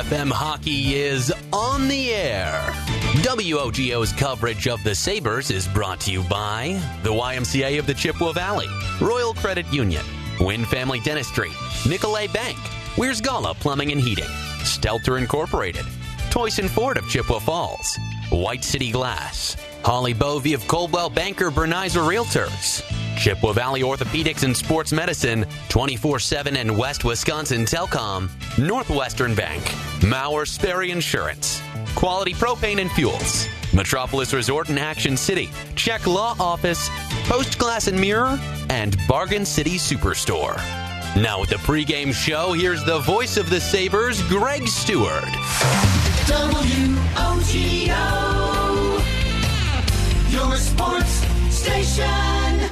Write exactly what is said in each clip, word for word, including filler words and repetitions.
F M Hockey is on the air. W O G O's coverage of the Sabres is brought to you by the Y M C A of the Chippewa Valley, Royal Credit Union, Wynn Family Dentistry, Nicolay Bank, Weir's Gala Plumbing and Heating, Stelter Incorporated, Toyson Ford of Chippewa Falls, White City Glass, Holly Bovey of Coldwell Banker Bernizer Realtors, Chippewa Valley Orthopedics and Sports Medicine, twenty-four seven and West Wisconsin Telcom, Northwestern Bank, Mauer Sperry Insurance, Quality Propane and Fuels, Metropolis Resort in Action City, Czech Law Office, Post Glass and Mirror, and Bargain City Superstore. Now with the pregame show, here's the voice of the Sabres, Greg Stewart. W O G O, your sports station.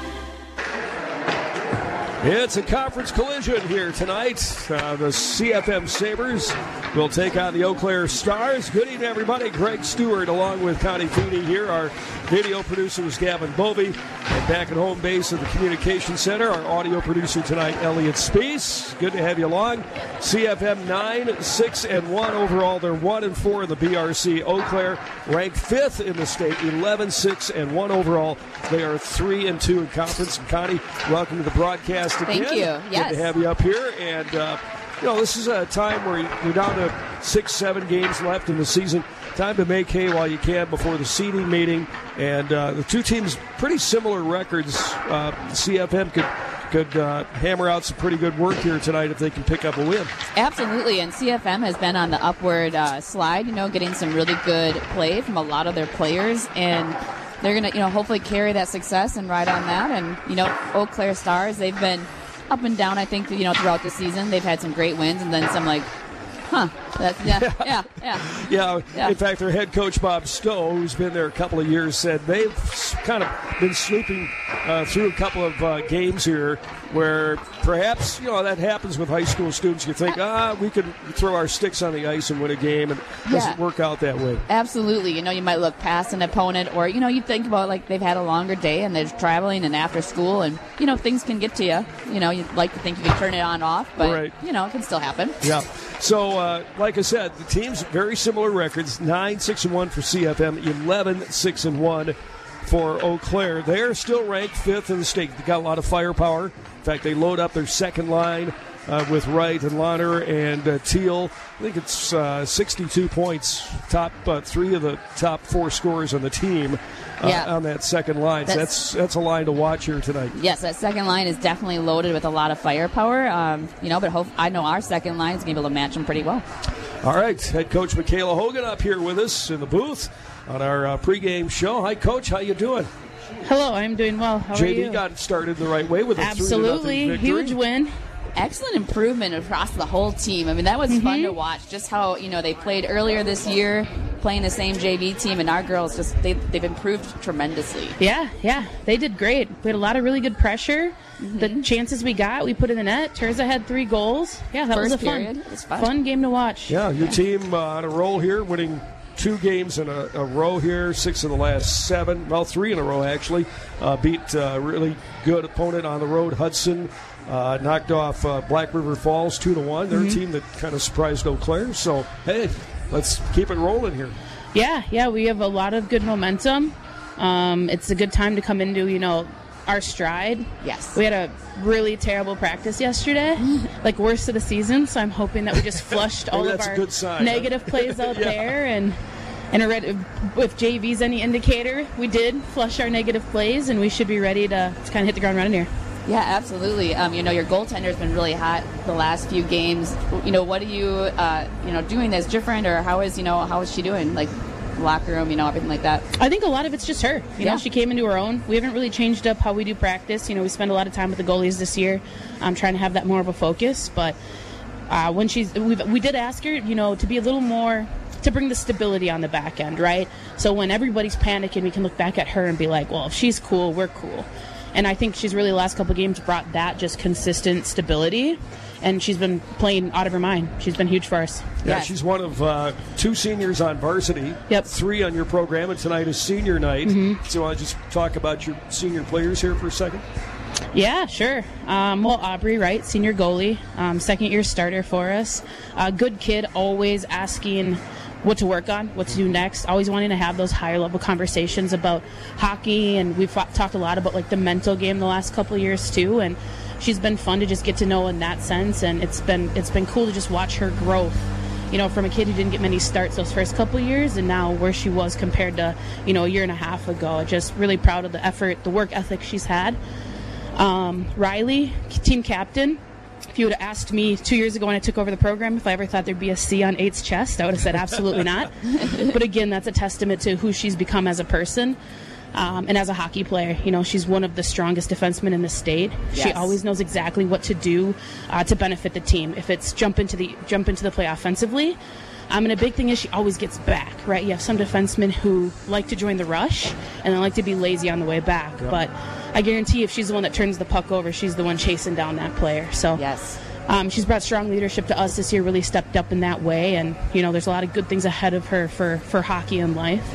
It's a conference collision here tonight. Uh, the C F M Sabres will take on the Eau Claire Stars. Good evening, everybody. Greg Stewart along with Connie Feeney here. Our video producer is Gavin Bovey. And back at home base of the Communication Center, our audio producer tonight, Elliot Spees. Good to have you along. C F M nine, six, and one overall. They're one and four in the B R C. Eau Claire ranked fifth in the state, eleven, six, and one overall. They are three and two in conference. And Connie, welcome to the broadcast again. Thank you. Yes. Good to have you up here. And, uh, you know, this is a time where you're down to six, seven games left in the season. Time to make hay while you can before the seeding meeting. And uh, the two teams, pretty similar records. Uh, C F M could could uh, hammer out some pretty good work here tonight if they can pick up a win. Absolutely, and C F M has been on the upward uh, slide, you know, getting some really good play from a lot of their players. And they're going to, you know, hopefully carry that success and ride on that. And, you know, Eau Claire Stars, they've been up and down, I think, you know, throughout the season. They've had some great wins and then some, like, huh. That's, yeah, yeah, yeah, yeah. Yeah. In fact, their head coach, Bob Stowe, who's been there a couple of years, said they've kind of been snooping uh, through a couple of uh, games here where perhaps, you know, that happens with high school students. You think, ah, we can throw our sticks on the ice and win a game, and it doesn't Yeah. work out that way. Absolutely. You know, you might look past an opponent or, you know, you think about, like, they've had a longer day and they're traveling and after school and, you know, things can get to you. You know, you'd like to think you can turn it on off, but, Right. you know, it can still happen. Yeah. So, uh, like I said, the teams very similar records: nine, six, and one for C F M, eleven, six, and one for Eau Claire. They're still ranked fifth in the state. They've got a lot of firepower. In fact, they load up their second line uh, with Wright and Lahner and uh, Teal. I think it's uh, sixty-two points. Top uh, three of the top four scorers on the team uh, Yeah. on that second line. So That's- that's that's a line to watch here tonight. Yes, that second line is definitely loaded with a lot of firepower. Um, you know, but hope, I know our second line is going to be able to match them pretty well. All right, head coach Michaela Hogan up here with us in the booth on our uh, pregame show. Hi, Coach. How you doing? Hello, I'm doing well. How J are B you? got started the right way with a Absolutely, three to nothing victory. huge win. Excellent improvement across the whole team. I mean, that was Mm-hmm. fun to watch. Just how, you know, they played earlier this year, playing the same J V team, and our girls just they they've improved tremendously. Yeah, yeah, they did great. We had a lot of really good pressure. Mm-hmm. The chances we got, we put in the net. Terza had three goals. Yeah, that First was a fun, period, it was fun. game to watch. Yeah, your team uh, on a roll here, winning two games in a, a row here, six of the last seven, well, three in a row actually. Uh, beat a really good opponent on the road, Hudson. Uh, knocked off uh, Black River Falls two to one. They're Mm-hmm. a team that kind of surprised Eau Claire. So hey, let's keep it rolling here. Yeah, yeah, we have a lot of good momentum. Um, it's a good time to come into, you know, our stride. Yes. We had a really terrible practice yesterday, like worst of the season. So I'm hoping that we just flushed all Maybe of that's a our good sign, negative huh? plays out Yeah. there, and and a red, if J V's any indicator, we did flush our negative plays, and we should be ready to, to kind of hit the ground running here. Yeah, absolutely. Um, you know, your goaltender's been really hot the last few games. You know, what are you, uh, you know, doing that's different, or how is, you know, how is she doing? Like, locker room, you know, everything like that. I think a lot of it's just her. You Yeah. know, she came into her own. We haven't really changed up how we do practice. You know, we spend a lot of time with the goalies this year. I'm trying to have that more of a focus. But uh, when she's, we've, we did ask her, you know, to be a little more, to bring the stability on the back end, right? So when everybody's panicking, we can look back at her and be like, well, if she's cool, we're cool. And I think she's really, the last couple of games, brought that just consistent stability. And she's been playing out of her mind. She's been huge for us. Yeah, Yeah. she's one of uh, two seniors on varsity. Yep. Three on your program, and tonight is senior night. Mm-hmm. So I want to just talk about your senior players here for a second. Yeah, sure. Um, well, Aubrey Wright, senior goalie, um, second-year starter for us. Uh, good kid, always asking what to work on, what to do next, always wanting to have those higher-level conversations about hockey, and we've fought, talked a lot about like the mental game the last couple of years too, and she's been fun to just get to know in that sense, and it's been it's been cool to just watch her growth. You know, from a kid who didn't get many starts those first couple of years, and now where she was compared to, you know, a year and a half ago. Just really proud of the effort, the work ethic she's had. Um, Riley, team captain. If you would have asked me two years ago when I took over the program if I ever thought there'd be a C on eight's chest, I would have said absolutely not. But again, that's a testament to who she's become as a person. Um, and as a hockey player, you know, she's one of the strongest defensemen in the state. Yes. She always knows exactly what to do uh, to benefit the team. If it's jump into the jump into the play offensively, um, and a big thing is she always gets back, right? You have some defensemen who like to join the rush and they like to be lazy on the way back. Yep. But I guarantee if she's the one that turns the puck over, she's the one chasing down that player. So yes. Um, she's brought strong leadership to us this year, really stepped up in that way. And, you know, there's a lot of good things ahead of her for, for hockey and life.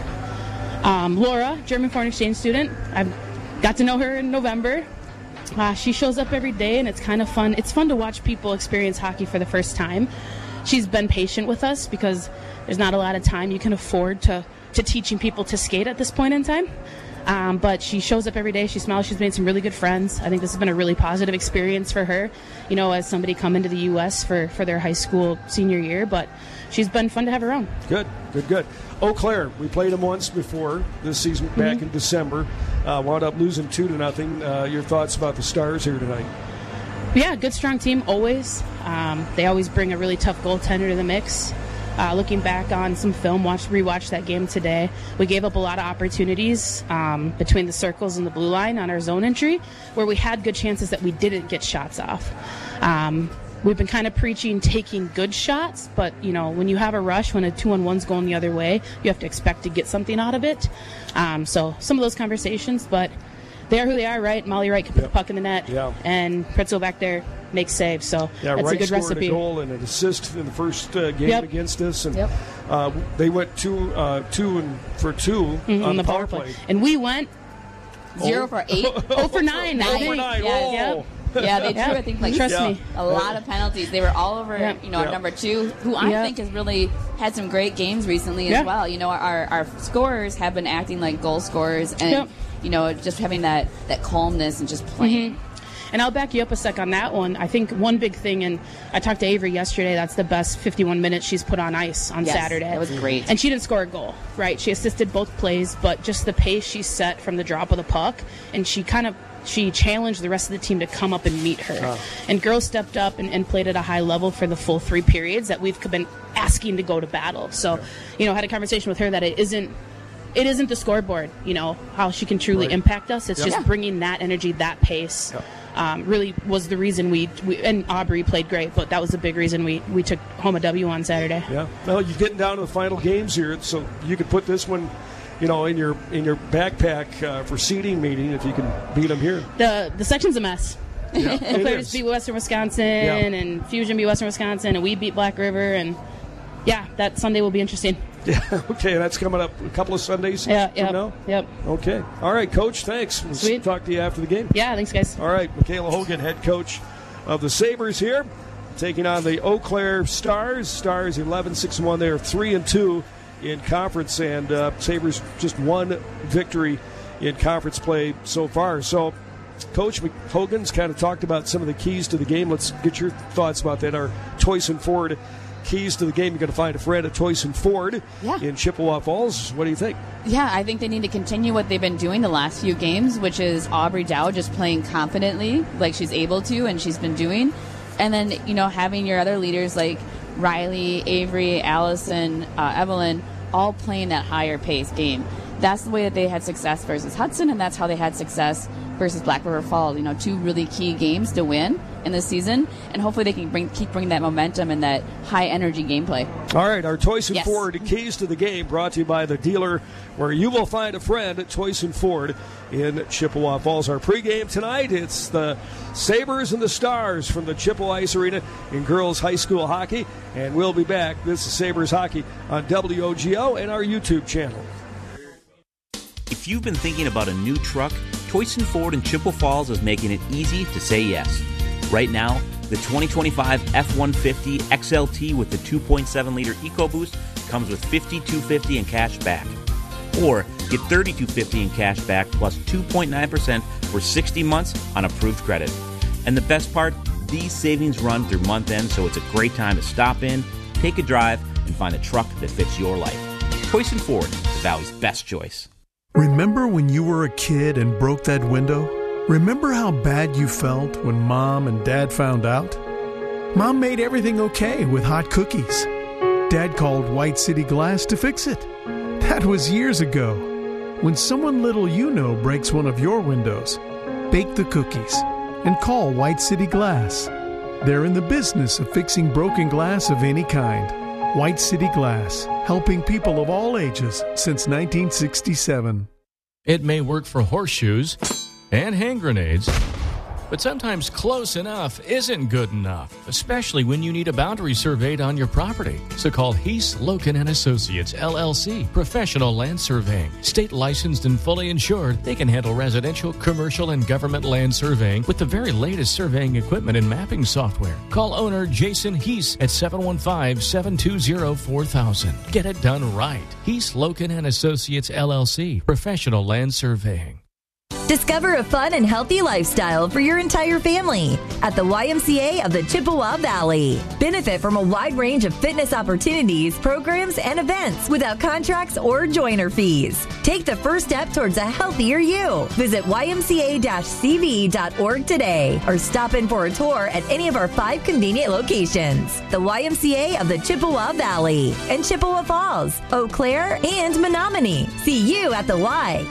Um, Laura, German foreign exchange student. I got to know her in November. Uh, she shows up every day, and it's kind of fun. It's fun to watch people experience hockey for the first time. She's been patient with us because there's not a lot of time you can afford to, to teaching people to skate at this point in time. Um, but she shows up every day. She smiles. She's made some really good friends. I think this has been a really positive experience for her, you know, as somebody coming to the U S for, for their high school senior year. But she's been fun to have around. Good, good, good. Eau Claire, we played them once before this season, mm-hmm. back in December. Uh, wound up losing two to nothing. Uh, your thoughts about the Stars here tonight? Yeah, good, strong team always. Um, they always bring a really tough goaltender to the mix. Uh, looking back on some film, watched rewatched that game today. We gave up a lot of opportunities um, between the circles and the blue line on our zone entry, where we had good chances that we didn't get shots off. Um, we've been kind of preaching taking good shots, but you know, when you have a rush, when a two-on-one's going the other way, you have to expect to get something out of it. Um, so some of those conversations, but they are who they are, right? Molly Wright can put yep. the puck in the net, yeah. and Pretzel back there makes saves. So yeah, that's Wright a good scored recipe. A goal and an assist in the first uh, game yep. against us, and yep. uh, they went two, uh, two and for two mm-hmm, on the power play. play, and we went zero oh. for eight, oh for nine, nine. I think. Oh for nine. Yeah, oh. yep. Yeah, they drew, I think, like Trust yeah. me. a lot of penalties. They were all over, yeah. you know, yeah. number two, who I yeah. think has really had some great games recently as yeah. well. You know, our, our scorers have been acting like goal scorers and, yep. you know, just having that, that calmness and just playing. Mm-hmm. And I'll back you up a sec on that one. I think one big thing, and I talked to Avery yesterday, that's the best fifty-one minutes she's put on ice on yes, Saturday. That was great. And she didn't score a goal, right? She assisted both plays, but just the pace she set from the drop of the puck, and she kind of she challenged the rest of the team to come up and meet her. Oh. And girls stepped up and, and played at a high level for the full three periods that we've been asking to go to battle. So, you know, I had a conversation with her that it isn't It isn't the scoreboard, you know, how she can truly right. impact us. It's yep. just yeah. bringing that energy, that pace. Yep. Um, really was the reason we, we and Aubrey played great, but that was the big reason we, we took home a W on Saturday. Yeah. Well, you're getting down to the final games here, so you could put this one, you know, in your in your backpack uh, for seeding meeting if you can beat them here. The the section's a mess. Yeah, the players beat Western Wisconsin, yeah. and Fusion beat Western Wisconsin, and we beat Black River, and yeah, that Sunday will be interesting. Yeah, okay, that's coming up a couple of Sundays yeah, from yep, now? Yep. Okay. All right, Coach, thanks. We'll Sweet. talk to you after the game. Yeah, thanks, guys. All right, Michaela Hogan, head coach of the Sabres here, taking on the Eau Claire Stars. Stars eleven six and one. They are three and two in conference, and uh, Sabres just one victory in conference play so far. So, Coach Hogan's kind of talked about some of the keys to the game. Let's get your thoughts about that. Our Toyson Ford keys to the game. You're going to find a friend at Toyson Ford yeah. in Chippewa Falls. What do you think? Yeah, I think they need to continue what they've been doing the last few games, which is Aubrey Dow just playing confidently like she's able to and she's been doing. And then, you know, having your other leaders like Riley, Avery, Allison, uh, Evelyn, all playing that higher pace game. That's the way that they had success versus Hudson, and that's how they had success versus Black River Falls. You know, two really key games to win in this season, and hopefully they can bring keep bringing that momentum and that high energy gameplay. All right, our Toyson yes. Ford keys to the game brought to you by the dealer where you will find a friend at Toyson Ford in Chippewa Falls. Our pregame tonight, it's the Sabres and the Stars from the Chippewa Ice Arena in girls high school hockey, and we'll be back. This is Sabres Hockey on W O G O and our YouTube channel. If you've been thinking about a new truck, Toyson Ford in Chippewa Falls is making it easy to say yes. Right now, the twenty twenty-five F one fifty X L T with the two point seven liter EcoBoost comes with five thousand two hundred fifty dollars in cash back. Or get three thousand two hundred fifty dollars in cash back plus two point nine percent for sixty months on approved credit. And the best part, these savings run through month end, so it's a great time to stop in, take a drive, and find a truck that fits your life. Toyson Ford, the Valley's best choice. Remember when you were a kid and broke that window? Remember how bad you felt when Mom and Dad found out? Mom made everything okay with hot cookies. Dad called White City Glass to fix it. That was years ago. When someone little you know breaks one of your windows, bake the cookies and call White City Glass. They're in the business of fixing broken glass of any kind. White City Glass, helping people of all ages since nineteen sixty-seven. It may work for horseshoes and hand grenades, but sometimes close enough isn't good enough, especially when you need a boundary surveyed on your property. So call Heath, Loken and Associates, L L C, Professional Land Surveying. State licensed and fully insured, they can handle residential, commercial, and government land surveying with the very latest surveying equipment and mapping software. Call owner Jason Heath at seven one five, seven two zero, four thousand. Get it done right. Heath, Loken and Associates, L L C, Professional Land Surveying. Discover a fun and healthy lifestyle for your entire family at the Y M C A of the Chippewa Valley. Benefit from a wide range of fitness opportunities, programs, and events without contracts or joiner fees. Take the first step towards a healthier you. Visit Y M C A C V dot org today or stop in for a tour at any of our five convenient locations. The Y M C A of the Chippewa Valley and Chippewa Falls, Eau Claire, and Menominee. See you at the Y.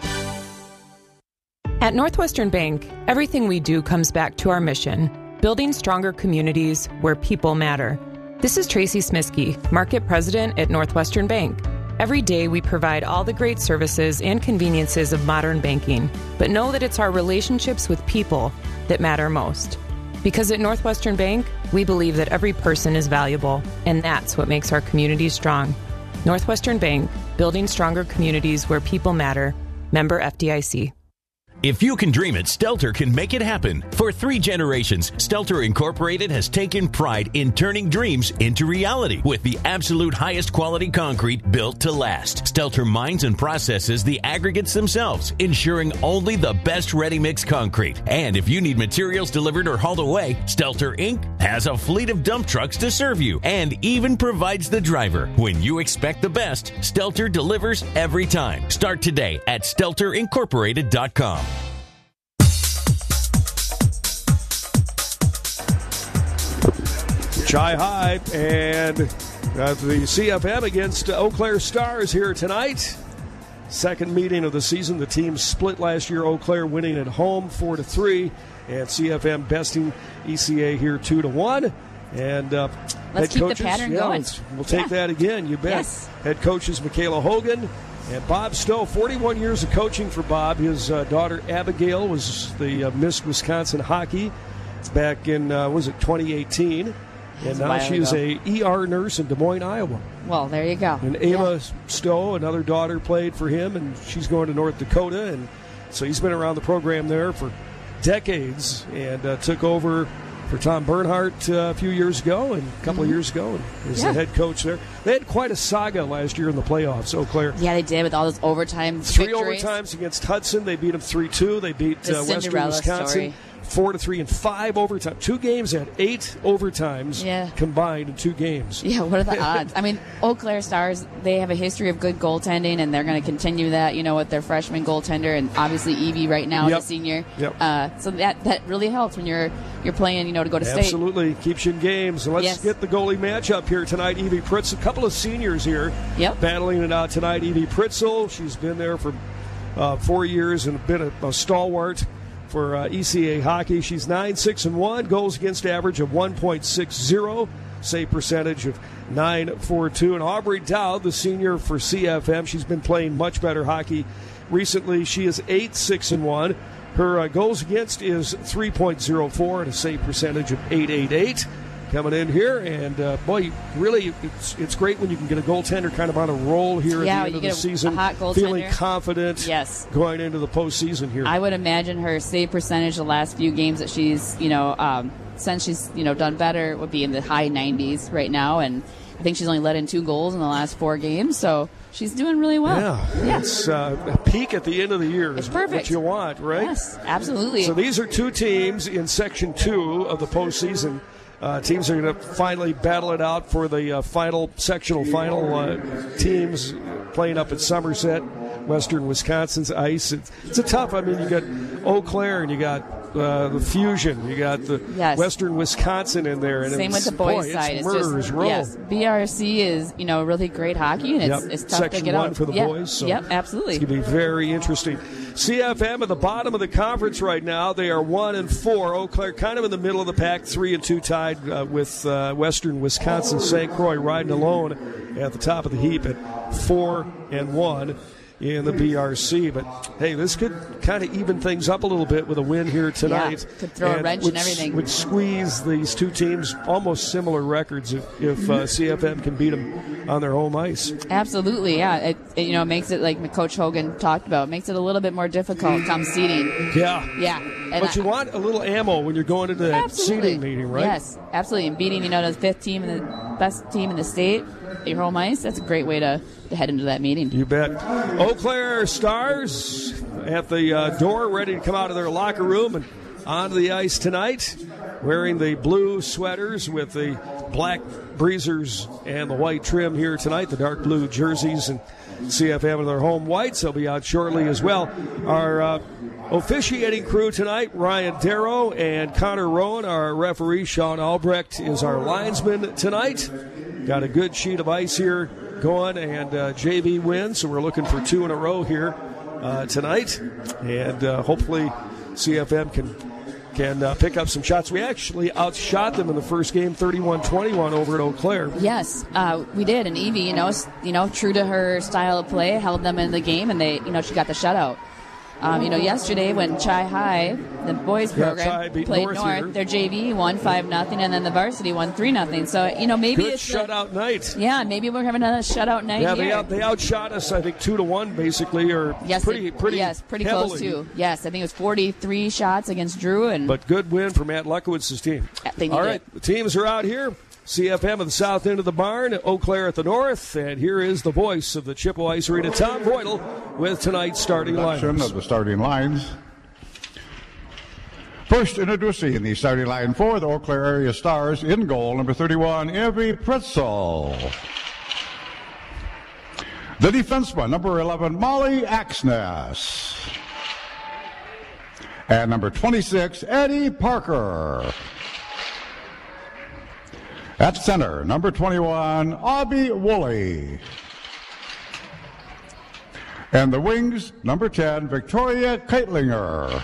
At Northwestern Bank, everything we do comes back to our mission, building stronger communities where people matter. This is Tracy Smiskey, Market President at Northwestern Bank. Every day we provide all the great services and conveniences of modern banking, but know that it's our relationships with people that matter most. Because at Northwestern Bank, we believe that every person is valuable, and that's what makes our communities strong. Northwestern Bank, building stronger communities where people matter. Member F D I C. If you can dream it, Stelter can make it happen. For three generations, Stelter Incorporated has taken pride in turning dreams into reality with the absolute highest quality concrete built to last. Stelter mines and processes the aggregates themselves, ensuring only the best ready-mix concrete. And if you need materials delivered or hauled away, Stelter Incorporated has a fleet of dump trucks to serve you and even provides the driver. When you expect the best, Stelter delivers every time. Start today at stelter incorporated dot com. Chi High and uh, the C F M against Eau Claire Stars here tonight. Second meeting of the season. The teams split last year. Eau Claire winning at home four to three, and C F M besting E C A here two to one. And uh, let's head keep coaches, the pattern yeah, going. We'll take yeah. that again. You bet. Yes. Head coaches Michaela Hogan and Bob Stowe. forty-one years of coaching for Bob. His uh, daughter Abigail was the uh, Miss Wisconsin Hockey back in uh, was it twenty eighteen. And now she is a E R nurse in Des Moines, Iowa. Well, there you go. And Ava yeah. Stowe, another daughter, played for him, and she's going to North Dakota. And so he's been around the program there for decades and uh, took over for Tom Bernhardt uh, a few years ago and a couple mm-hmm. of years ago and was yeah. the head coach there. They had quite a saga last year in the playoffs, Eau Claire. Yeah, they did with all those overtime Three victories. overtimes against Hudson. They beat them three two. They beat the uh, Western Cinderella Wisconsin. Story. Four to three and five overtime. Two games had eight overtimes yeah. combined in two games. Yeah, what are the odds? I mean, Eau Claire Stars, they have a history of good goaltending, and they're going to continue that, you know, with their freshman goaltender, and obviously Evie right now yep. is a senior. Yep. Uh, so that that really helps when you're you're playing, you know, to go to state. Absolutely. Keeps you in games. And let's yes. get the goalie matchup here tonight. Evie Pritzel, a couple of seniors here yep. battling it out tonight. Evie Pritzel, she's been there for uh, four years and been a, a stalwart for uh, E C A hockey. She's nine six and one, goals against average of one point six zero, save percentage of nine forty-two. And Aubrey Dowd, the senior for C F M, she's been playing much better hockey recently. She is eight six and one. Her uh, goals against is three point zero four and a save percentage of eight eighty-eight. coming in here. And, uh, boy, really, it's it's great when you can get a goaltender kind of on a roll here Yeah, at the you end of get the a- season, a hot goaltender. feeling confident Yes. going into the postseason here. I would imagine her save percentage the last few games that she's, you know, um, since she's, you know, done better would be in the high nineties right now. And I think she's only let in two goals in the last four games. So she's doing really well. Yeah, Yeah. it's uh, a peak at the end of the year is It's perfect. what you want, right? Yes, absolutely. So these are two teams in Section two of the postseason. Uh, teams are going to finally battle it out for the uh, final sectional final uh, teams playing up at Somerset, Western Wisconsin's ice. It's, it's a tough. I mean, you got Eau Claire and you got uh, the Fusion. You got the Yes. Western Wisconsin in there. And Same it's, with the boys' boy, side. It's It's just murderer's row. yes, B R C is, you know, really great hockey, and it's, Yep. it's tough Section to get one out for the yeah. boys. So yep, absolutely. It's going to be very interesting. C F M at the bottom of the conference right now. They are one and four. Eau Claire kind of in the middle of the pack, three and two, tied uh, with uh, Western Wisconsin. Saint Croix riding alone at the top of the heap at four and one in the B R C. But hey, this could kind of even things up a little bit with a win here tonight. Yeah, could throw a And wrench would, in everything. Would squeeze these two teams almost similar records if, if uh, C F M can beat them on their home ice. Absolutely, yeah. It, it, you know, makes it, like Coach Hogan talked about, makes it a little bit more difficult come seeding. Yeah. Yeah. And But you I- want a little ammo when you're going into that Absolutely. seeding meeting, right? Yes, absolutely. And beating, you know, the fifth team and the best team in the state, at your home ice, that's a great way to, to head into that meeting. You bet. Eau Claire Stars at the uh, door, ready to come out of their locker room and onto the ice tonight, wearing the blue sweaters with the black breezers and the white trim here tonight, the dark blue jerseys, and C F M in their home whites. They'll be out shortly as well. Our uh, officiating crew tonight, Ryan Darrow and Connor Rowan. Our referee, Sean Albrecht, is our linesman tonight. Got a good sheet of ice here going, and uh, J V wins, so we're looking for two in a row here uh, tonight. And uh, hopefully C F M can can uh, pick up some shots. We actually outshot them in the first game, thirty-one twenty-one over at Eau Claire. Yes, uh, we did. And Evie, you know, s- you know, true to her style of play, held them in the game, and they, you know, she got the shutout. Um, you know, yesterday when Chi High, the boys Yeah, program, Chi beat played North North, here. their J V won five nothing, and then the varsity won three nothing. So you know, maybe Good it's a- shutout night. yeah, maybe we're having another shutout night Yeah, here. they out, they outshot us, I think, two to one, basically, or Yes, pretty they- pretty yes, pretty heavily. close too. Yes, I think it was forty-three shots against Drew, and But good win for Matt Lukowitz's team. they need All it. right, the teams are out here. C F M at the south end of the barn, Eau Claire at the north, and here is the voice of the Chippewa Ice Arena, Tom Voidle, with tonight's starting Introduction lineups. of the starting lines. First, introducing the starting line for the Eau Claire area Stars. In goal, number thirty-one, Evie Pretzel. The defenseman, number eleven, Molly Axness. And number twenty-six, Eddie Parker. At center, number twenty-one, Abby Woolley. And the wings, number ten, Victoria Keitlinger.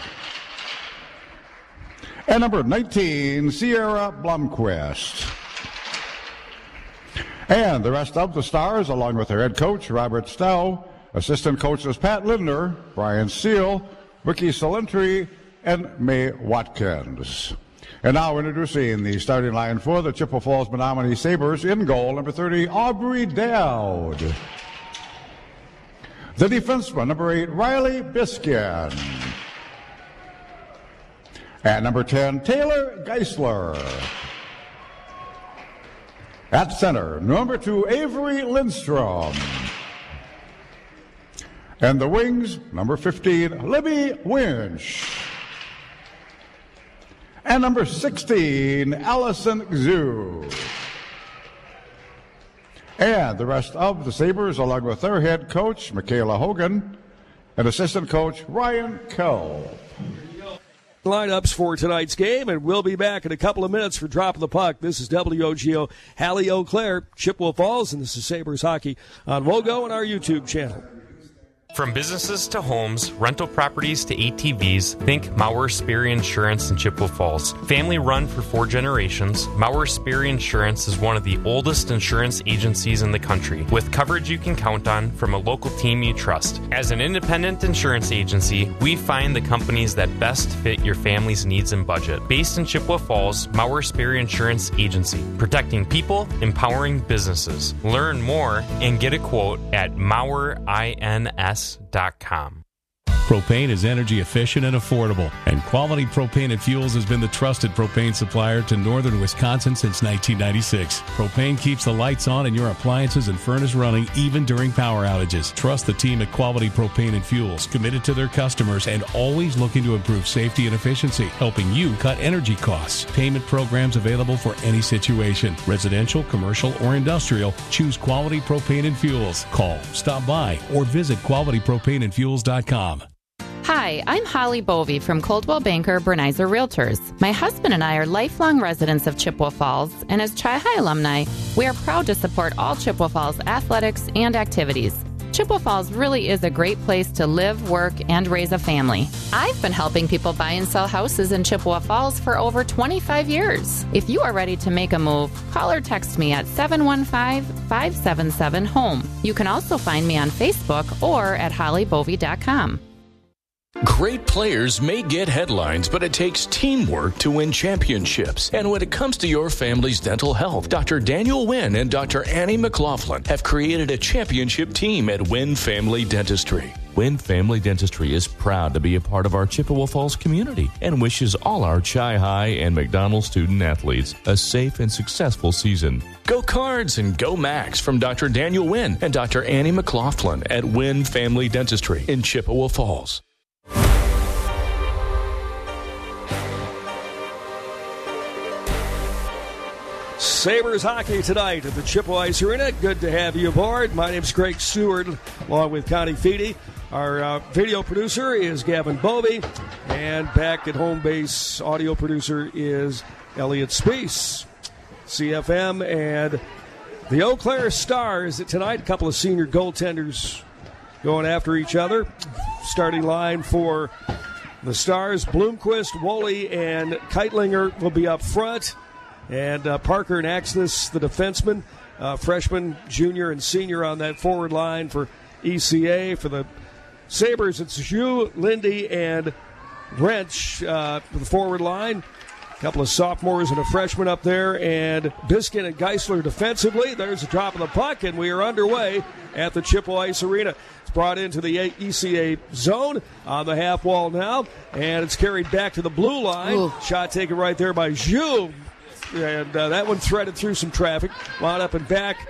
And number nineteen, Sierra Blomquist. And the rest of the Stars, along with their head coach, Robert Stowe, assistant coaches Pat Lindner, Brian Seal, Ricky Salentri, and May Watkins. And now introducing the starting line for the Chippewa Falls Menominee Sabres. In goal, number thirty, Aubrey Dowd. The defenseman, number eight, Riley Biskin. And number ten, Taylor Geisler. At center, number two, Avery Lindstrom. And the wings, number fifteen, Libby Winch. And number sixteen, Allison Xu. And the rest of the Sabres, along with their head coach, Michaela Hogan, and assistant coach, Ryan Kell. Lineups for tonight's game, and we'll be back in a couple of minutes for Drop of the Puck. This is W O G O, Hallie Eau Claire, Chippewa Falls, and this is Sabres Hockey on Wogo and our YouTube channel. From businesses to homes, rental properties to A T Vs, think Maurer Sperry Insurance in Chippewa Falls. Family run for four generations, Maurer Sperry Insurance is one of the oldest insurance agencies in the country, with coverage you can count on from a local team you trust. As an independent insurance agency, we find the companies that best fit your family's needs and budget. Based in Chippewa Falls, Maurer Sperry Insurance Agency, protecting people, empowering businesses. Learn more and get a quote at Maurer I N S dot com. Propane is energy efficient and affordable, and Quality Propane and Fuels has been the trusted propane supplier to northern Wisconsin since nineteen ninety-six. Propane keeps the lights on and your appliances and furnace running even during power outages. Trust the team at Quality Propane and Fuels, committed to their customers and always looking to improve safety and efficiency, helping you cut energy costs. Payment programs available for any situation. Residential, commercial, or industrial, choose Quality Propane and Fuels. Call, stop by, or visit quality propane and fuels dot com. Hi, I'm Holly Bovey from Coldwell Banker Bernizer Realtors. My husband and I are lifelong residents of Chippewa Falls, and as Chi-Hi alumni, we are proud to support all Chippewa Falls athletics and activities. Chippewa Falls really is a great place to live, work, and raise a family. I've been helping people buy and sell houses in Chippewa Falls for over twenty-five years. If you are ready to make a move, call or text me at seven one five, five seven seven, HOME. You can also find me on Facebook or at holly bovey dot com. Great players may get headlines, but it takes teamwork to win championships. And when it comes to your family's dental health, Doctor Daniel Wynn and Doctor Annie McLaughlin have created a championship team at Wynn Family Dentistry. Wynn Family Dentistry is proud to be a part of our Chippewa Falls community and wishes all our Chi-Hi and McDonald student athletes a safe and successful season. Go Cards and go Max from Doctor Daniel Wynn and Doctor Annie McLaughlin at Wynn Family Dentistry in Chippewa Falls. Sabres hockey tonight at the Chippewa Ice Arena. Good to have you aboard. My name's Greg Stewart, along with Connie Feedy. Our uh, video producer is Gavin Bovey, and back at home base, audio producer is Elliot Spees. C F M and the Eau Claire Stars tonight. A couple of senior goaltenders going after each other. Starting line for the Stars, Bloomquist, Woolley, and Keitlinger will be up front. And uh, Parker and Axness, the defenseman, uh, freshman, junior, and senior on that forward line for E C A. For the Sabres, it's Zhu, Lindy, and Wrench uh, for the forward line. A couple of sophomores and a freshman up there. And Biskin and Geisler defensively. There's the drop of the puck, and we are underway at the Chippewa Ice Arena. It's brought into the E C A zone on the half wall now, and it's carried back to the blue line. Ooh. Shot taken right there by Zhu. And uh, that one threaded through some traffic. Wound up and back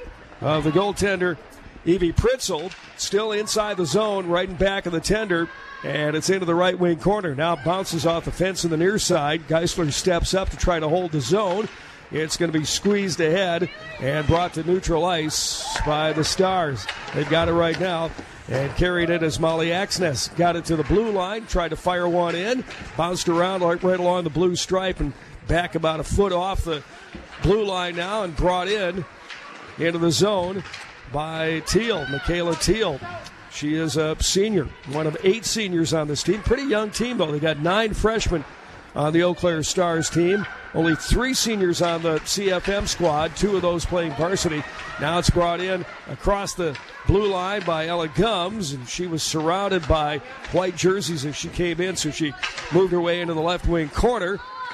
of the goaltender, Evie Pritzel. Still inside the zone, right in back of the tender. And it's into the right wing corner. Now bounces off the fence on the near side. Geisler steps up to try to hold the zone. It's going to be squeezed ahead and brought to neutral ice by the Stars. They've got it right now. And carried it as Molly Axness got it to the blue line. Tried to fire one in. Bounced around right along the blue stripe and back about a foot off the blue line now and brought in into the zone by Teal, Michaela Teal. She is a senior, one of eight seniors on this team. Pretty young team, though. They got nine freshmen on the Eau Claire Stars team. Only three seniors on the C F M squad, two of those playing varsity. Now it's brought in across the blue line by Ella Gums, and she was surrounded by white jerseys as she came in, so she moved her way into the left wing corner.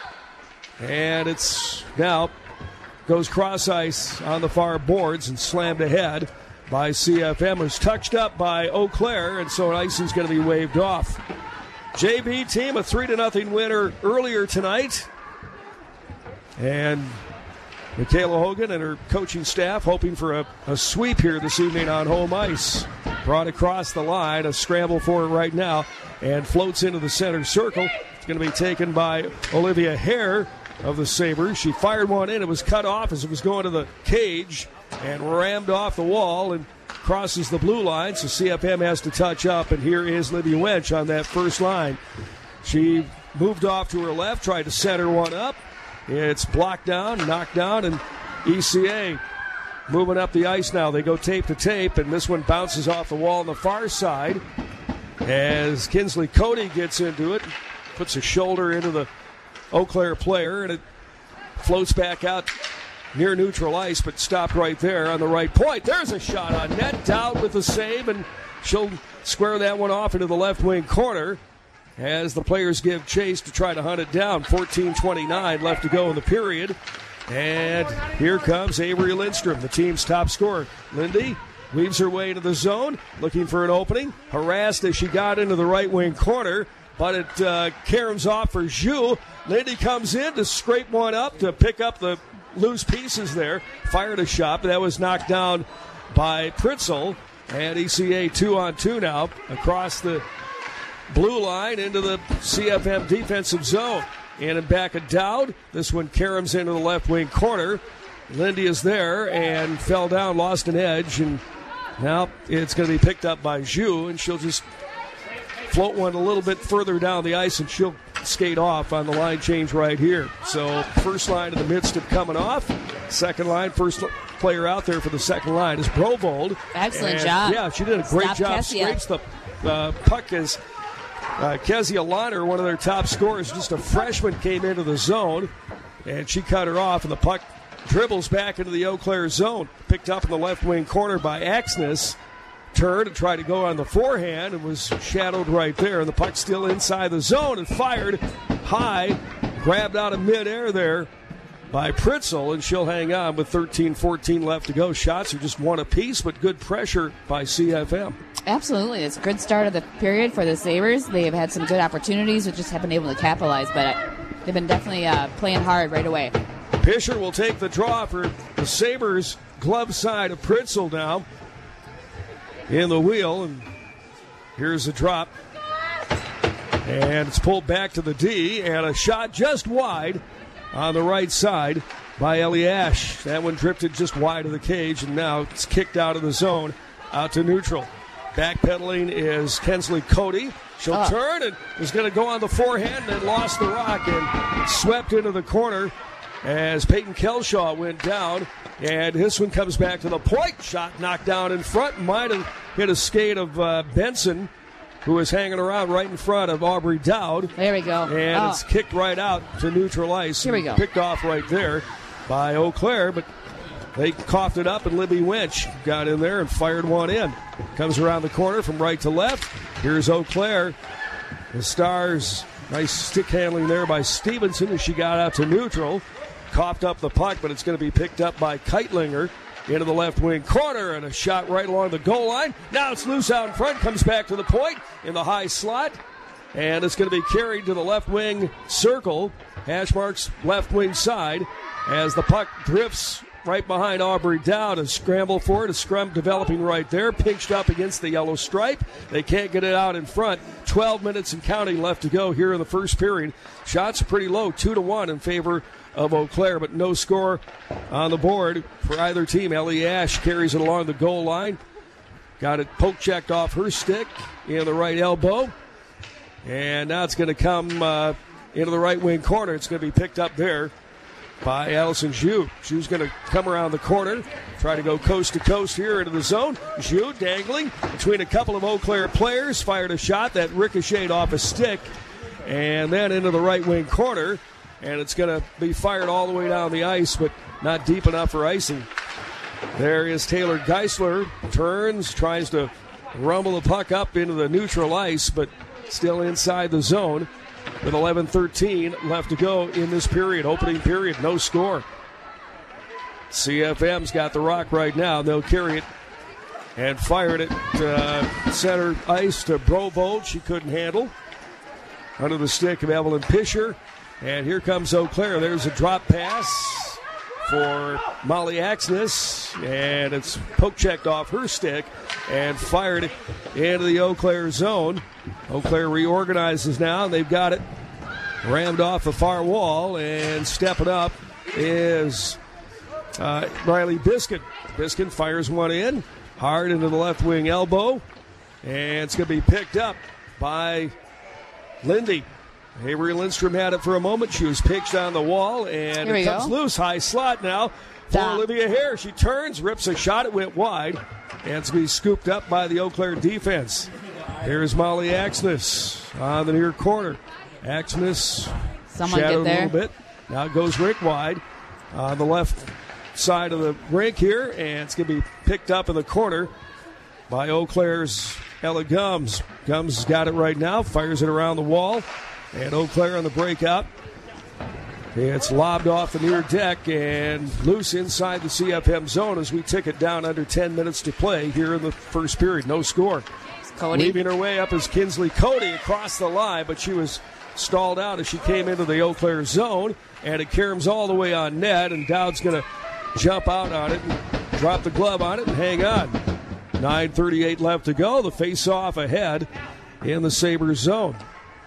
And it's now goes cross ice on the far boards and slammed ahead by C F M. It's touched up by Eau Claire, and so icing's going to be waved off. J V team, a three to nothing winner earlier tonight. And Michaela Hogan and her coaching staff hoping for a, a sweep here this evening on home ice. Brought across the line, a scramble for it right now, and floats into the center circle. It's going to be taken by Olivia Hare of the Sabres. She fired one in. It was cut off as it was going to the cage and rammed off the wall and crosses the blue line, so C F M has to touch up, and here is Lydia Wench on that first line. She moved off to her left, tried to center one up. It's blocked down, knocked down, and E C A moving up the ice now. They go tape to tape, and this one bounces off the wall on the far side as Kinsley Cody gets into it, puts a shoulder into the Eau Claire player, and it floats back out near neutral ice, but stopped right there on the right point. There's a shot on net. Dowd with the save, and she'll square that one off into the left wing corner as the players give chase to try to hunt it down. fourteen twenty-nine left to go in the period. And here comes Avery Lindstrom, the team's top scorer. Lindy weaves her way into the zone, looking for an opening. Harassed as she got into the right wing corner, but it uh, caroms off for Zhu. Lindy comes in to scrape one up to pick up the loose pieces there. Fired a shot, but that was knocked down by Pritzel. And E C A two on two now across the blue line into the C F M defensive zone. In and back of Dowd. This one caroms into the left wing corner. Lindy is there and fell down, lost an edge, and now it's going to be picked up by Zhu, and she'll just float one a little bit further down the ice, and she'll skate off on the line change right here. So first line in the midst of coming off. Second line, first player out there for the second line is Brovold. Excellent and, job. Yeah, she did a great Stop job. Kessia. Scrapes the uh, puck as uh, Kezia Lahner, one of their top scorers, just a freshman, came into the zone, and she cut her off, and the puck dribbles back into the Eau Claire zone. Picked up in the left wing corner by Axness. Turned and tried to go on the forehand and was shadowed right there. And the puck still inside the zone and fired high. Grabbed out of midair there by Pritzel, and she'll hang on with thirteen fourteen left to go. Shots are just one apiece, but good pressure by C F M. Absolutely. It's a good start of the period for the Sabres. They have had some good opportunities, but just haven't been able to capitalize. But they've been definitely uh, playing hard right away. Pisher will take the draw for the Sabres. Glove side of Pritzel now in the wheel, and here's the drop. And it's pulled back to the D, and a shot just wide on the right side by Ellie Ash. That one drifted just wide of the cage, and now it's kicked out of the zone, out to neutral. Backpedaling is Kinsley Cody. She'll Oh. turn and is going to go on the forehand, and then lost the rock and swept into the corner as Peyton Kelshaw went down. And this one comes back to the point. Shot knocked down in front. Might have hit a skate of uh, Benson, who was hanging around right in front of Aubrey Dowd. There we go. And Oh. it's kicked right out to neutral ice. Here we go. Picked off right there by Eau Claire, but they coughed it up, and Libby Winch got in there and fired one in. Comes around the corner from right to left. Here's Eau Claire. The Stars, nice stick handling there by Stevenson as she got out to neutral. Coughed up the puck, but it's going to be picked up by Keitlinger into the left wing corner, and a shot right along the goal line. Now it's loose out in front, comes back to the point in the high slot, and it's going to be carried to the left wing circle, hash marks left wing side, as the puck drifts right behind Aubrey Dowd. A scramble for it, a scrum developing right there, pinched up against the yellow stripe. They can't get it out in front. twelve minutes and counting left to go here in the first period. Shots are pretty low, two to one in favor of Eau Claire, but no score on the board for either team. Ellie Ash carries it along the goal line. Got it poke checked off her stick in the right elbow. And now it's going to come uh, into the right wing corner. It's going to be picked up there by Allison Zhu. Zhu's going to come around the corner, try to go coast to coast here into the zone. Zhu dangling between a couple of Eau Claire players, fired a shot that ricocheted off a stick, and then into the right wing corner. And it's going to be fired all the way down the ice, but not deep enough for icing. There is Taylor Geisler. Turns, tries to rumble the puck up into the neutral ice, but still inside the zone with eleven thirteen left to go in this period. Opening period, no score. C F M's got the rock right now. They'll carry it and fire it at uh, center ice to Brovold. She couldn't handle. Under the stick of Evelyn Pisher. And here comes Eau Claire. There's a drop pass for Molly Axness, and it's poke checked off her stick and fired into the Eau Claire zone. Eau Claire reorganizes now, and they've got it rammed off the far wall, and stepping up is uh, Riley Biskin. Biskin fires one in, hard into the left wing elbow, and it's going to be picked up by Lindy. Avery Lindstrom had it for a moment. She was pitched on the wall, and Here we it comes go. loose. High slot now for Olivia Hare. She turns, rips a shot. It went wide. And to be scooped up by the Eau Claire defense. Here's Molly Axness on the near corner. Axness Someone shadowed get there. a little bit. Now it goes rink wide on the left side of the rink here, and it's going to be picked up in the corner by Eau Claire's Ella Gums. Gums has got it right now, fires it around the wall, and Eau Claire on the breakout. It's lobbed off the near deck and loose inside the C F M zone as we tick it down under ten minutes to play here in the first period. No score. Cody. Weaving her way up is Kinsley Cody across the line, but she was stalled out as she came into the Eau Claire zone, and it caroms all the way on net, and Dowd's going to jump out on it and drop the glove on it and hang on. nine thirty-eight left to go. The face-off ahead in the Sabres zone.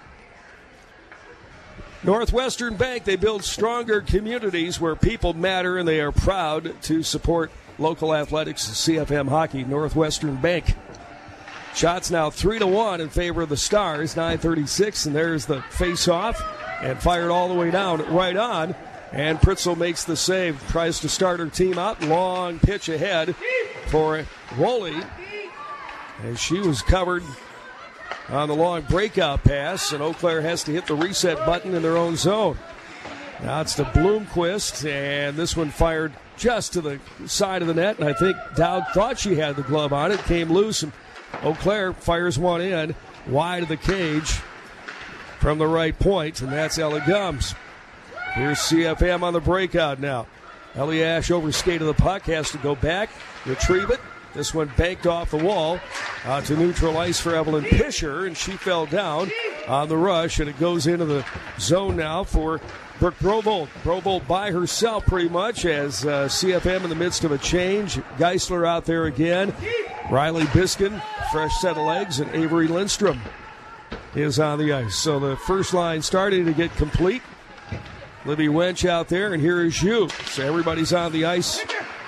Northwestern Bank, they build stronger communities where people matter, and they are proud to support local athletics and C F M hockey. Northwestern Bank. Shots now three to one in favor of the Stars. nine thirty-six, and there's the face-off, and fired all the way down, right on. And Pritzel makes the save, tries to start her team out. Long pitch ahead for Woolley, and she was covered on the long breakout pass, and Eau Claire has to hit the reset button in their own zone. Now it's to Bloomquist, and this one fired just to the side of the net, and I think Dowd thought she had the glove on it, came loose, and Eau Claire fires one in wide of the cage from the right point, and that's Ella Gums. Here's C F M on the breakout now. Ellie Ash overskated the puck, has to go back, retrieve it. This one banked off the wall uh, to neutral ice for Evelyn Pisher, and she fell down on the rush, and it goes into the zone now for Brooke Brovold. Brovold by herself pretty much as uh, C F M in the midst of a change. Geisler out there again. Riley Biskin, fresh set of legs, and Avery Lindstrom is on the ice. So the first line starting to get complete. Libby Wench out there, and here is you. So everybody's on the ice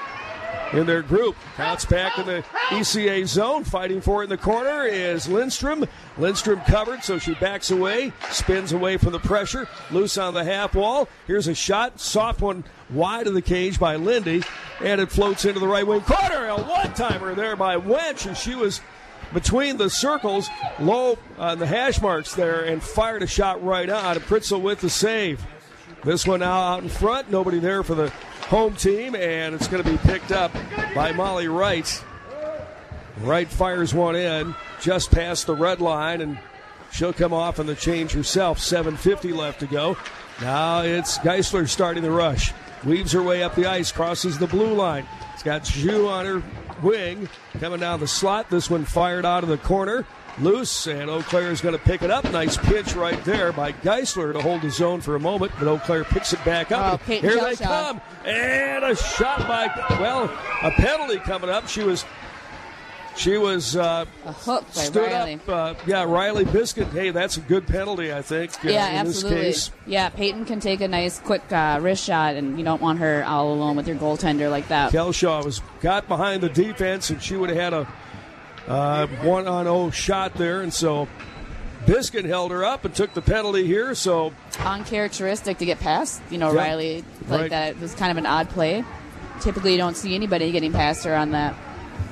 in their group. Counts back in the E C A zone. Fighting for it in the corner is Lindstrom. Lindstrom covered, so she backs away, spins away from the pressure. Loose on the half wall. Here's a shot. Soft one wide of the cage by Lindy, and it floats into the right wing corner. A one-timer there by Wench, and she was between the circles, low on the hash marks there, and fired a shot right on. Pritzel with the save. This one now out in front. Nobody there for the home team, and it's going to be picked up by Molly Wright. Wright fires one in just past the red line, and she'll come off in the change herself. seven fifty left to go. Now it's Geisler starting the rush. Weaves her way up the ice, crosses the blue line. It's got Zhu on her wing, coming down the slot. This one fired out of the corner. Loose, and Eau Claire is going to pick it up. Nice pitch right there by Geisler to hold the zone for a moment, but Eau Claire picks it back up. Oh, Here they come, and a shot by, well, a penalty coming up. She was, she was uh, a hook by stood Riley. up. Uh, yeah, Riley Biscuit. Hey, that's a good penalty, I think. Uh, Yeah, in absolutely. This case. Yeah, Peyton can take a nice, quick uh, wrist shot, and you don't want her all alone with your goaltender like that. Kelshaw was got behind the defense, and she would have had a uh, one on oh shot there, and so Biskin held her up and took the penalty here. So uncharacteristic to get past, you know, Yep. Riley like Right. that. It was kind of an odd play. Typically, you don't see anybody getting past her on that.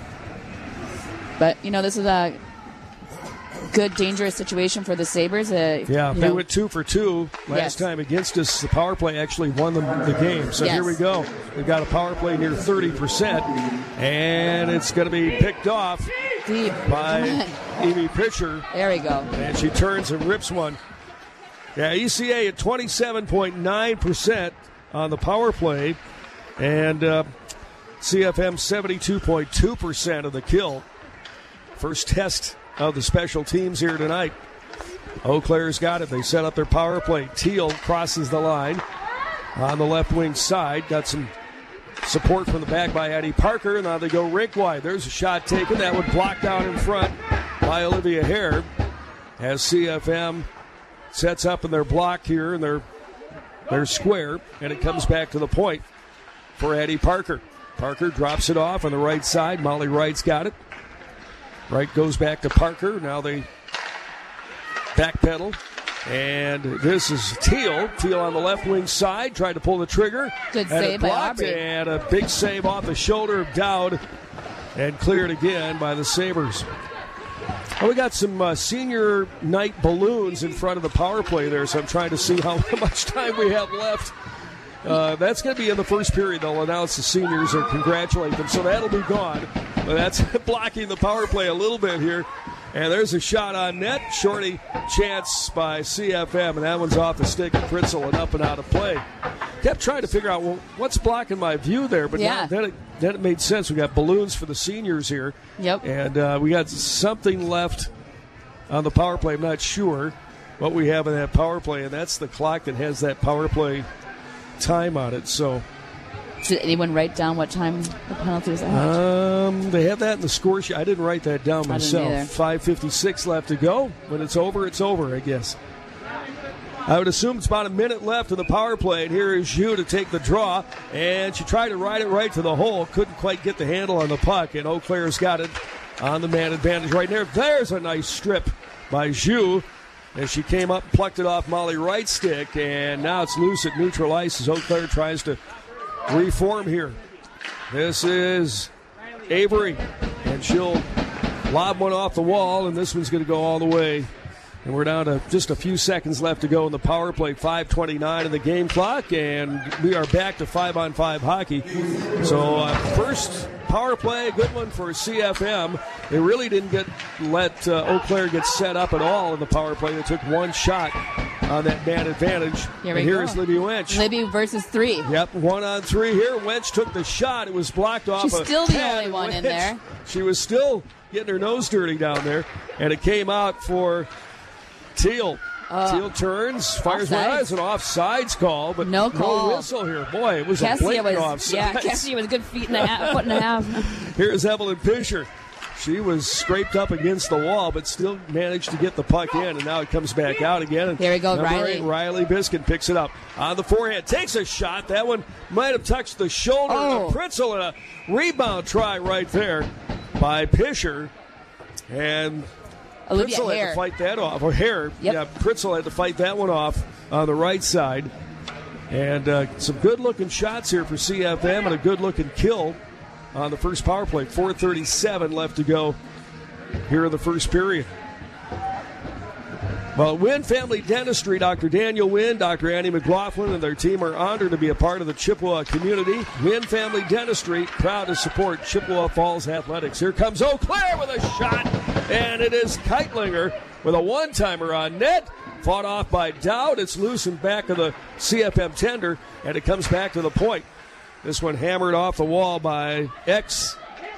But you know, this is a good, dangerous situation for the Sabres. Uh, yeah, you they know, went two for two last Yes. time against us. The power play actually won them the game. So Yes. here we go. We've got a power play near thirty percent, and it's going to be picked off deep by Evie Pitcher. There we go. And she turns and rips one. Yeah, E C A at twenty-seven point nine percent on the power play, and uh, C F M seventy-two point two percent of the kill. First test of the special teams here tonight. Eau Claire's got it. They set up their power play. Teal crosses the line on the left wing side. Got some support from the back by Addie Parker. And now they go rink wide. There's a shot taken. That one blocked down in front by Olivia Hare as C F M sets up in their block here in their, their square. And it comes back to the point for Addie Parker. Parker drops it off on the right side. Molly Wright's got it. Wright goes back to Parker. Now they backpedal. And this is Teal. Teal on the left wing side, tried to pull the trigger. Good and save it by blocked, Aubrey. and a big save off the shoulder of Dowd, and cleared again by the Sabres. Well, we got some uh, senior night balloons in front of the power play there, so I'm trying to see how much time we have left. Uh, that's going to be in the first period. They'll announce the seniors and congratulate them, so that'll be gone. But that's blocking the power play a little bit here. And there's a shot on net. Shorty chance by C F M, and that one's off the stick of Pritzel and up and out of play. Kept trying to figure out, well, what's blocking my view there? But Yeah. now, then, it, then it made sense. We got balloons for the seniors here. Yep. And uh, we got something left on the power play. I'm not sure what we have in that power play, and that's the clock that has that power play time on it. So Did anyone write down what time the penalty was at? um, they have that in the score sheet. I didn't write that down I didn't either. myself. five fifty-six left to go. When it's over, it's over, I guess. I would assume it's about a minute left of the power play, and here is Zhu to take the draw, and she tried to ride it right to the hole. Couldn't quite get the handle on the puck, and Eau Claire's got it on the man advantage right there. There's a nice strip by Zhu as she came up and plucked it off Molly Wright's stick, and now it's loose at neutral ice as Eau Claire tries to reform here. This is Avery, and she'll lob one off the wall, and this one's going to go all the way. And we're down to just a few seconds left to go in the power play, five twenty-nine in the game clock, and we are back to five-on-five hockey. So uh, first power play, a good one for C F M. They really didn't get let uh, Eau Claire get set up at all in the power play. They took one shot on that man advantage. Here we and here go. is Libby Wench. Libby versus three. Yep, one on three here. Wench took the shot. It was blocked off. She's a still the pad, only and one in Wench- there. She was still getting her nose dirty down there, and it came out for Teal. Uh, Teal turns, fires one. offsides. That's an offsides call, but No call. no whistle here. Boy, it was a Cassia blatant was offsides. yeah. Cassia was a good feet and a half, foot and a half. Here's Evelyn Fisher. She was scraped up against the wall, but still managed to get the puck in, and now it comes back out again. And Here we go, number Riley. eight, Riley Biskin picks it up on the forehand, takes a shot. That one might have touched the shoulder Oh. of Pritzel, and a rebound try right there by Fisher. And Olivia Pritzel had Hare. to fight that off. Or Hare. Yep. Yeah, Pritzel had to fight that one off on the right side. And uh, some good-looking shots here for C F M and a good-looking kill on the first power play. four thirty-seven left to go here in the first period. Well, Wynn Family Dentistry, Doctor Daniel Wynn, Doctor Annie McLaughlin, and their team are honored to be a part of the Chippewa community. Wynn Family Dentistry, proud to support Chippewa Falls Athletics. Here comes Eau Claire with a shot, and it is Keitlinger with a one-timer on net. Fought off by Dowd. It's loose in back of the C F M tender, and it comes back to the point. This one hammered off the wall by X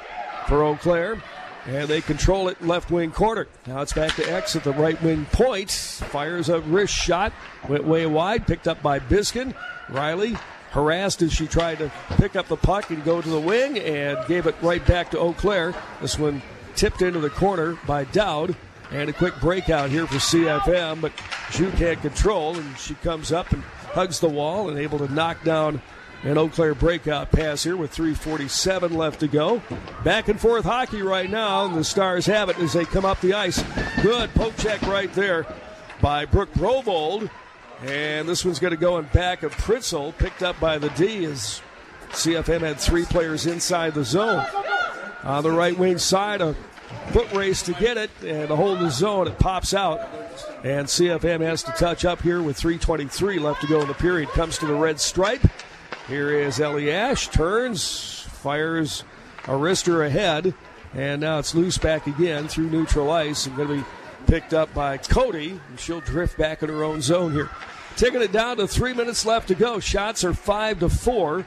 for Eau Claire. And they control it left wing corner. Now it's back to X at the right wing point. Fires a wrist shot. Went way wide. Picked up by Biskin. Riley harassed as she tried to pick up the puck and go to the wing and gave it right back to Eau Claire. This one tipped into the corner by Dowd. And a quick breakout here for C F M. But Zhu can't control. And she comes up and hugs the wall and able to knock down an Eau Claire breakout pass here with three forty-seven left to go. Back and forth hockey right now, and the Stars have it as they come up the ice. Good poke check right there by Brooke Brovold. And this one's going to go in back of Pritzel, picked up by the D as C F M had three players inside the zone. On the right wing side, a foot race to get it, and to hold the zone, it pops out. And C F M has to touch up here with three twenty-three left to go in the period. Comes to the red stripe. Here is Ellie Ash, turns, fires a wrister ahead, and now it's loose back again through neutral ice and going to be picked up by Cody, and she'll drift back in her own zone here. Taking it down to three minutes left to go. Shots are five to four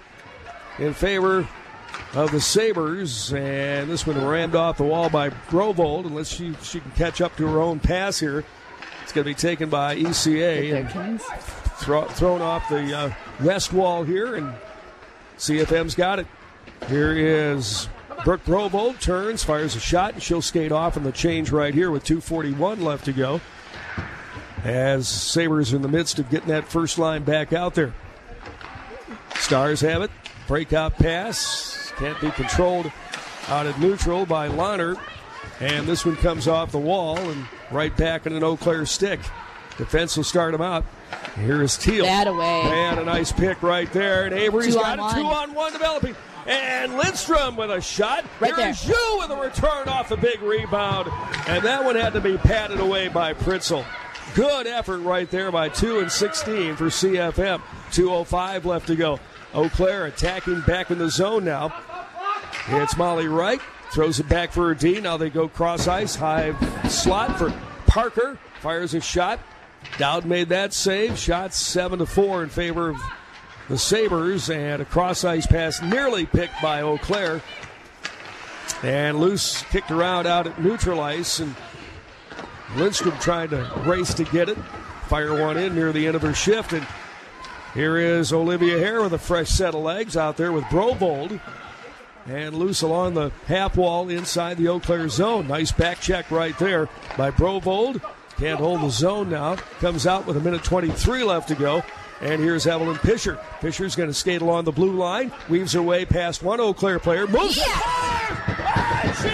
in favor of the Sabres, and this one rammed off the wall by Brovold, unless she, she can catch up to her own pass here. It's going to be taken by E C A and throw, thrown off the uh, west wall here, and C F M's got it. Here is Brooke Brovold, turns, fires a shot, and she'll skate off in the change right here with two forty-one left to go. As Sabres are in the midst of getting that first line back out there. Stars have it. Breakout pass. Can't be controlled out at neutral by Lahner. And this one comes off the wall and right back in an Eau Claire stick. Defense will start them out. Here is Teal. That away. And a nice pick right there. And Avery's Two got on a one. two-on-one developing. And Lindstrom with a shot. Right there. Here's Zhu with a return off the big rebound. And that one had to be patted away by Pritzel. Good effort right there by two and sixteen for C F M. two oh five left to go. Eau Claire attacking back in the zone now. It's Molly Wright. Throws it back for her D. Now they go cross ice. High slot for Parker. Fires a shot. Dowd made that save. Shot seven to four in favor of the Sabres. And a cross ice pass nearly picked by Eau Claire. And loose kicked around out at neutral ice. And Lindstrom trying to race to get it. Fire one in near the end of her shift. And here is Olivia Hare with a fresh set of legs out there with Brovold. And loose along the half wall inside the Eau Claire zone. Nice back check right there by Brovold. Can't hold the zone now. Comes out with a minute twenty-three left to go. And here's Evelyn Pischer. Pischer's going to skate along the blue line. Weaves her way past one Eau Claire player. Moves Yes! it forward! And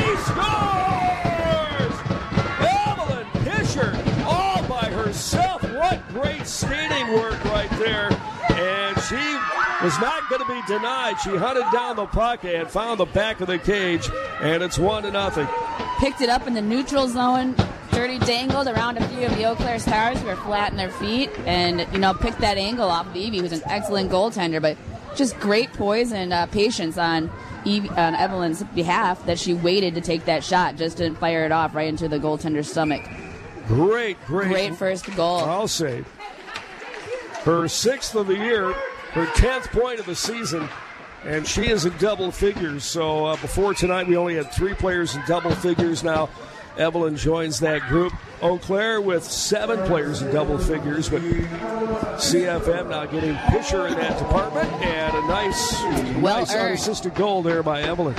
she scores! Evelyn Pischer all by herself. What great skating work right there. And she was not going to be denied. She hunted down the puck and found the back of the cage. And it's one to nothing. Picked it up in the neutral zone. Dirty dangled around a few of the Eau Claire Stars who were flat in their feet, and you know picked that angle off of Evie, who's an excellent goaltender. But just great poise and uh, patience on Evie, on Evelyn's behalf that she waited to take that shot, just didn't fire it off right into the goaltender's stomach. Great, great, great first goal. I'll say her sixth of the year, her tenth point of the season. And she is in double figures. So uh, before tonight, we only had three players in double figures. Now Evelyn joins that group. Eau Claire with seven players in double figures, but C F M now getting Pischer in that department, and a nice, well nice earned. unassisted goal there by Evelyn.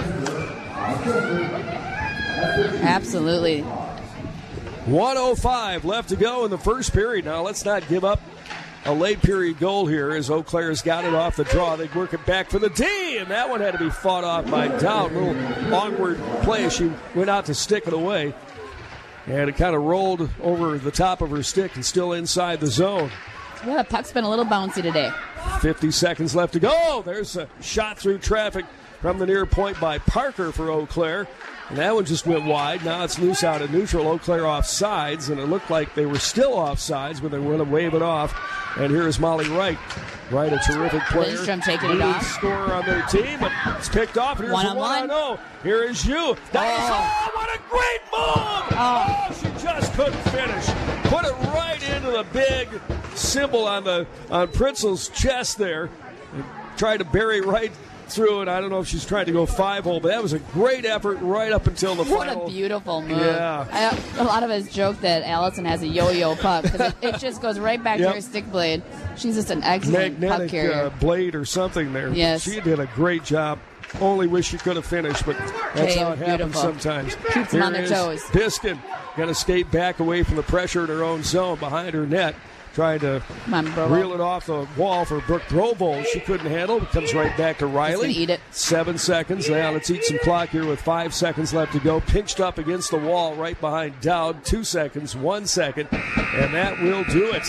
Absolutely. one oh five left to go in the first period. Now let's not give up a late period goal here as Eau Claire's got it off the draw. They work it back for the D, and that one had to be fought off by Dowd. A little awkward play. She went out to stick it away, and it kind of rolled over the top of her stick and still inside the zone. Yeah, the puck's been a little bouncy today. fifty seconds left to go. There's a shot through traffic from the near point by Parker for Eau Claire. And that one just went wide. Now it's loose out of neutral. Eau Claire off sides, and it looked like they were still off sides, but they were going to wave it off. And here is Molly Wright. Wright, a terrific player. Lindstrom taking it Leading off. scorer on their team, but it's picked off. Here's One a on one one. on oh. Here is you. That is, oh, what a great move! Oh. Oh, she just couldn't finish. Put it right into the big symbol on the on Pritzel's chest there. And tried to bury right through it. I don't know if she's trying to go five-hole, but that was a great effort right up until the What final. a beautiful move. Yeah. I, a lot of us joke that Allison has a yo-yo puck because it, it just goes right back Yep. to her stick blade. She's just an excellent puck Magnetic carrier. uh, blade or something there. Yes. She did a great job. Only wish she could have finished, but that's Hey, how it happens beautiful. sometimes. Keeps them on Here their is toes. Biskin going to skate back away from the pressure in her own zone behind her net. Trying to Come on, Brovo. reel it off the wall for Brooke Brovold. She couldn't handle it. It comes right back to Riley. gonna eat it. Seven seconds. Now let's eat some clock here with five seconds left to go. Pinched up against the wall right behind Dowd. Two seconds, one second, and that will do it.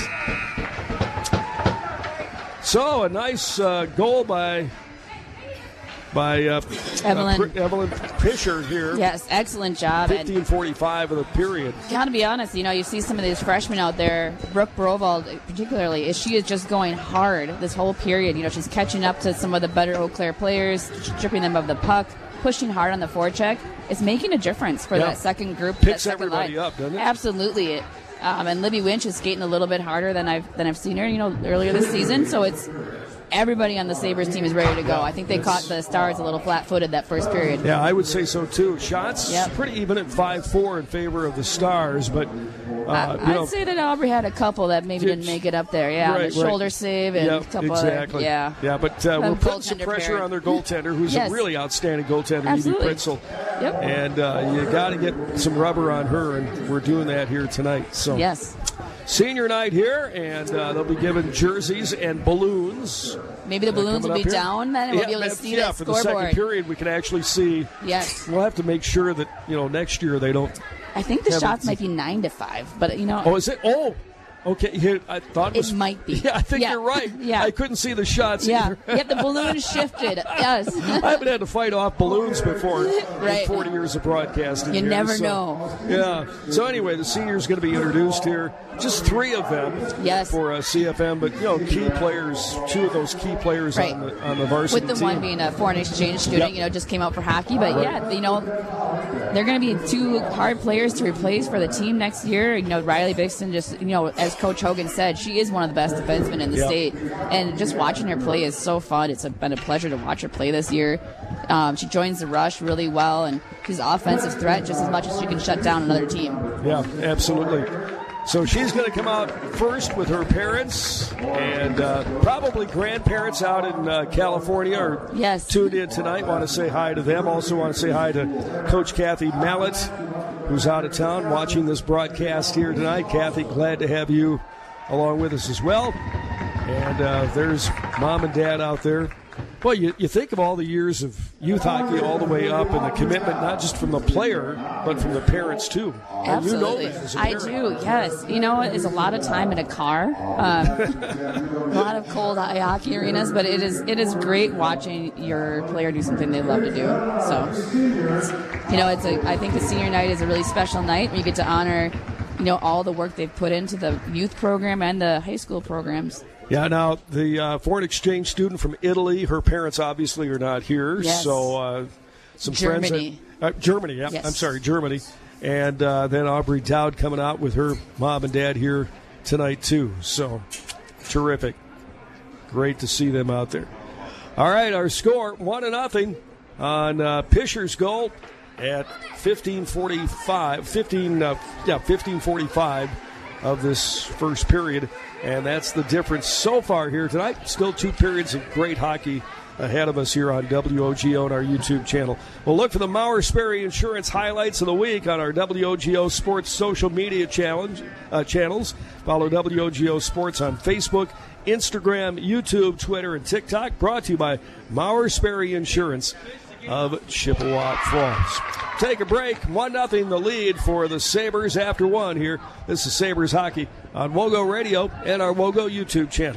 So a nice uh, goal by by uh, Evelyn. uh, Pr- Evelyn Pischer here. Yes, excellent job. And fifteen forty-five of the period. got to be honest, you know, you see some of these freshmen out there, Brooke Brovold particularly, is she is just going hard this whole period. You know, she's catching up to some of the better Eau Claire players, stripping them of the puck, pushing hard on the forecheck. It's making a difference for Yeah. that second group. Picks that second everybody line. up, doesn't it? Absolutely. It, um, and Libby Winch is skating a little bit harder than I've than I've seen her, you know, earlier this season. So it's everybody on the Sabres team is ready to go. I think they caught the Stars a little flat-footed that first period. Yeah, I would say so too. Shots Yep. pretty even at five four in favor of the Stars, but uh, I, you I'd know, say that Aubrey had a couple that maybe Did didn't make it up there. Yeah, Right, the right. shoulder save and Yep, a couple exactly. other. Yeah, yeah, but uh, The we're putting some goaltender pressure pairing. on their goaltender, who's Yes. a really outstanding goaltender, Evie Absolutely. Pritzel. Yep. And uh, you got to get some rubber on her, and we're doing that here tonight. So Yes. senior night here, and uh, they'll be given jerseys and balloons. Maybe the uh, balloons coming will up be here. down then, and we'll yeah, be able to that- see yeah, that for the second scoreboard. period, we can actually see. Yes. We'll have to make sure that you know next year they don't. I think the have shots it- might be nine to five, but you know. Oh, is it? Oh, Okay, here, I thought it, was, it might be. Yeah, I think yeah. you're right. Yeah. I couldn't see the shots yeah. either. Yep, the balloon shifted. Yes. I haven't had to fight off balloons before right. in forty years of broadcasting. You here, never so, know. Yeah. So anyway, the seniors going to be introduced here. Just three of them yes. for uh, C F M, but you know, key players. Two of those key players right. on the on the varsity With the team. one being a foreign exchange student, yep. you know, just came out for hockey. But right. yeah, you know, they're going to be two hard players to replace for the team next year. You know, Riley Bixton, just you know, as Coach Hogan said, she is one of the best defensemen in the yep. state, and just watching her play is so fun. It's a, been a pleasure to watch her play this year. Um, she joins the rush really well, and she's an offensive threat just as much as she can shut down another team. Yeah, absolutely. So she's going to come out first with her parents and uh, probably grandparents out in uh, California are yes. tuned in tonight. Want to say hi to them. Also want to say hi to Coach Kathy Mallet, who's out of town watching this broadcast here tonight. Kathy, glad to have you along with us as well. And uh, there's Mom and Dad out there. Well, you, you think of all the years of youth hockey all the way up and the commitment not just from the player, but from the parents, too. And Absolutely. you know this as a I parent. do, yes. You know, it's a lot of time in a car, um, a lot of cold hockey arenas, but it is it is great watching your player do something they love to do. So, it's, you know, it's a. I think the senior night is a really special night where you get to honor, you know, all the work they've put into the youth program and the high school programs. Yeah, now, the uh, foreign exchange student from Italy, her parents obviously are not here. Yes. So uh, some Germany. friends. That, uh, Germany, yeah. Yes. I'm sorry, Germany. And uh, then Aubrey Dowd coming out with her mom and dad here tonight, too. So terrific. Great to see them out there. All right, our score, one to nothing on uh, Pisher's goal at fifteen forty-five, fifteen, uh, yeah, fifteen forty-five of this first period. And that's the difference so far here tonight. Still two periods of great hockey ahead of us here on W O G O and our YouTube channel. We'll look for the Mauer Sperry Insurance highlights of the week on our W O G O Sports social media challenge uh, channels. Follow W O G O Sports on Facebook, Instagram, YouTube, Twitter, and TikTok. Brought to you by Mauer Sperry Insurance of Chippewa Falls. Take a break. one nothing the lead for the Sabres after one here. This is Sabres Hockey on WOGO Radio and our WOGO YouTube channel.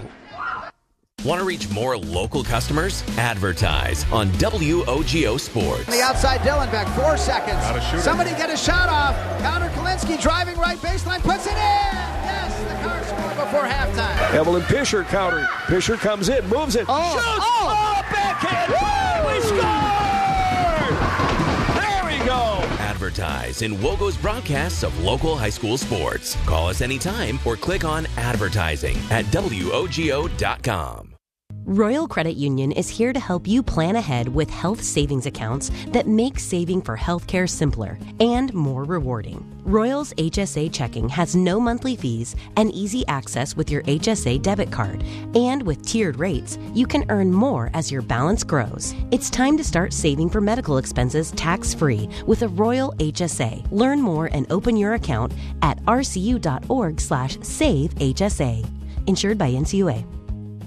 Want to reach more local customers? Advertise on W O G O Sports. On the outside, Dylan back four seconds. Not a shooter. Somebody get a shot off. Connor Kalinske driving right baseline, puts it in. Yes, the Cars score before halftime. Evelyn Pisher counter. Pisher comes in, moves it, Oh, shoots. oh. Oh, backhand. Woo! We scored! There we go. Advertise in WOGO's broadcasts of local high school sports. Call us anytime or click on advertising at W O G O dot com. Royal Credit Union is here to help you plan ahead with health savings accounts that make saving for healthcare simpler and more rewarding. Royal's H S A checking has no monthly fees and easy access with your H S A debit card. And with tiered rates, you can earn more as your balance grows. It's time to start saving for medical expenses tax-free with a Royal H S A. Learn more and open your account at R C U dot org slash save H S A. Insured by N C U A.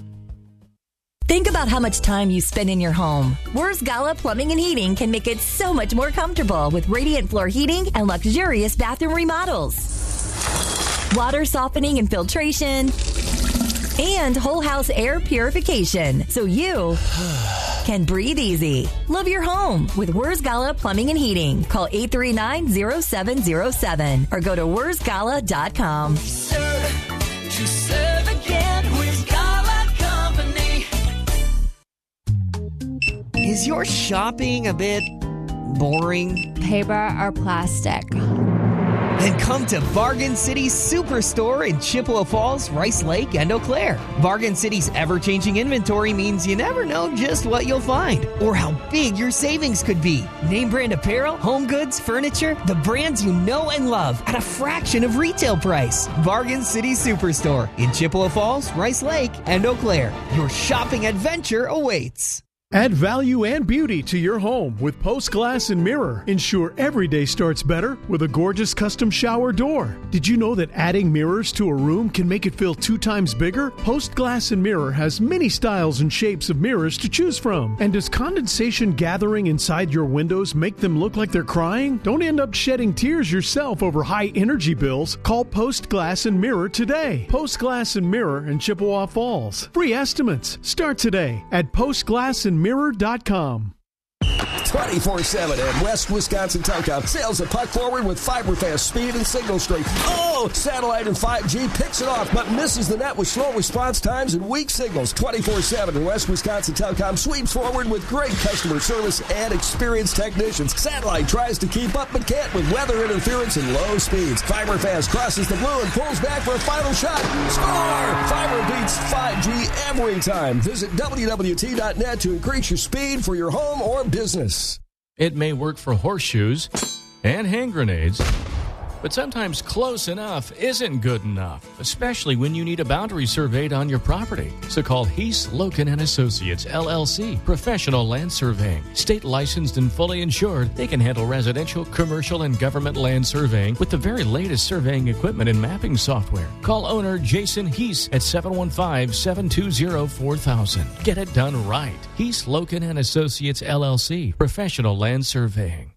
Think about how much time you spend in your home. Wurz Gala Plumbing and Heating can make it so much more comfortable with radiant floor heating and luxurious bathroom remodels. Water softening and filtration. And whole house air purification. So you can breathe easy. Love your home with Wurz Gala Plumbing and Heating. Call eight three nine, zero seven zero seven or go to wurz gala dot com. Serve, to serve again, Wurz Gala Company. Is your shopping a bit boring? Paper or plastic? Then come to Bargain City Superstore in Chippewa Falls, Rice Lake, and Eau Claire. Bargain City's ever-changing inventory means you never know just what you'll find or how big your savings could be. Name brand apparel, home goods, furniture, the brands you know and love at a fraction of retail price. Bargain City Superstore in Chippewa Falls, Rice Lake, and Eau Claire. Your shopping adventure awaits. Add value and beauty to your home with Post Glass and Mirror. Ensure every day starts better with a gorgeous custom shower door. Did you know that adding mirrors to a room can make it feel two times bigger? Post Glass and Mirror has many styles and shapes of mirrors to choose from. And does condensation gathering inside your windows make them look like they're crying? Don't end up shedding tears yourself over high energy bills. Call Post Glass and Mirror today. Post Glass and Mirror in Chippewa Falls. Free estimates start today at post glass and mirror dot com. twenty-four seven at West Wisconsin Telecom. Sales of puck forward with fiber fast speed and signal strength. Oh, satellite and five G picks it off, but misses the net with slow response times and weak signals. twenty-four seven at West Wisconsin Telecom sweeps forward with great customer service and experienced technicians. Satellite tries to keep up but can't with weather interference and low speeds. Fiber fast crosses the blue and pulls back for a final shot. Score! Fiber beats five G every time. Visit W W T dot net to increase your speed for your home or business. It may work for horseshoes and hand grenades, but sometimes close enough isn't good enough, especially when you need a boundary surveyed on your property. So call Heath, Loken and Associates, L L C, Professional Land Surveying. State licensed and fully insured, they can handle residential, commercial, and government land surveying with the very latest surveying equipment and mapping software. Call owner Jason Heath at seven one five, seven two zero, four thousand. Get it done right. Heath, Loken and Associates, L L C, Professional Land Surveying.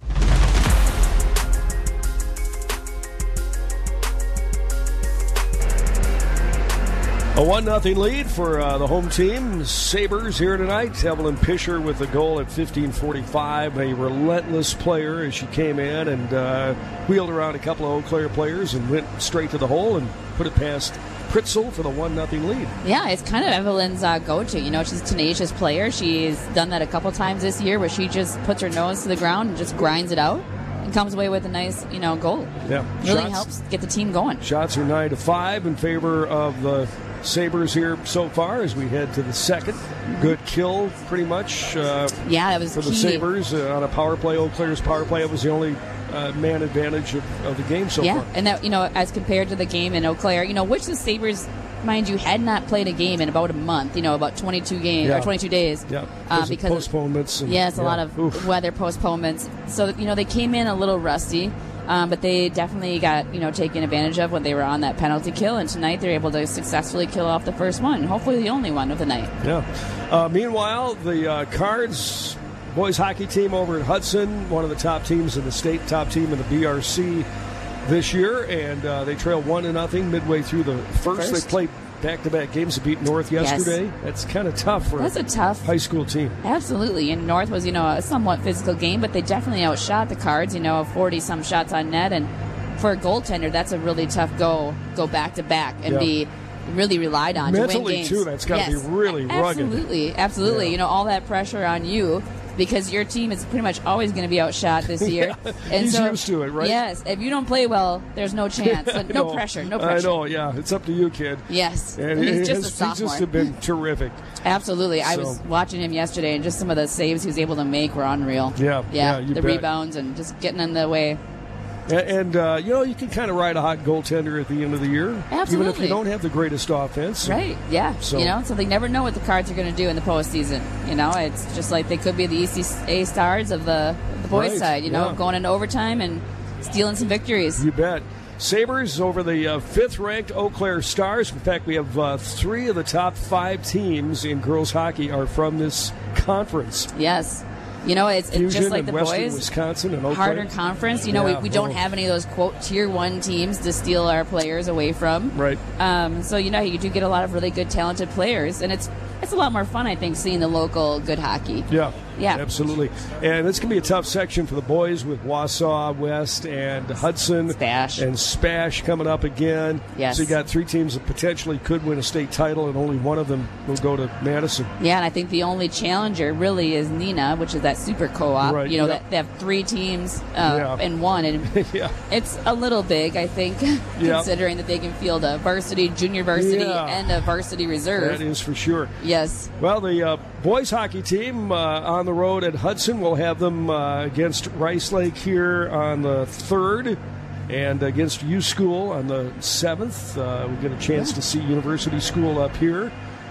A one nothing lead for uh, the home team. Sabres here tonight. Evelyn Pischer with the goal at fifteen forty-five. A relentless player as she came in and uh, wheeled around a couple of Eau Claire players and went straight to the hole and put it past Pritzel for the one nothing lead. Yeah, it's kind of Evelyn's uh, go-to. You know, she's a tenacious player. She's done that a couple times this year where she just puts her nose to the ground and just grinds it out and comes away with a nice, you know, goal. Yeah, really shots, helps get the team going. Shots are nine to five in favor of the Sabres here so far as we head to the second. Good kill, pretty much. Uh, yeah, that was for the key. Sabres uh, on a power play. Eau Claire's power play. It was the only uh, man advantage of, of the game so yeah, far. Yeah, and that, you know, as compared to the game in Eau Claire, you know, which the Sabres, mind you, had not played a game in about a month. You know, about twenty-two games yeah. or twenty-two days. Yeah, uh, because of postponements. And, yeah, it's a yeah. lot of Oof. weather postponements. So you know, they came in a little rusty. Um, but they definitely got, you know, taken advantage of when they were on that penalty kill. And tonight they're able to successfully kill off the first one. Hopefully the only one of the night. Yeah. Uh, meanwhile, the uh, Cards boys hockey team over at Hudson, one of the top teams in the state, top team in the B R C this year. And uh, they trail one to nothing midway through the first. first. They played back-to-back games to beat North yesterday. Yes. That's kind of tough for That's a tough high school team. Absolutely. And North was, you know, a somewhat physical game, but they definitely outshot the Cards, you know, forty-some shots on net. And for a goaltender, that's a really tough go, go back-to-back and yeah. be really relied on Mentally, to win games. too, that's got to yes. be really rugged. Absolutely, absolutely. Yeah. You know, all that pressure on you because your team is pretty much always going to be outshot this year. yeah. And He's so, used to it, right? Yes. If you don't play well, there's no chance. Yeah, no know. pressure, no pressure. I know, yeah. It's up to you, kid. Yes. And he's just his, a sophomore. He's just have been terrific. Absolutely. I So. was watching him yesterday, and just some of the saves he was able to make were unreal. Yeah, Yeah, yeah, you the bet. rebounds and just getting in the way. And, and uh, you know, you can kind of ride a hot goaltender at the end of the year. Even if Absolutely. you don't have the greatest offense. Right, yeah. So- You know, so they never know what the Cards are going to do in the postseason. You know, it's just like they could be the E C A stars of the, the boys' Right, side, you know, yeah. going into overtime and stealing some victories. You bet. Sabres over the uh, fifth-ranked Eau Claire Stars. In fact, we have uh, three of the top five teams in girls hockey are from this conference. Yes. You know, it's, it's Fusion just like and the Western boys. Wisconsin and Eau Harder Claire. conference. You know, Yeah, we, we don't well. have any of those, quote, tier one teams to steal our players away from. Right. Um, so, you know, you do get a lot of really good, talented players. And it's it's a lot more fun, I think, seeing the local good hockey. Yeah. Yeah. Absolutely. And it's going to be a tough section for the boys with Wausau West and Hudson. Spash. And Spash coming up again. Yes. So you got three teams that potentially could win a state title, and only one of them will go to Madison. Yeah, and I think the only challenger really is Neenah, which is that super co-op. Right, you know, yeah. that they have three teams uh, Yeah. in one, and yeah. it's a little big, I think, considering that they can field a varsity, junior varsity, Yeah. and a varsity reserve. That is for sure. Yes. Well, the uh, boys hockey team uh, on the road at Hudson, we'll have them uh, against Rice Lake here on the third and against U School on the seventh. Uh, we get a chance to see University School up here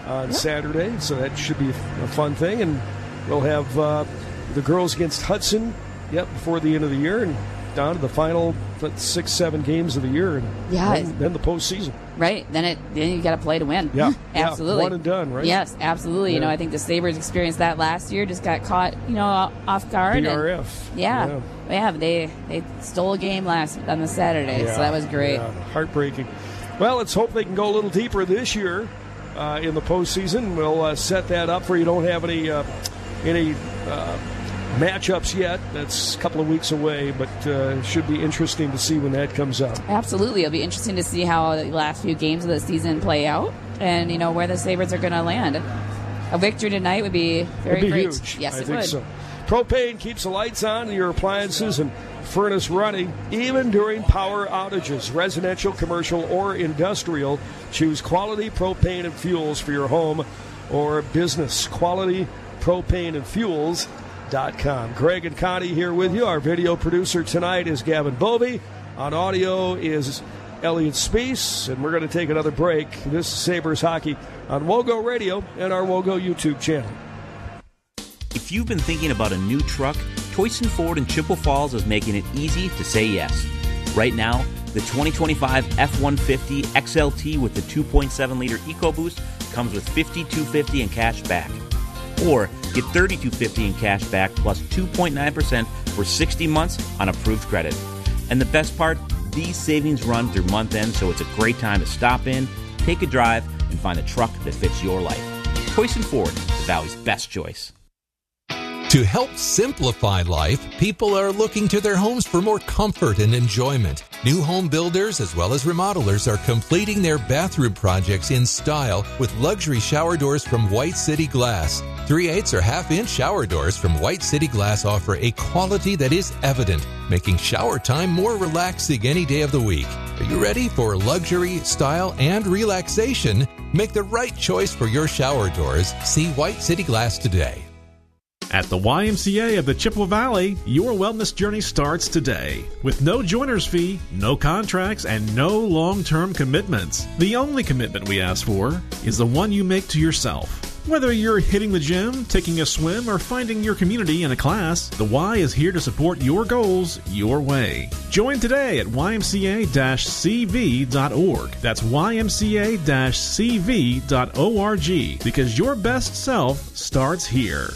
on Yep. Saturday, so that should be a fun thing. And we'll have uh, the girls against Hudson, yep, before the end of the year, and down to the final six, seven games of the year, and Yeah. then, then the postseason. Right. Then it then you got to play to win. Yeah. Absolutely. Yeah, one and done, right? Yes, absolutely. You Yeah. know, I think the Sabres experienced that last year, just got caught, you know, off guard. B R and- F. yeah. Yeah. yeah. They they stole a game last on the Saturday, Yeah, so that was great. yeah, heartbreaking. Well, let's hope they can go a little deeper this year uh, in the postseason. We'll uh, set that up for you. Don't have any uh, any uh, matchups yet. That's a couple of weeks away, but uh, should be interesting to see when that comes up. Absolutely. It'll be interesting to see how the last few games of the season play out and, you know, where the Sabres are going to land. A victory tonight would be very It'd be great. huge. Yes, I it think would. so. Propane keeps the lights on, your appliances and furnace running, even during power outages. Residential, commercial, or industrial, choose quality propane and fuels for your home or business. Quality propane and fuels dot com. Greg and Connie here with you. Our video producer tonight is Gavin Bovey. On audio is Elliot Speece, and we're going to take another break. This is Sabres Hockey on Wogo Radio and our Wogo YouTube channel. If you've been thinking about a new truck, Toyson Ford in Chippewa Falls is making it easy to say yes. Right now, the twenty twenty-five F one fifty X L T with the two point seven liter EcoBoost comes with five thousand two hundred fifty dollars in cash back. Or get three thousand two hundred fifty dollars in cash back plus two point nine percent for sixty months on approved credit. And the best part, these savings run through month end, so it's a great time to stop in, take a drive, and find a truck that fits your life. Toyson Ford, the Valley's best choice. To help simplify life, people are looking to their homes for more comfort and enjoyment. New home builders as well as remodelers are completing their bathroom projects in style with luxury shower doors from White City Glass. three eighths or half-inch shower doors from White City Glass offer a quality that is evident, making shower time more relaxing any day of the week. Are you ready for luxury, style, and relaxation? Make the right choice for your shower doors. See White City Glass today. At the Y M C A of the Chippewa Valley, your wellness journey starts today. With no joiner's fee, no contracts, and no long-term commitments. The only commitment we ask for is the one you make to yourself. Whether you're hitting the gym, taking a swim, or finding your community in a class, the Y is here to support your goals your way. Join today at Y M C A C V dot org. That's Y M C A C V dot org, because your best self starts here.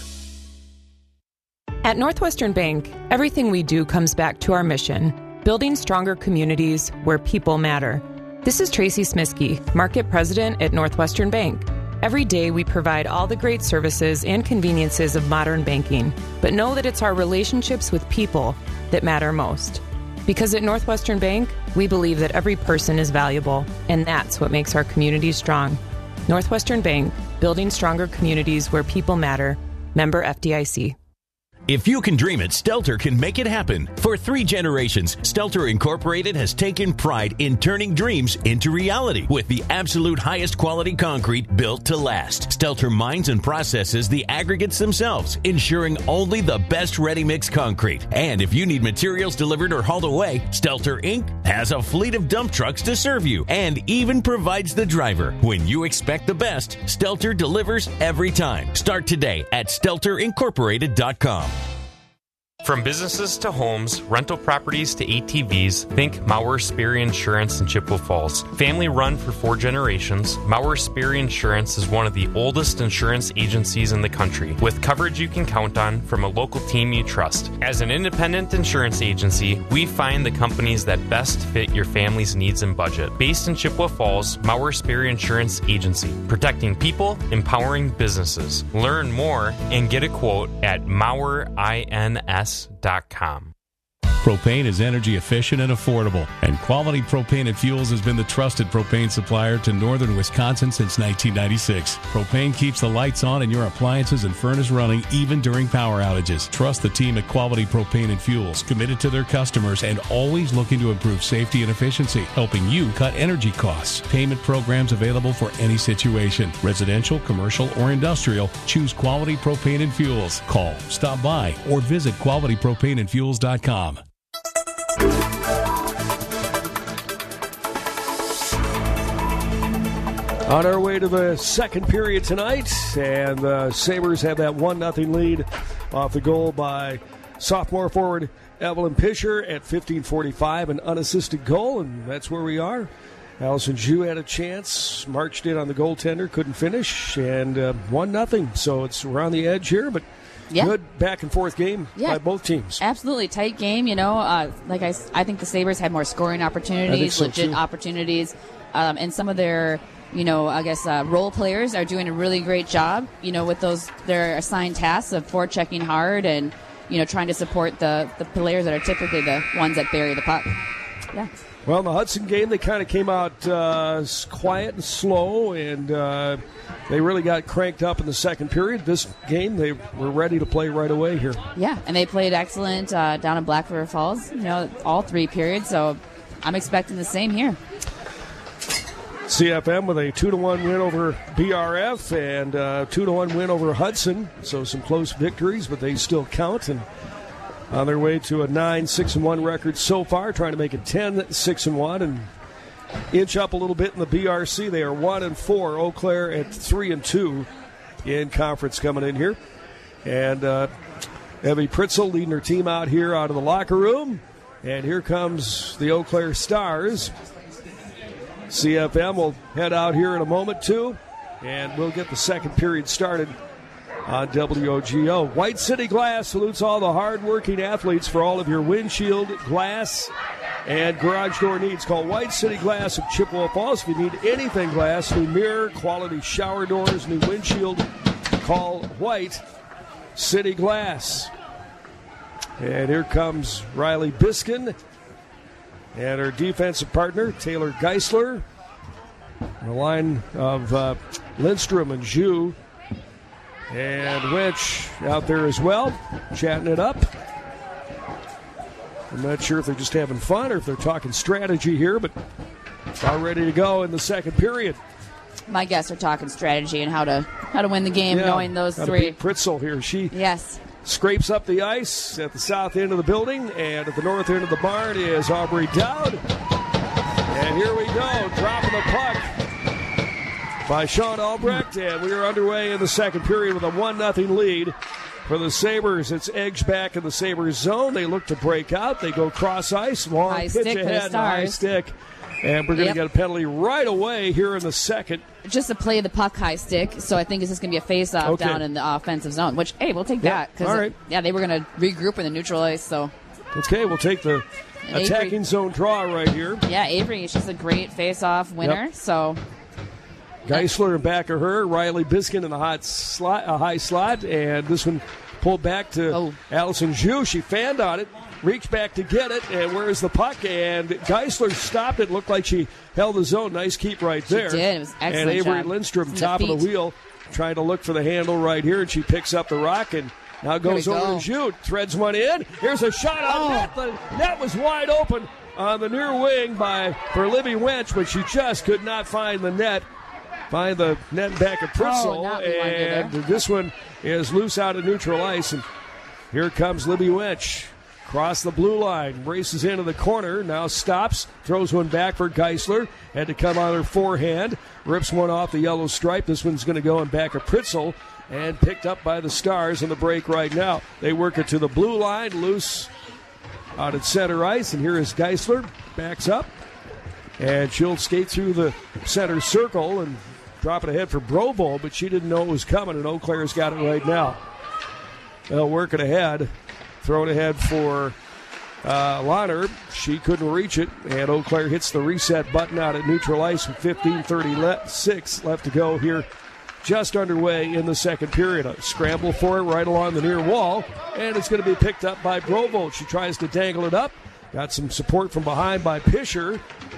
At Northwestern Bank, everything we do comes back to our mission, building stronger communities where people matter. This is Tracy Smiskey, Market President at Northwestern Bank. Every day we provide all the great services and conveniences of modern banking, but know that it's our relationships with people that matter most. Because at Northwestern Bank, we believe that every person is valuable, and that's what makes our communities strong. Northwestern Bank, building stronger communities where people matter. Member F D I C. If you can dream it, Stelter can make it happen. For three generations, Stelter Incorporated has taken pride in turning dreams into reality with the absolute highest quality concrete built to last. Stelter mines and processes the aggregates themselves, ensuring only the best ready-mix concrete. And if you need materials delivered or hauled away, Stelter Incorporated has a fleet of dump trucks to serve you and even provides the driver. When you expect the best, Stelter delivers every time. Start today at stelter incorporated dot com. From businesses to homes, rental properties to A T Vs, think Mauer Sperry Insurance in Chippewa Falls. Family run for four generations, Mauer Sperry Insurance is one of the oldest insurance agencies in the country, with coverage you can count on from a local team you trust. As an independent insurance agency, we find the companies that best fit your family's needs and budget. Based in Chippewa Falls, Mauer Sperry Insurance Agency, protecting people, empowering businesses. Learn more and get a quote at mauer ins dot com. Propane is energy efficient and affordable, and Quality Propane and Fuels has been the trusted propane supplier to northern Wisconsin since nineteen ninety-six. Propane keeps the lights on and your appliances and furnace running even during power outages. Trust the team at Quality Propane and Fuels, committed to their customers and always looking to improve safety and efficiency, helping you cut energy costs. Payment programs available for any situation. Residential, commercial, or industrial, choose Quality Propane and Fuels. Call, stop by, or visit quality propane and fuels dot com. On our way to the second period tonight, and the Sabres have that one nothing lead off the goal by sophomore forward Evelyn Pisher at fifteen forty-five, an unassisted goal, and that's where we are. Allison Jew had a chance, marched in on the goaltender, couldn't finish, and uh, one nothing. So it's we're on the edge here, but yeah. Good back and forth game yeah. by both teams. Absolutely tight game. You know, uh, like I, I think the Sabres had more scoring opportunities, so legit too. opportunities, um, and some of their, you know, I guess uh, role players are doing a really great job. You know, with those their assigned tasks of forechecking hard and you know trying to support the the players that are typically the ones that bury the puck. Yeah. Well, in the Hudson game, they kind of came out uh, quiet and slow, and uh, they really got cranked up in the second period. This game, they were ready to play right away here. Yeah, and they played excellent uh, down in Black River Falls, you know, all three periods, so I'm expecting the same here. C F M with a two to one win over B R F and a two to one win over Hudson, so some close victories, but they still count, and on their way to a nine six and one record so far, trying to make it ten six and one and inch up a little bit in the B R C. They are one and four. Eau Claire at three and two in conference coming in here. And uh, Evie Pritzel leading her team out here out of the locker room. And here comes the Eau Claire Stars. C F M will head out here in a moment, too. And we'll get the second period started on W O G O. White City Glass salutes all the hard-working athletes for all of your windshield, glass, and garage door needs. Call White City Glass of Chippewa Falls. If you need anything glass, new mirror, quality shower doors, new windshield, call White City Glass. And here comes Riley Biskin and her defensive partner, Taylor Geisler. The line of uh, Lindstrom and Jew. And Winch out there as well, chatting it up. I'm not sure if they're just having fun or if they're talking strategy here, but all ready to go in the second period. My guests are talking strategy and how to how to win the game, Yeah, knowing those how to three. beat Pritzel here. She yes. scrapes up the ice at the south end of the building, and at the north end of the barn is Aubrey Dowd. And here we go, dropping the puck by Sean Albrecht, and we are underway in the second period with a one nothing lead for the Sabres. It's edged back in the Sabres zone. They look to break out. They go cross ice, long High pitch stick for the ahead, and a high Stars. stick. And we're going to Yep. get a penalty right away here in the second. Just to play the puck high stick, so I think it's just going to be a face-off Okay. down in the offensive zone, which, hey, we'll take Yeah, that. 'cause all it- right. yeah, they were going to regroup in the neutral ice, so. Okay, we'll take the And Avery- attacking zone draw right here. Yeah, Avery, she's a great face-off winner, Yep. so. Geisler in back of her, Riley Biskin in the hot slot, a high slot, and this one pulled back to Oh. Allison Jew. She fanned on it, reached back to get it, and where's the puck? And Geisler stopped it. Looked like she held the zone. Nice keep right She there. did. It was and excellent Avery job. Lindstrom, From the top of the feet. wheel, trying to look for the handle right here, and she picks up the rock and now goes we over go. to Jew. Threads one in. Here's a shot on Oh. net. The net was wide open on the near wing by for Libby Wench, but she just could not find the net. Find the net back at Pritzel, Oh, not the line there. and this one is loose out of neutral ice. And here comes Libby Wench. Cross the blue line, races into the corner, now stops, throws one back for Geisler. Had to come on her forehand, rips one off the yellow stripe. This one's going to go in back of Pritzel and picked up by the Stars in the break right now. They work it to the blue line, loose out at center ice, and here is Geisler, backs up, and she'll skate through the center circle and drop it ahead for Brovo, but she didn't know it was coming, and Eau Claire's got it right now. They'll work it ahead. Throw it ahead for uh, Lahner. She couldn't reach it, and Eau Claire hits the reset button out at neutral ice with fifteen thirty-six left to go here. Just underway in the second period. A scramble for it right along the near wall, and it's going to be picked up by Brovo. She tries to dangle it up. Got some support from behind by Pisher,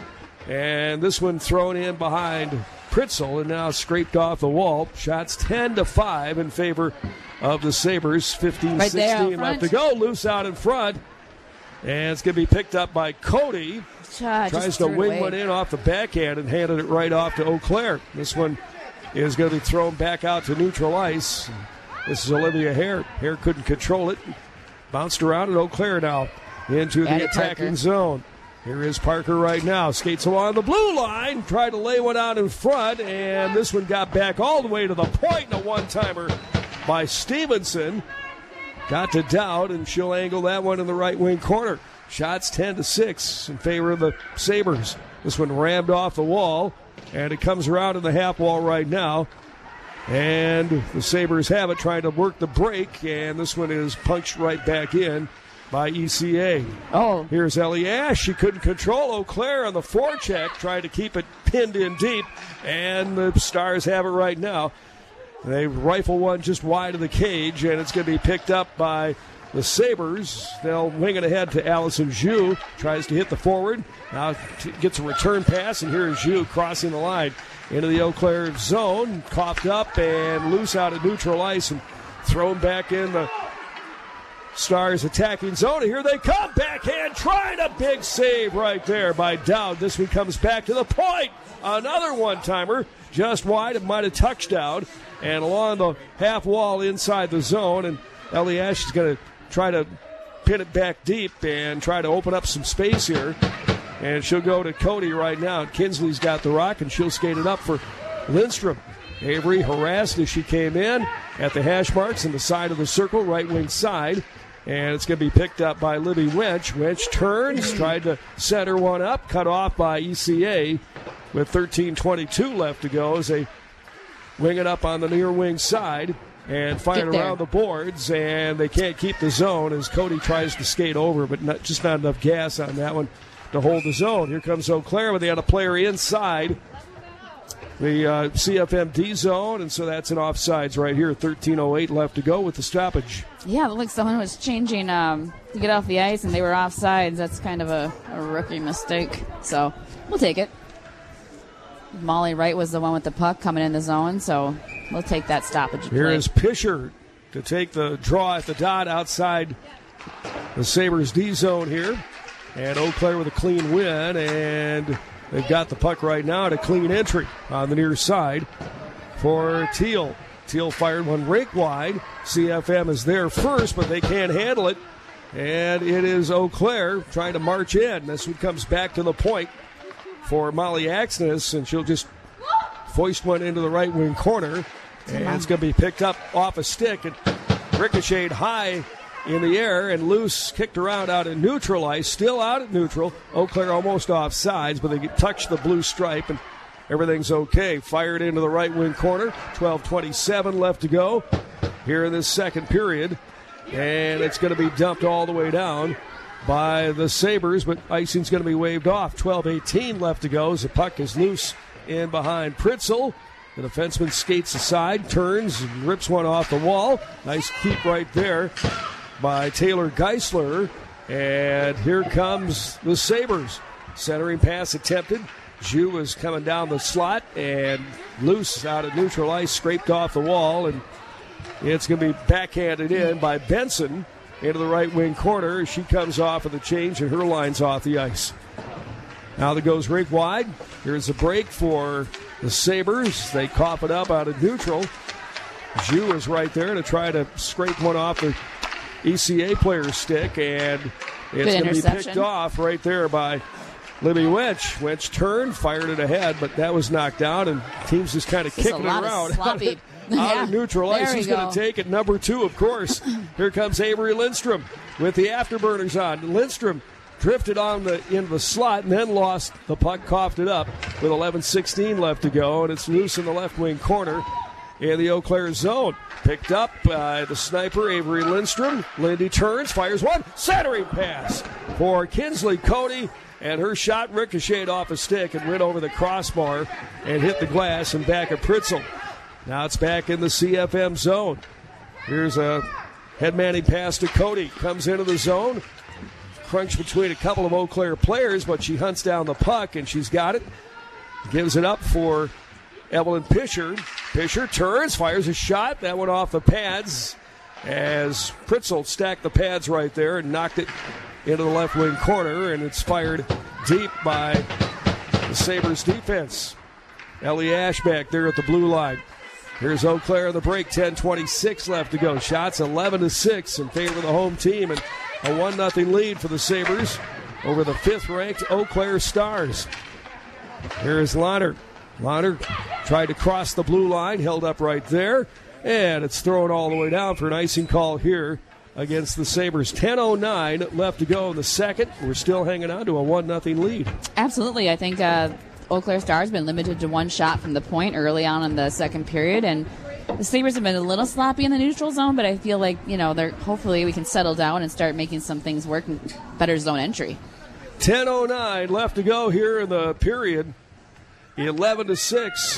and this one thrown in behind Pritzel and now scraped off the wall. Shots ten to five in favor of the Sabres. fifteen Right there out sixteen left to front. go. Loose out in front. And it's going to be picked up by Cody. Ah, Tries just to threw it wing away. one in off the backhand and handed it right off to Eau Claire. This one is going to be thrown back out to neutral ice. This is Olivia Hare. Hare couldn't control it. Bounced around at Eau Claire now into the Addie attacking Parker. zone. Here is Parker right now. Skates along the blue line. Tried to lay one out in front, and this one got back all the way to the point. And a one-timer by Stevenson. Got to Dowd, and she'll angle that one in the right wing corner. Shots ten to six in favor of the Sabres. This one rammed off the wall, and it comes around in the half wall right now. And the Sabres have it, trying to work the break, and this one is punched right back in by E C A. Oh. Here's Ellie Ash. She couldn't control Eau Claire on the forecheck, trying to keep it pinned in deep, and the Stars have it right now. They rifle one just wide of the cage, and it's going to be picked up by the Sabres. They'll wing it ahead to Allison Zhu. Tries to hit the forward. Now t- gets a return pass, and here is Zhu crossing the line into the Eau Claire zone. Coughed up and loose out of neutral ice and thrown back in the Stars attacking zone. Here they come. Backhand, trying a big save right there by Dowd. This one comes back to the point. Another one-timer just wide. It might have touched Dowd. And along the half wall inside the zone. And Ellie Ash is going to try to pin it back deep and try to open up some space here. And she'll go to Cody right now. Kinsley's got the rock, and she'll skate it up for Lindstrom. Avery harassed as she came in at the hash marks in the side of the circle, right wing side. And it's going to be picked up by Libby Winch. Winch turns, tried to center one up, cut off by E C A with thirteen twenty-two left to go as they wing it up on the near wing side and fire around the boards, and they can't keep the zone as Cody tries to skate over, but not, just not enough gas on that one to hold the zone. Here comes Eau Claire, but they had a player inside the uh, C F M D zone, and so that's an offsides right here. thirteen oh eight left to go with the stoppage. Yeah, it looks like someone was changing um, to get off the ice, and they were offsides. That's kind of a, a rookie mistake, so we'll take it. Molly Wright was the one with the puck coming in the zone, so we'll take that stoppage. Here play. is Pischer to take the draw at the dot outside the Sabres D zone here. And Eau Claire with a clean win, and they've got the puck right now at a clean entry on the near side for Teal. Teal fired one rink wide. C F M is there first, but they can't handle it. And it is Eau Claire trying to march in. This one comes back to the point for Molly Axness, and she'll just foist one into the right wing corner. And it's going to be picked up off a stick and ricocheted high in the air and loose, kicked around out in neutral ice, still out at neutral. Eau Claire almost off sides, but they get touch the blue stripe, and everything's okay. Fired into the right wing corner. twelve twenty-seven left to go here in this second period. And it's going to be dumped all the way down by the Sabres, but icing's going to be waved off. twelve eighteen left to go as the puck is loose in behind Pritzel. The defenseman skates aside, turns, and rips one off the wall. Nice keep right there by Taylor Geisler. And here comes the Sabres. Centering pass attempted. Zhu is coming down the slot and loose out of neutral ice, scraped off the wall, and it's going to be backhanded in by Benson into the right wing corner. She comes off of the change, and her line's off the ice. Now that goes rink wide. Here's a break for the Sabres. They cough it up out of neutral. Zhu is right there to try to scrape one off the E C A player's stick, and it's going to be picked off right there by Libby Winch. Winch turned, fired it ahead, but that was knocked out, and teams just kind of kicking it around. Out, of, out of neutral ice. Who's going to take it? Number two, of course. Here comes Avery Lindstrom with the afterburners on. Lindstrom drifted on the into the slot and then lost the puck, coughed it up with eleven sixteen left to go, and it's loose in the left wing corner in the Eau Claire zone. Picked up by the sniper, Avery Lindstrom. Lindy turns, fires one, centering pass for Kinsley Cody, and her shot ricocheted off a stick and went over the crossbar and hit the glass and back of Pritzel. Now it's back in the C F M zone. Here's a head-manning pass to Cody. Comes into the zone. Crunch between a couple of Eau Claire players, but she hunts down the puck, and she's got it. Gives it up for Evelyn Pischer. Pischer turns, fires a shot. That went off the pads as Pritzel stacked the pads right there and knocked it into the left wing corner, and it's fired deep by the Sabres defense. Ellie Ash back there at the blue line. Here's Eau Claire on the break, ten twenty-six left to go. Shots eleven to six in favor of the home team, and a one nothing lead for the Sabres over the fifth-ranked Eau Claire Stars. Here is Lauder. Lauder tried to cross the blue line, held up right there, and it's thrown all the way down for an icing call here against the Sabres. ten oh nine left to go in the second. We're still hanging on to a one nothing lead. Absolutely. I think uh, Eau Claire Stars been limited to one shot from the point early on in the second period, and the Sabres have been a little sloppy in the neutral zone, but I feel like, you know, they're hopefully we can settle down and start making some things work and better zone entry. ten oh nine left to go here in the period. eleven to six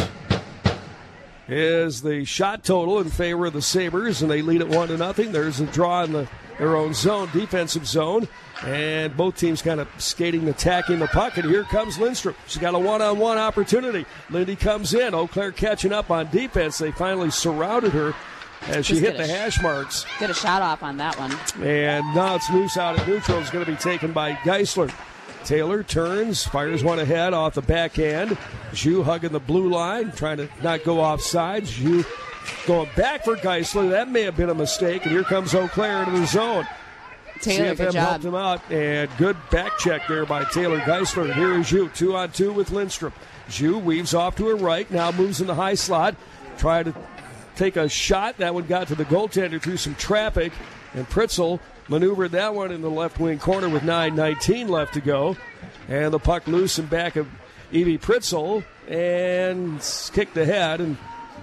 is the shot total in favor of the Sabres, and they lead at one to nothing. There's a draw in the, their own zone, defensive zone, and both teams kind of skating, attacking the puck, and here comes Lindstrom. She's got a one-on-one opportunity. Lindy comes in. Eau Claire catching up on defense. They finally surrounded her as she Just hit get the a- hash marks. Get a shot off on that one. And now it's loose out at neutral. It's going to be taken by Geisler. Taylor turns, fires one ahead off the backhand. Zhu hugging the blue line, trying to not go offside. Zhu going back for Geisler. That may have been a mistake. And here comes Eau Claire into the zone. Taylor, C F M good job. helped him out, and good back check there by Taylor Geisler. Here is Zhu, two on two with Lindstrom. Zhu weaves off to her right, now moves in the high slot. Try to take a shot. That one got to the goaltender through some traffic, and Pritzel maneuvered that one in the left wing corner with nine nineteen left to go. And the puck loose in back of Evie Pritzel and kicked ahead. And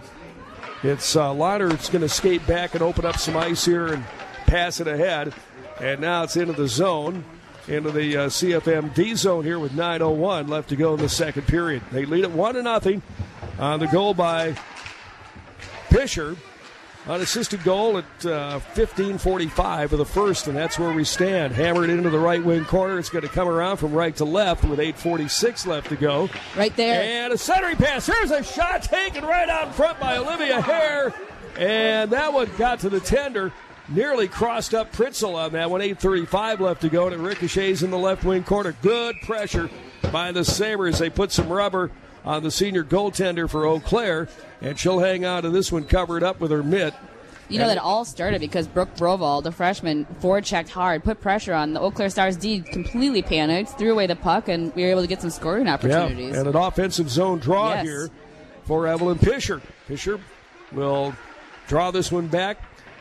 it's uh, Lauder that's going to skate back and open up some ice here and pass it ahead. And now it's into the zone, into the uh, C F M D zone here with nine oh one left to go in the second period. They lead it one to nothing on the goal by Pisher. Unassisted goal at uh, fifteen forty-five of the first, and that's where we stand. Hammered into the right wing corner. It's going to come around from right to left with eight forty-six left to go. Right there. And a centering pass. Here's a shot taken right out in front by Olivia Hare. And that one got to the tender. Nearly crossed up Pritzel on that one. eight thirty-five left to go, and it ricochets in the left wing corner. Good pressure by the Sabres. They put some rubber on the senior goaltender for Eau Claire, and she'll hang on to this one covered up with her mitt. You know, that all started because Brooke Broval, the freshman, forechecked hard, put pressure on the Eau Claire Stars D, completely panicked, threw away the puck, and we were able to get some scoring opportunities. Yeah, and an offensive zone draw Yes. here for Evelyn Pisher. Pisher will draw this one back,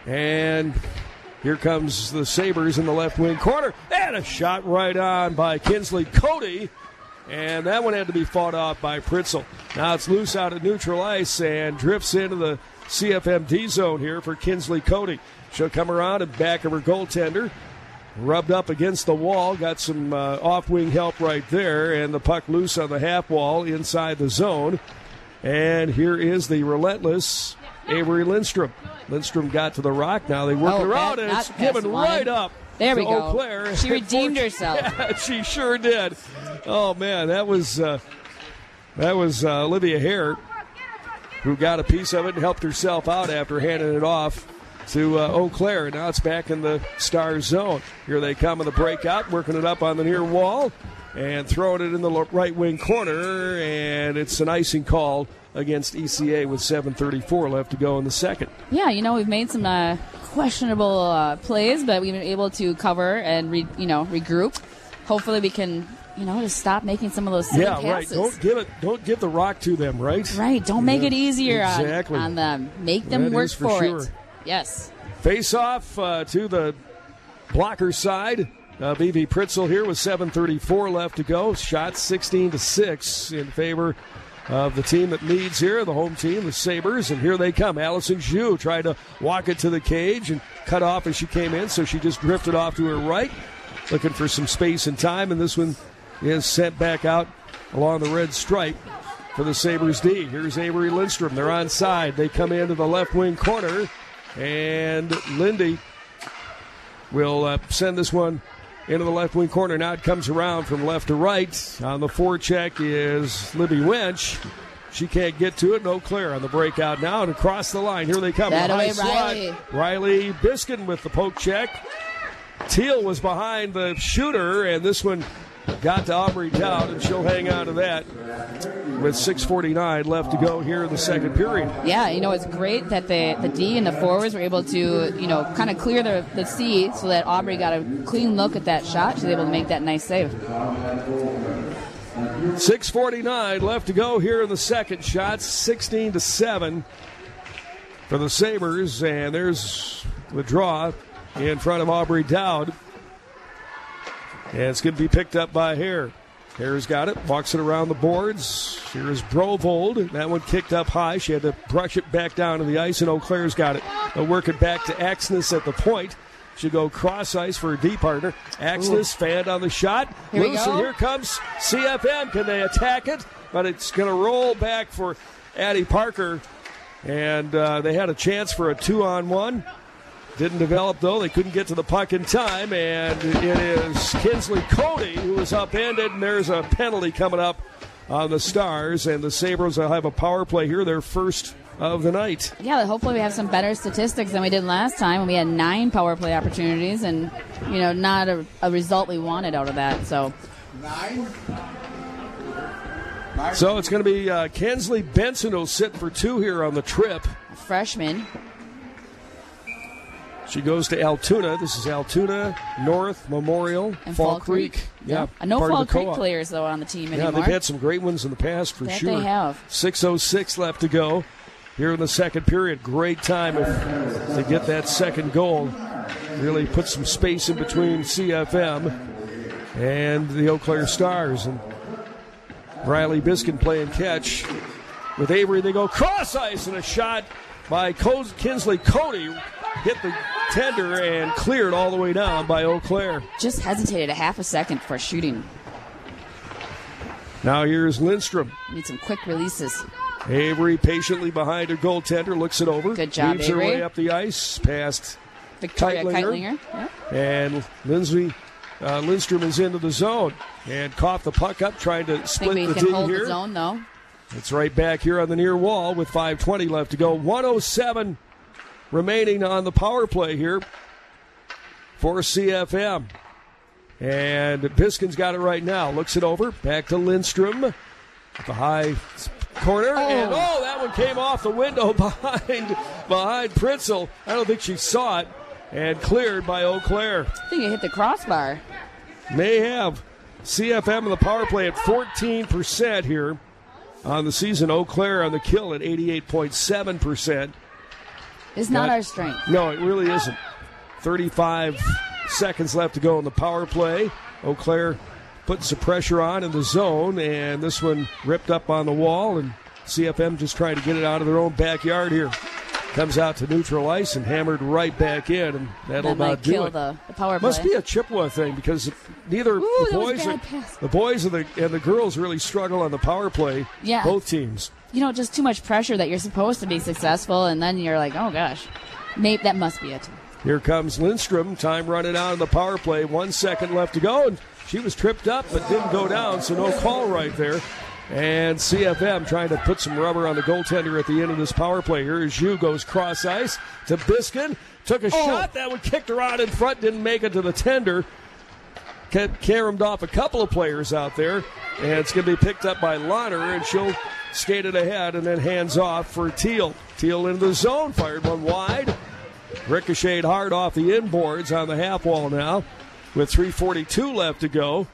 and here comes the Sabres in the left wing corner, and a shot right on by Kinsley Cody. And that one had to be fought off by Pritzel. Now it's loose out at neutral ice and drifts into the C F M D zone here for Kinsley Cody. She'll come around and back of her goaltender. Rubbed up against the wall. Got some uh, off-wing help right there. And the puck loose on the half wall inside the zone. And here is the relentless Avery Lindstrom. Lindstrom got to the rock. Now they work Oh, her out, that- and not it's past given the line. right up. There we to go. Eau Claire. She redeemed herself. Yeah, she sure did. Oh man, that was uh, that was uh, Olivia Hare, who got a piece of it and helped herself out after handing it off to uh, Eau Claire. Now it's back in the Stars zone. Here they come in the breakout, working it up on the near wall and throwing it in the right wing corner, and it's an icing call against E C A with seven thirty-four left to go in the second. Yeah, you know, we've made some uh, questionable uh, plays, but we've been able to cover and, re- you know, regroup. Hopefully we can, you know, just stop making some of those silly Yeah, right. passes. Don't give it. Don't give the rock to them. Right. Right. Don't make Yeah, it easier on, exactly. on them. Make them That work is for sure. it. Yes. Face off uh, to the blocker side. Uh, B V Pritzel here with seven thirty-four left to go. Shot sixteen to six in favor of the team that leads here, the home team, the Sabres. And here they come. Allison Zhu tried to walk it to the cage and cut off as she came in, so she just drifted off to her right, looking for some space and time. And this one is sent back out along the red stripe for the Sabres D. Here's Avery Lindstrom. They're onside. They come into the left wing corner, and Lindy will uh, send this one into the left wing corner. Now it comes around from left to right. On the forecheck is Libby Winch. She can't get to it. No clear on the breakout now, and across the line. Here they come. That The high away, slot. Riley. Riley Biskin with the poke check. Teal was behind the shooter, and this one got to Aubrey Dowd, and she'll hang on to that. with six forty-nine left to go here in the second period. Yeah, you know, it's great that the, the D and the forwards were able to, you know, kind of clear the, the C so that Aubrey got a clean look at that shot. She was able to make that nice save. six forty-nine left to go here in the second. Shots sixteen to seven for the Sabres, and there's the draw in front of Aubrey Dowd. And it's going to be picked up by Hare. Hare's got it, walks it around the boards. Here is Brovold. That one kicked up high. She had to brush it back down to the ice, and Eau Claire's got it. They'll work it back to Axness at the point. She'll go cross ice for a D partner. Axness fanned on the shot. Here we Loose, go. and here comes C F M. Can they attack it? But it's going to roll back for Addie Parker. And uh, they had a chance for a two-on-one. Didn't develop, though. They couldn't get to the puck in time, and it is Kinsley Cody who is upended, and there's a penalty coming up on the Stars, and the Sabres will have a power play here, their first of the night. Yeah, hopefully we have some better statistics than we did last time when we had nine power play opportunities and, you know, not a, a result we wanted out of that. So, Nine. so it's going to be uh, Kinsley Benson who'll sit for two here on the trip. A freshman. She goes to Altoona. This is Altoona, North, Memorial, And Fall, Fall Creek. Creek. Yeah, Uh, no part of Fall the Creek co-op. players, though, on the team Yeah, anymore. they've had some great ones in the past for That sure. they have. six oh six left to go here in the second period. Great time if, to get that second goal. Really put some space in between C F M and the Eau Claire Stars. And Riley Biskin playing catch. With Avery, they go cross ice, and a shot by Co- Kinsley Cody hit the tender and cleared all the way down by Eau Claire. Just hesitated a half a second for shooting. Now here's Lindstrom. Need some quick releases. Avery patiently behind her goaltender, looks it over. Good job, Weaves her Avery. way up the ice, past Victoria Keitlinger. Keitlinger. Yeah. And Lindsay uh, Lindstrom is into the zone and caught the puck up, trying to I think split we the can D hold here. the zone, though. It's right back here on the near wall with five twenty left to go. one oh seven remaining on the power play here for C F M. And Biskin's got it right now. Looks it over. Back to Lindstrom at the high corner. Oh. And oh, that one came off the window behind behind Pritzel. I don't think she saw it. And cleared by Eau Claire. I think it hit the crossbar. May have. C F M in the power play at fourteen percent here on the season. Eau Claire on the kill at eighty-eight point seven percent. It's not Got- our strength. No, it really isn't. thirty-five seconds left to go in the power play. Eau Claire putting some pressure on in the zone, and this one ripped up on the wall, and C F M just trying to get it out of their own backyard here. Comes out to neutral ice and hammered right back in, and that'll That might not do kill it. the, the power play. Must be a Chippewa thing, because neither Ooh, the that was boys, bad are, pass. the boys and the and the girls really struggle on the power play. Yeah. Both teams. You know, just too much pressure that you're supposed to be successful, and then you're like, oh, gosh. Maybe that must be it. Here comes Lindstrom. Time running out on the power play. One second left to go, and she was tripped up but didn't go down, so no call right there. And C F M trying to put some rubber on the goaltender at the end of this power play. Here is Zhu, goes cross ice to Biskin. Took a Oh. shot. That one kicked her out in front. Didn't make it to the tender. Caromed off a couple of players out there. And it's going to be picked up by Launer, and she'll skate it ahead and then hands off for Teal. Teal into the zone. Fired one wide. Ricocheted hard off the inboards on the half wall now with three forty-two left to go.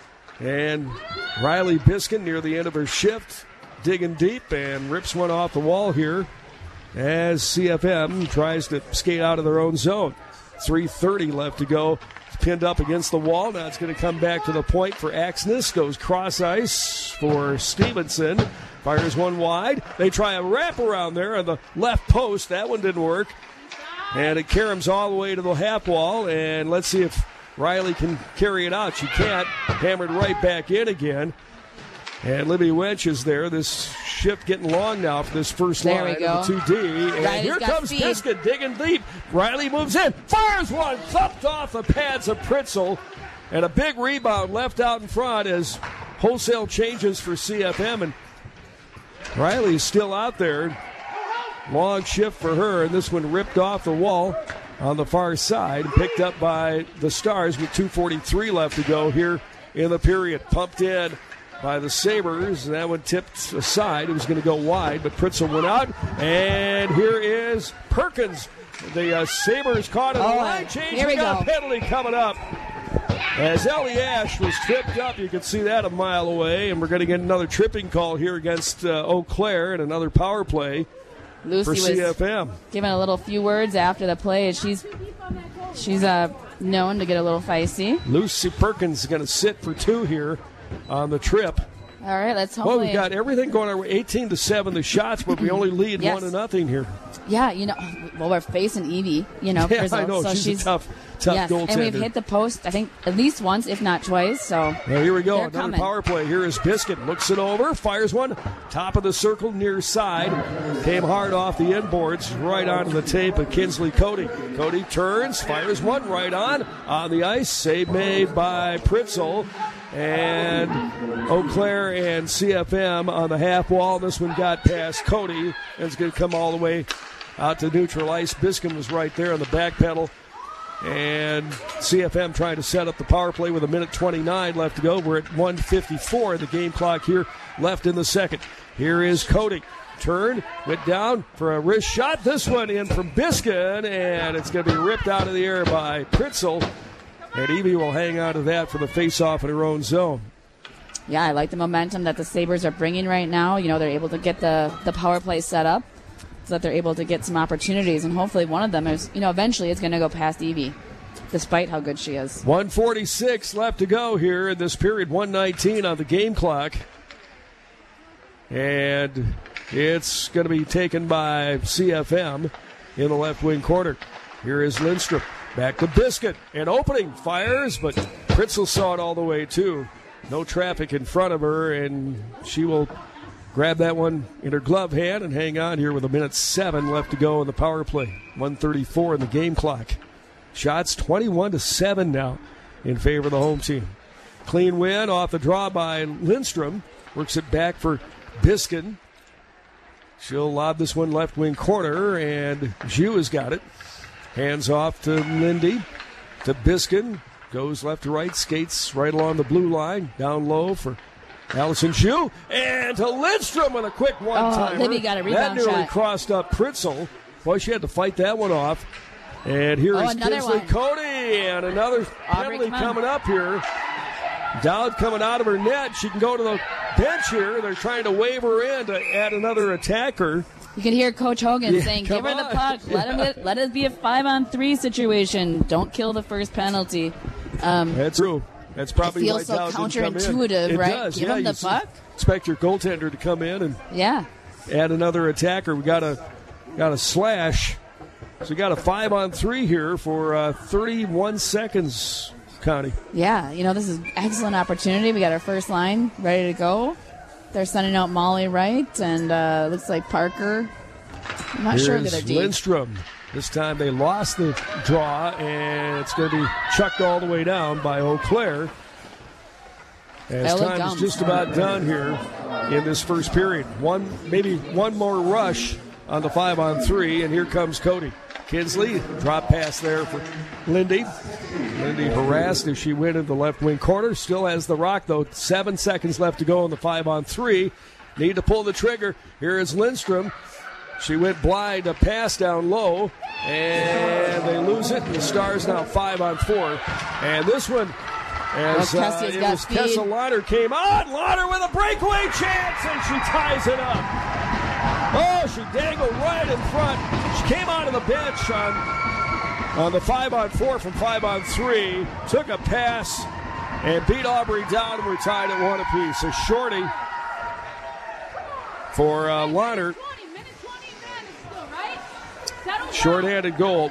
And Riley Biskin near the end of her shift, digging deep and rips one off the wall here as C F M tries to skate out of their own zone. three thirty left to go. It's pinned up against the wall. Now it's going to come back to the point for Axness. Goes cross ice for Stevenson. Fires one wide. They try a wraparound there on the left post. That one didn't work. And it caroms all the way to the half wall. And let's see if Riley can carry it out. She can't. Hammered right back in again. And Libby Wench is there. This shift getting long now for this first There we line go. of the two D. And Riley's here got comes speed. Biscuit digging deep. Riley moves in. Fires one. Thumped off the pads of Pritzel. And a big rebound left out in front as wholesale changes for C F M. And Riley is still out there. Long shift for her. And this one ripped off the wall on the far side. Picked up by the Stars with two forty-three left to go here in the period. Pumped in by the Sabres. That one tipped aside. It was going to go wide, but Pritzel went out. And here is Perkins. The uh, Sabres caught in the Oh, line change. here we got go. a penalty coming up. As Ellie Ash was tripped up, you can see that a mile away. And we're going to get another tripping call here against uh, Eau Claire and another power play Lucy for was C F M. giving a little few words after the play. She's she's uh, known to get a little feisty. Lucy Perkins is going to sit for two here on the trip. All right, let's Well, hopefully. we've got everything going our way. eighteen to seven the shots, but we only lead Yes. one to nothing here. Yeah, you know, well, we're facing Evie, you know, Yeah, Frizzle, I know. so She's a she's tough, tough yes, goaltender. and we've hit the post, I think, at least once, if not twice. So Well, here we go. they're Another coming. power play. Here is Biscuit. Looks it over. Fires one. Top of the circle near side. Came hard off the inboards. Right onto the tape of Kinsley Cody. Cody turns. Fires one right on. On the ice. Save made by Pritzel. And Eau Claire and C F M on the half wall. This one got past Cody. And it's going to come all the way out to neutral ice. Biskin was right there on the back pedal. And C F M trying to set up the power play with a minute twenty-nine left to go. We're at one fifty-four, the game clock here left in the second. Here is Cody. Turn, went down for a wrist shot. This one in from Biskin, and it's going to be ripped out of the air by Pritzel. And Evie will hang on to that for the face-off in her own zone. yeah, I like the momentum that the Sabres are bringing right now. You know, they're able to get the, the power play set up so that they're able to get some opportunities, and hopefully one of them is, you know, eventually it's going to go past Evie, despite how good she is. one forty-six left to go here in this period. one nineteen on the game clock. And it's going to be taken by C F M in the left wing corner. Here is Lindstrom. Back to Biscuit. An opening. Fires, but Pritzel saw it all the way, too. No traffic in front of her, and she will grab that one in her glove hand and hang on here with a minute seven left to go in the power play. one thirty-four in the game clock. Shots twenty-one to seven now in favor of the home team. Clean win off the draw by Lindstrom. Works it back for Biskin. She'll lob this one left wing corner, and Zhu has got it. Hands off to Lindy, to Biskin. Goes left to right, skates right along the blue line. Down low for Allison Zhu. And to Lindstrom with a quick one-timer. Oh, Libby got a rebound That nearly shot. crossed up Pritzel. Boy, she had to fight that one off. And here Oh, is another Kinsley one. Cody, and another Aubrey, penalty come on. coming up here. Dowd coming out of her net. She can go to the bench here. They're trying to wave her in to add another attacker. You can hear Coach Hogan Yeah, saying, come give her the on. puck. Let, him get, let it be a five-on-three situation. Don't kill the first penalty. Um, That's true. That's probably It why feels so Dowd didn't come in. counterintuitive, It right? does. Give yeah, him the you puck. Expect your goaltender to come in and yeah. add another attacker. We got a got a slash. So we got a five on three here for uh, thirty-one seconds, Connie. Yeah, you know, this is an excellent opportunity. We got our first line ready to go. They're sending out Molly Wright, and uh, looks like Parker. I'm not sure Here's that they're deep. Lindstrom. This time they lost the draw, and it's going to be chucked all the way down by Eau Claire. As Ella time is Gums. just about done here in this first period. One, maybe one more rush on the five on three, and here comes Cody. Kinsley, drop pass there for Lindy. Lindy harassed as she went in the left wing corner. Still has the rock, though. Seven seconds left to go on the five on three. Need to pull the trigger. Here is Lindstrom. She went blind, a pass down low, and they lose it. And the Stars now five on four. And this one, as Well, uh, Kessie's it got was speed. Kessel Lauder came on. Lauder with a breakaway chance, and she ties it up. Oh, she dangled right in front. She came out of the bench on, on the five on four from five on three. Took a pass and beat Aubrey down, and we're tied at one apiece. A shorty for uh, Lauder. Short-handed goal.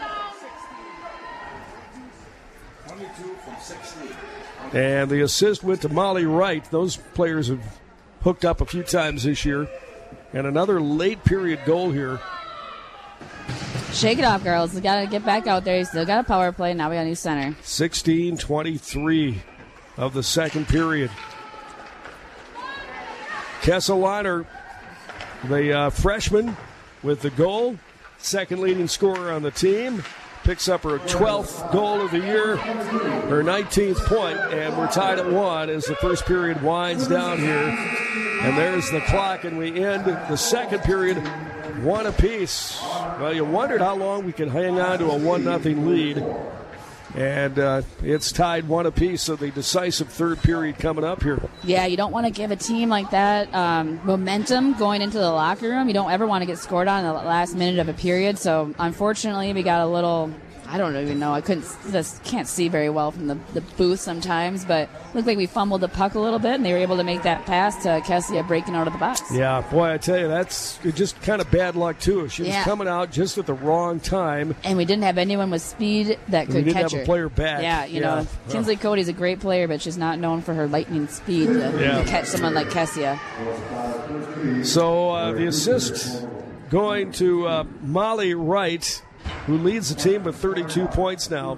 And the assist went to Molly Wright. Those players have hooked up a few times this year. And another late period goal here. Shake it off, girls. We got to get back out there. You still got a power play. Now we got a new center. sixteen twenty-three of the second period. Kesseliner, the uh, freshman, with the goal. Second leading scorer on the team. picks up her twelfth goal of the year, her nineteenth point, and we're tied at one as the first period winds down here. And there's the clock, and we end the second period one apiece. Well, you wondered how long we could hang on to a one nothing lead. And uh, it's tied one apiece, so the decisive third period coming up here. Yeah, you don't want to give a team like that um, momentum going into the locker room. You don't ever want to get scored on in the last minute of a period. So, unfortunately, we got a little, I don't even know, I couldn't, just can't see very well from the, the booth sometimes, but it looked like we fumbled the puck a little bit, and they were able to make that pass to Kessia breaking out of the box. Yeah, boy, I tell you, that's just kind of bad luck, too. She Yeah. was coming out just at the wrong time. And we didn't have anyone with speed that could We didn't catch have her. a player back. Yeah, you Yeah. know, Kinsley Cody's a great player, but she's not known for her lightning speed to, Yeah. to catch someone like Kessia. So uh, the assist going to uh, Molly Wright, who leads the team with thirty-two points now.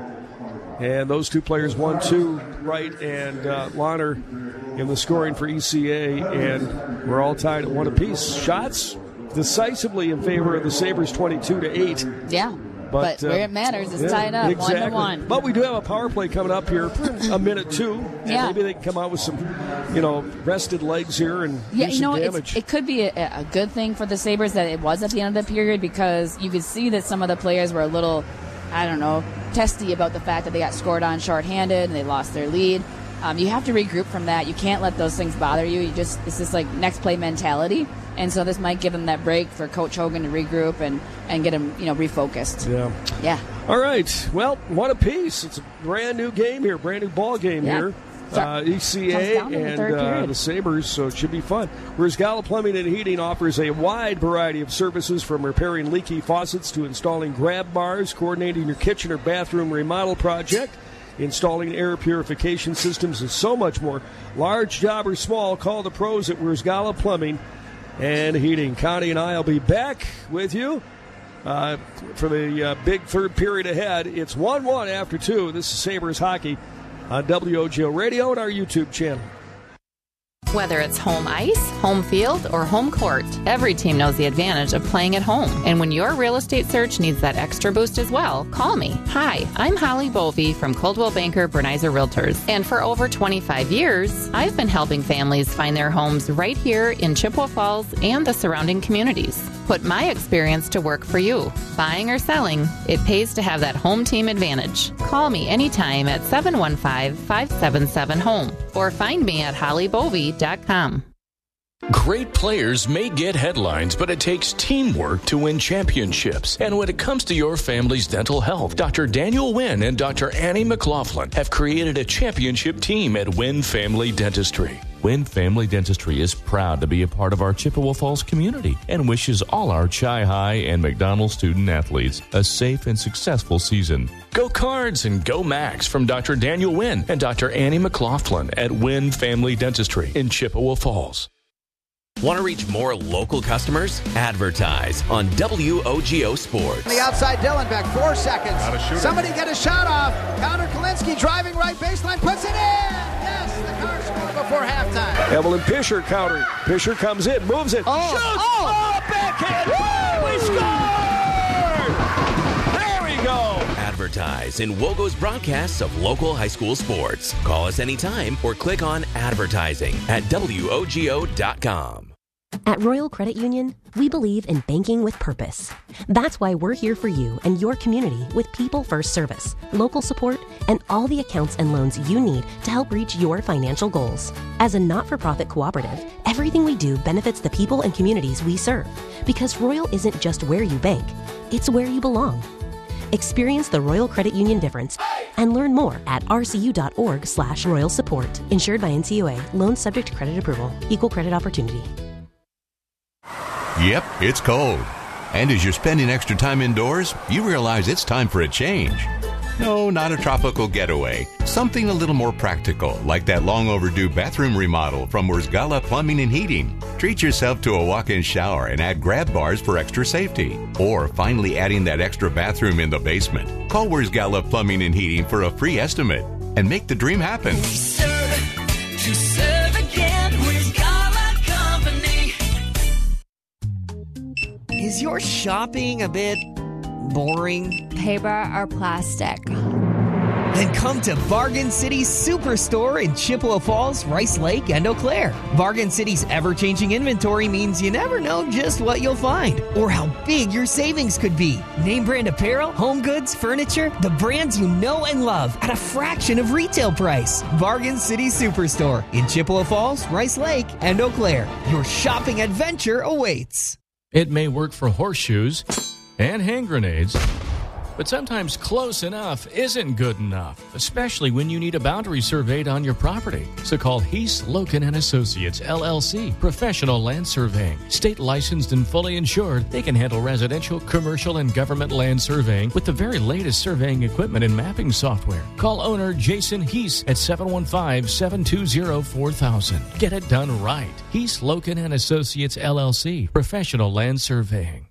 And those two players, one, two, Wright and uh, Lahner in the scoring for E C A, and we're all tied at one apiece. Shots decisively in favor of the Sabres, twenty-two to eight. Yeah. But, But, where it matters is yeah, tied up, exactly. one to one. But we do have a power play coming up here, a minute two, and Yeah. maybe they can come out with some, you know, rested legs here and Yeah, do you some know, damage. it's, it could be a, a good thing for the Sabres that it was at the end of the period, because you could see that some of the players were a little, I don't know, testy about the fact that they got scored on shorthanded and they lost their lead. Um, you have to regroup from that. You can't let those things bother you. You just it's just like next play mentality. And so this might give them that break for Coach Hogan to regroup and, and get them, you know, refocused. Yeah. Yeah. All right. Well, one apiece. It's a brand new game here, brand new ball game Yeah. here. So- Uh, E C comes A down to the and third uh, period. the Sabres, so it should be fun. Whereas Gala Plumbing and Heating offers a wide variety of services, from repairing leaky faucets to installing grab bars, coordinating your kitchen or bathroom remodel project, installing air purification systems, and so much more. Large job or small, call the pros at Where's Gala Plumbing and Heating. Connie and I will be back with you uh, for the uh, big third period ahead. It's one one after two. This is Sabres Hockey on W O G O Radio and our YouTube channel. Whether it's home ice, home field, or home court, every team knows the advantage of playing at home. And when your real estate search needs that extra boost as well, call me. Hi, I'm Holly Bovey from Coldwell Banker Bernizer Realtors. And for over twenty-five years, I've been helping families find their homes right here in Chippewa Falls and the surrounding communities. Put my experience to work for you. Buying or selling, it pays to have that home team advantage. Call me anytime at seven one five, five seven seven, HOME or find me at holly bovey dot com. Great players may get headlines, but it takes teamwork to win championships. And when it comes to your family's dental health, Doctor Daniel Wynn and Doctor Annie McLaughlin have created a championship team at Wynn Family Dentistry. Wynn Family Dentistry is proud to be a part of our Chippewa Falls community and wishes all our Chi High and McDonald student athletes a safe and successful season. Go Cards and go Max from Doctor Daniel Wynn and Doctor Annie McLaughlin at Wynn Family Dentistry in Chippewa Falls. Want to reach more local customers? Advertise on W O G O Sports. On the outside, Dylan back four seconds. Not a shooter. Somebody get a shot off. Connor Kalinsky driving right baseline, puts it in. Yes, the Cars score before halftime. Evelyn Pisher countering. Pisher comes in, moves it, Oh, shoots! oh. Oh, backhand! Woo! We scored! There we go! Advertise in Wogo's broadcasts of local high school sports. Call us anytime or click on advertising at W O G O dot com. At Royal Credit Union, we believe in banking with purpose. That's why we're here for you and your community with people-first service, local support, and all the accounts and loans you need to help reach your financial goals. As a not-for-profit cooperative, everything we do benefits the people and communities we serve, because Royal isn't just where you bank, it's where you belong. Experience the Royal Credit Union difference and learn more at rcu.org slash royal support. Insured by N C U A. Loans subject to credit approval. Equal credit opportunity. Yep, it's cold. And as you're spending extra time indoors, you realize it's time for a change. No, not a tropical getaway. Something a little more practical, like that long overdue bathroom remodel from Where's Gala Plumbing and Heating. Treat yourself to a walk-in shower and add grab bars for extra safety. Or finally adding that extra bathroom in the basement. Call Where's Gala Plumbing and Heating for a free estimate and make the dream happen. Serve, to serve again with Gala Company. Is your shopping a bit Boring. Paper or plastic? Then come to Bargain City Superstore in Chippewa Falls, Rice Lake, and Eau Claire. Bargain City's ever-changing inventory means you never know just what you'll find or how big your savings could be. Name brand apparel, home goods, furniture, the brands you know and love at a fraction of retail price. Bargain City Superstore in Chippewa Falls, Rice Lake, and Eau Claire. Your shopping adventure awaits. It may work for horseshoes and hand grenades, but sometimes close enough isn't good enough, especially when you need a boundary surveyed on your property. So call Heath, Loken and Associates, L L C, Professional Land Surveying. State licensed and fully insured, they can handle residential, commercial, and government land surveying with the very latest surveying equipment and mapping software. Call owner Jason Heath at seven one five, seven two zero, four thousand. Get it done right. Heath, Loken and Associates, L L C, Professional Land Surveying.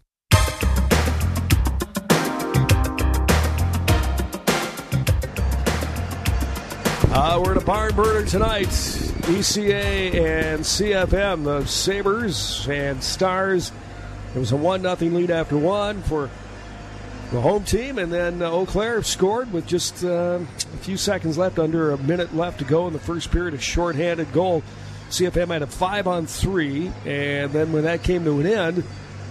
Uh, we're in a barn burner tonight. E C A and C F M, the Sabres and Stars. It was a one nothing lead after one for the home team, and then uh, Eau Claire scored with just uh, a few seconds left, under a minute left to go in the first period, a shorthanded goal. C F M had a five on three, and then when that came to an end,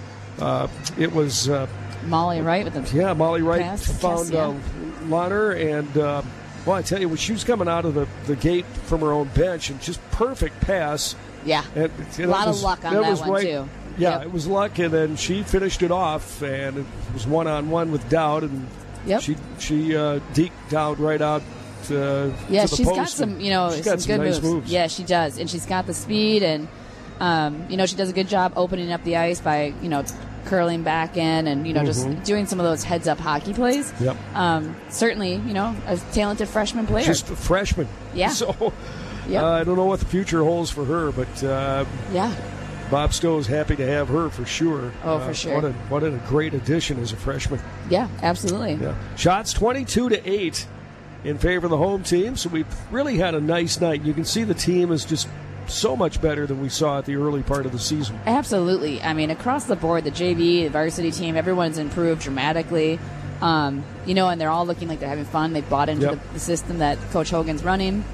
uh, it was uh, Molly Wright with the yeah, Molly Wright pass, found yes, yeah. uh, Launer, and uh, well, I tell you, when she was coming out of the, the gate from her own bench, and just perfect pass. Yeah, and, a lot was, of luck on that, that one, right, too. Yeah, yep. It was luck, and then she finished it off, and it was one-on-one with Dowd, and yep. she she uh, deked Dowd right out to, yeah, to the she's post. got some, you know, she's some got some good nice moves. moves. Yeah, she does, and she's got the speed, and, um, you know, she does a good job opening up the ice by, you know, curling back in and, you know, mm-hmm. just doing some of those heads-up hockey plays. Yep. Um, certainly, you know, a talented freshman player. Just a freshman. Yeah. So yep. uh, I don't know what the future holds for her, but uh, yeah, Bob Stowe is happy to have her for sure. Oh, uh, for sure. What a, what a great addition as a freshman. Yeah, absolutely. Yeah. Shots twenty-two to eight in favor of the home team, so we've really had a nice night. You can see the team is just so much better than we saw at the early part of the season. Absolutely. I mean, across the board, the J V, the varsity team, everyone's improved dramatically. Um, you know, and they're all looking like they're having fun. They've bought into yep. the, the system that Coach Hogan's running.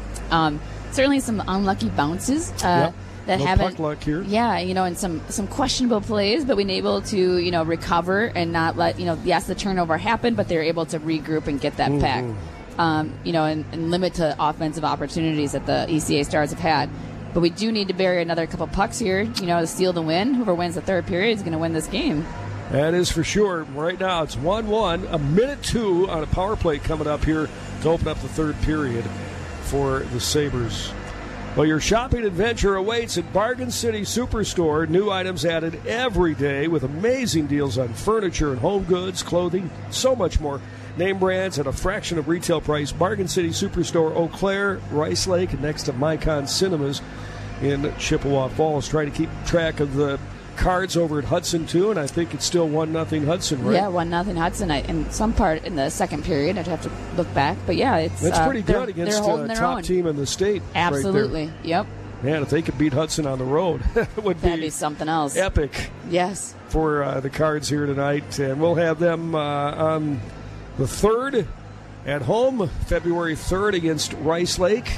Um, certainly some unlucky bounces uh, yep. that no haven't. puck luck here. Yeah, you know, and some some questionable plays, but been able to, you know, recover and not let, you know, yes, the turnover happened, but they're able to regroup and get that mm-hmm. back. Um, you know, and, and limit to offensive opportunities that the E C A Stars have had. But we do need to bury another couple pucks here, you know, to steal the win. Whoever wins the third period is going to win this game. That is for sure. Right now it's one one, a minute two on a power play coming up here to open up the third period for the Sabres. Well, your shopping adventure awaits at Bargain City Superstore. New items added every day with amazing deals on furniture and home goods, clothing, so much more. Name brands at a fraction of retail price. Bargain City Superstore, Eau Claire, Rice Lake, and next to Mycon Cinemas in Chippewa Falls. Try to keep track of the Cards over at Hudson, too, and I think it's still one nothing Hudson, right? Yeah, one nothing Hudson. I, in some part in the second period, I'd have to look back. But, yeah, it's That's uh, pretty good against the uh, top own. team in the state. Absolutely, right yep. Man, if they could beat Hudson on the road, it would That'd be, be something else. Epic. Yes. For uh, the Cards here tonight. And we'll have them uh, on the third at home, February third against Rice Lake.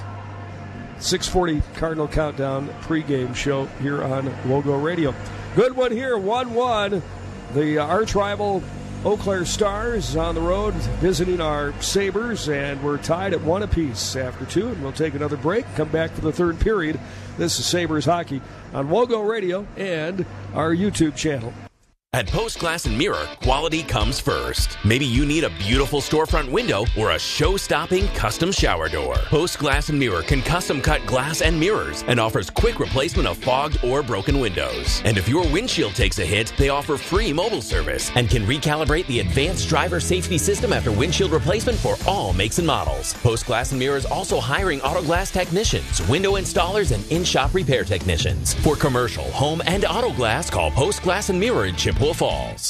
six forty Cardinal Countdown pregame show here on Wogo Radio. Good one here, one one. The uh, arch rival Eau Claire Stars is on the road visiting our Sabres, and we're tied at one apiece after two, and we'll take another break, come back for the third period. This is Sabres Hockey on Wogo Radio and our YouTube channel. At Post Glass and Mirror, quality comes first. Maybe you need a beautiful storefront window or a show-stopping custom shower door. Post Glass and Mirror can custom cut glass and mirrors and offers quick replacement of fogged or broken windows. And if your windshield takes a hit, they offer free mobile service and can recalibrate the advanced driver safety system after windshield replacement for all makes and models. Post Glass and Mirror is also hiring auto glass technicians, window installers, and in-shop repair technicians. For commercial, home, and auto glass, call Post Glass and Mirror in Chippewa Falls.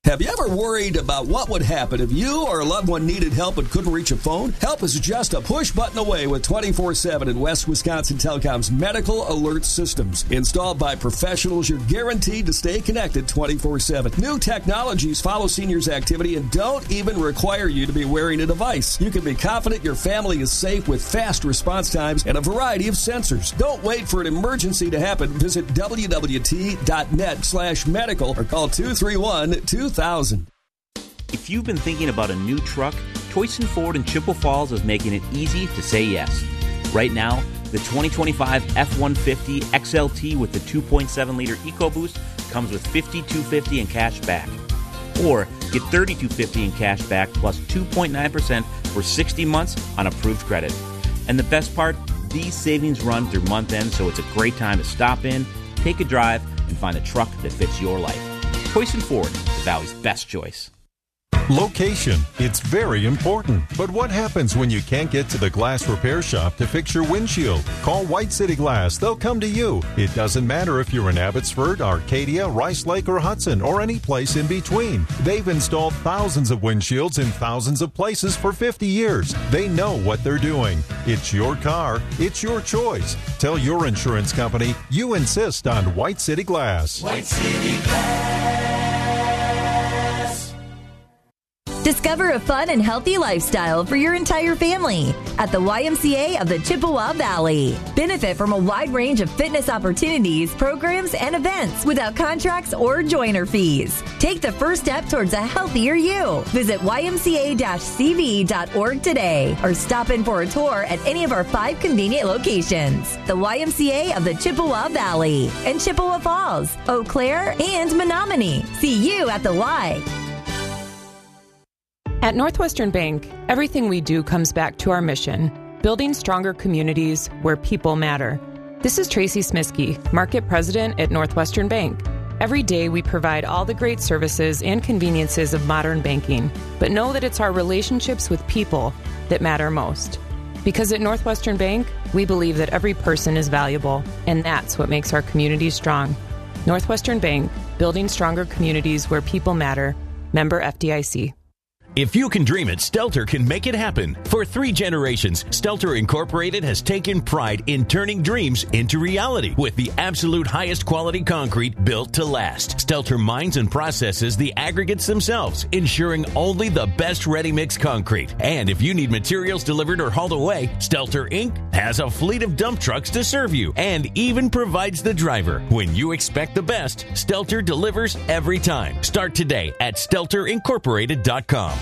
Have you ever worried about what would happen if you or a loved one needed help but couldn't reach a phone? Help is just a push button away with twenty-four seven and West Wisconsin Telecom's medical alert systems. Installed by professionals, you're guaranteed to stay connected twenty-four seven. New technologies follow seniors' activity and don't even require you to be wearing a device. You can be confident your family is safe with fast response times and a variety of sensors. Don't wait for an emergency to happen. Visit w w t dot net slash medical or call two three one, two thousand. If you've been thinking about a new truck, Toyson Ford in Chippewa Falls is making it easy to say yes. Right now, the twenty twenty-five F one fifty X L T with the two point seven liter EcoBoost comes with five thousand two hundred fifty dollars in cash back. Or get three thousand two hundred fifty dollars in cash back plus two point nine percent for sixty months on approved credit. And the best part, these savings run through month end, so it's a great time to stop in, take a drive, and find a truck that fits your life. Toyson Ford, the Valley's best choice. Location. It's very important. But what happens when you can't get to the glass repair shop to fix your windshield? Call White City Glass. They'll come to you. It doesn't matter if you're in Abbotsford, Arcadia, Rice Lake, or Hudson, or any place in between. They've installed thousands of windshields in thousands of places for fifty years. They know what they're doing. It's your car. It's your choice. Tell your insurance company you insist on White City Glass. White City Glass. Discover a fun and healthy lifestyle for your entire family at the Y M C A of the Chippewa Valley. Benefit from a wide range of fitness opportunities, programs, and events without contracts or joiner fees. Take the first step towards a healthier you. Visit y m c a c v dot org today or stop in for a tour at any of our five convenient locations. The Y M C A of the Chippewa Valley and Chippewa Falls, Eau Claire, and Menominee. See you at the Y. At Northwestern Bank, everything we do comes back to our mission, building stronger communities where people matter. This is Tracy Smiskey, Market President at Northwestern Bank. Every day we provide all the great services and conveniences of modern banking, but know that it's our relationships with people that matter most. Because at Northwestern Bank, we believe that every person is valuable, and that's what makes our communities strong. Northwestern Bank, building stronger communities where people matter. Member F D I C. If you can dream it, Stelter can make it happen. For three generations, Stelter Incorporated has taken pride in turning dreams into reality with the absolute highest quality concrete built to last. Stelter mines and processes the aggregates themselves, ensuring only the best ready-mix concrete. And if you need materials delivered or hauled away, Stelter Incorporated has a fleet of dump trucks to serve you and even provides the driver. When you expect the best, Stelter delivers every time. Start today at stelter incorporated dot com.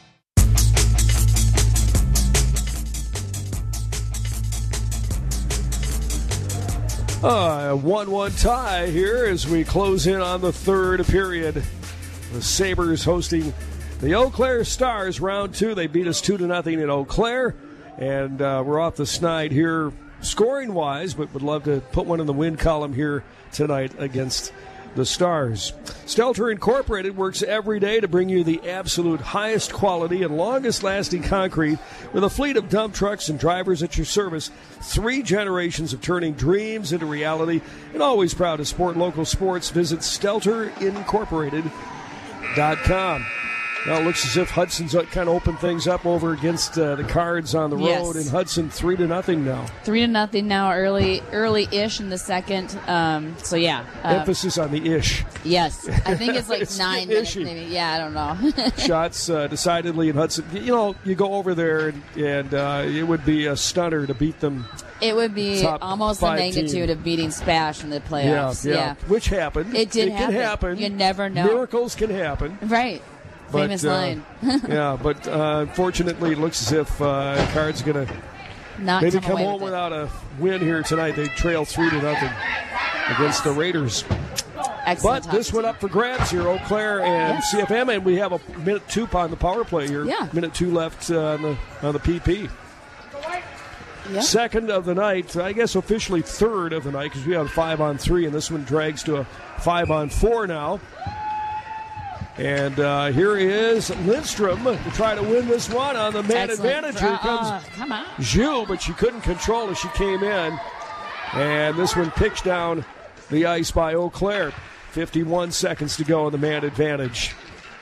Uh, one one tie here as we close in on the third period. The Sabres hosting the Eau Claire Stars, round two. They beat us two to nothing in Eau Claire, and uh, we're off the snide here scoring-wise, but would love to put one in the win column here tonight against the Stars. Stelter Incorporated works every day to bring you the absolute highest quality and longest-lasting concrete with a fleet of dump trucks and drivers at your service. Three generations of turning dreams into reality, and always proud to support local sports. Visit stelter incorporated dot com. Now it looks as if Hudson's kind of opened things up over against uh, the Cards on the road, Yes. and Hudson three to nothing now. Three to nothing now, early, early-ish in the second. Um, so yeah, uh, Emphasis on the ish. Yes, I think it's like It's nine minutes, ishy. maybe. Yeah, I don't know. Shots uh, decidedly in Hudson. You know, you go over there, and, and uh, it would be a stunner to beat them. It would be Top almost the five magnitude team. of beating Spash in the playoffs. Yeah, yeah, which happened. It did It happen. can happen. You never know. Miracles can happen. Right. But, Famous uh, line. yeah, but uh, unfortunately, it looks as if uh, Cards going to Not maybe come come away home with it. without a win here tonight. They trail three to nothing against the Raiders. Excellent But this went up for grabs here, Eau Claire and Yes. C F M, and we have a minute two on the power play here. Yeah. Minute two left uh, on the on the P P. Yeah. Second of the night, I guess officially third of the night because we have a five on three, and this one drags to a five on four now. And uh, here is Lindstrom to try to win this one on the man Excellent. advantage. Here Uh, comes come on. Zhu, but she couldn't control as she came in. And this one pitched down the ice by Eau Claire. fifty-one seconds to go on the man advantage.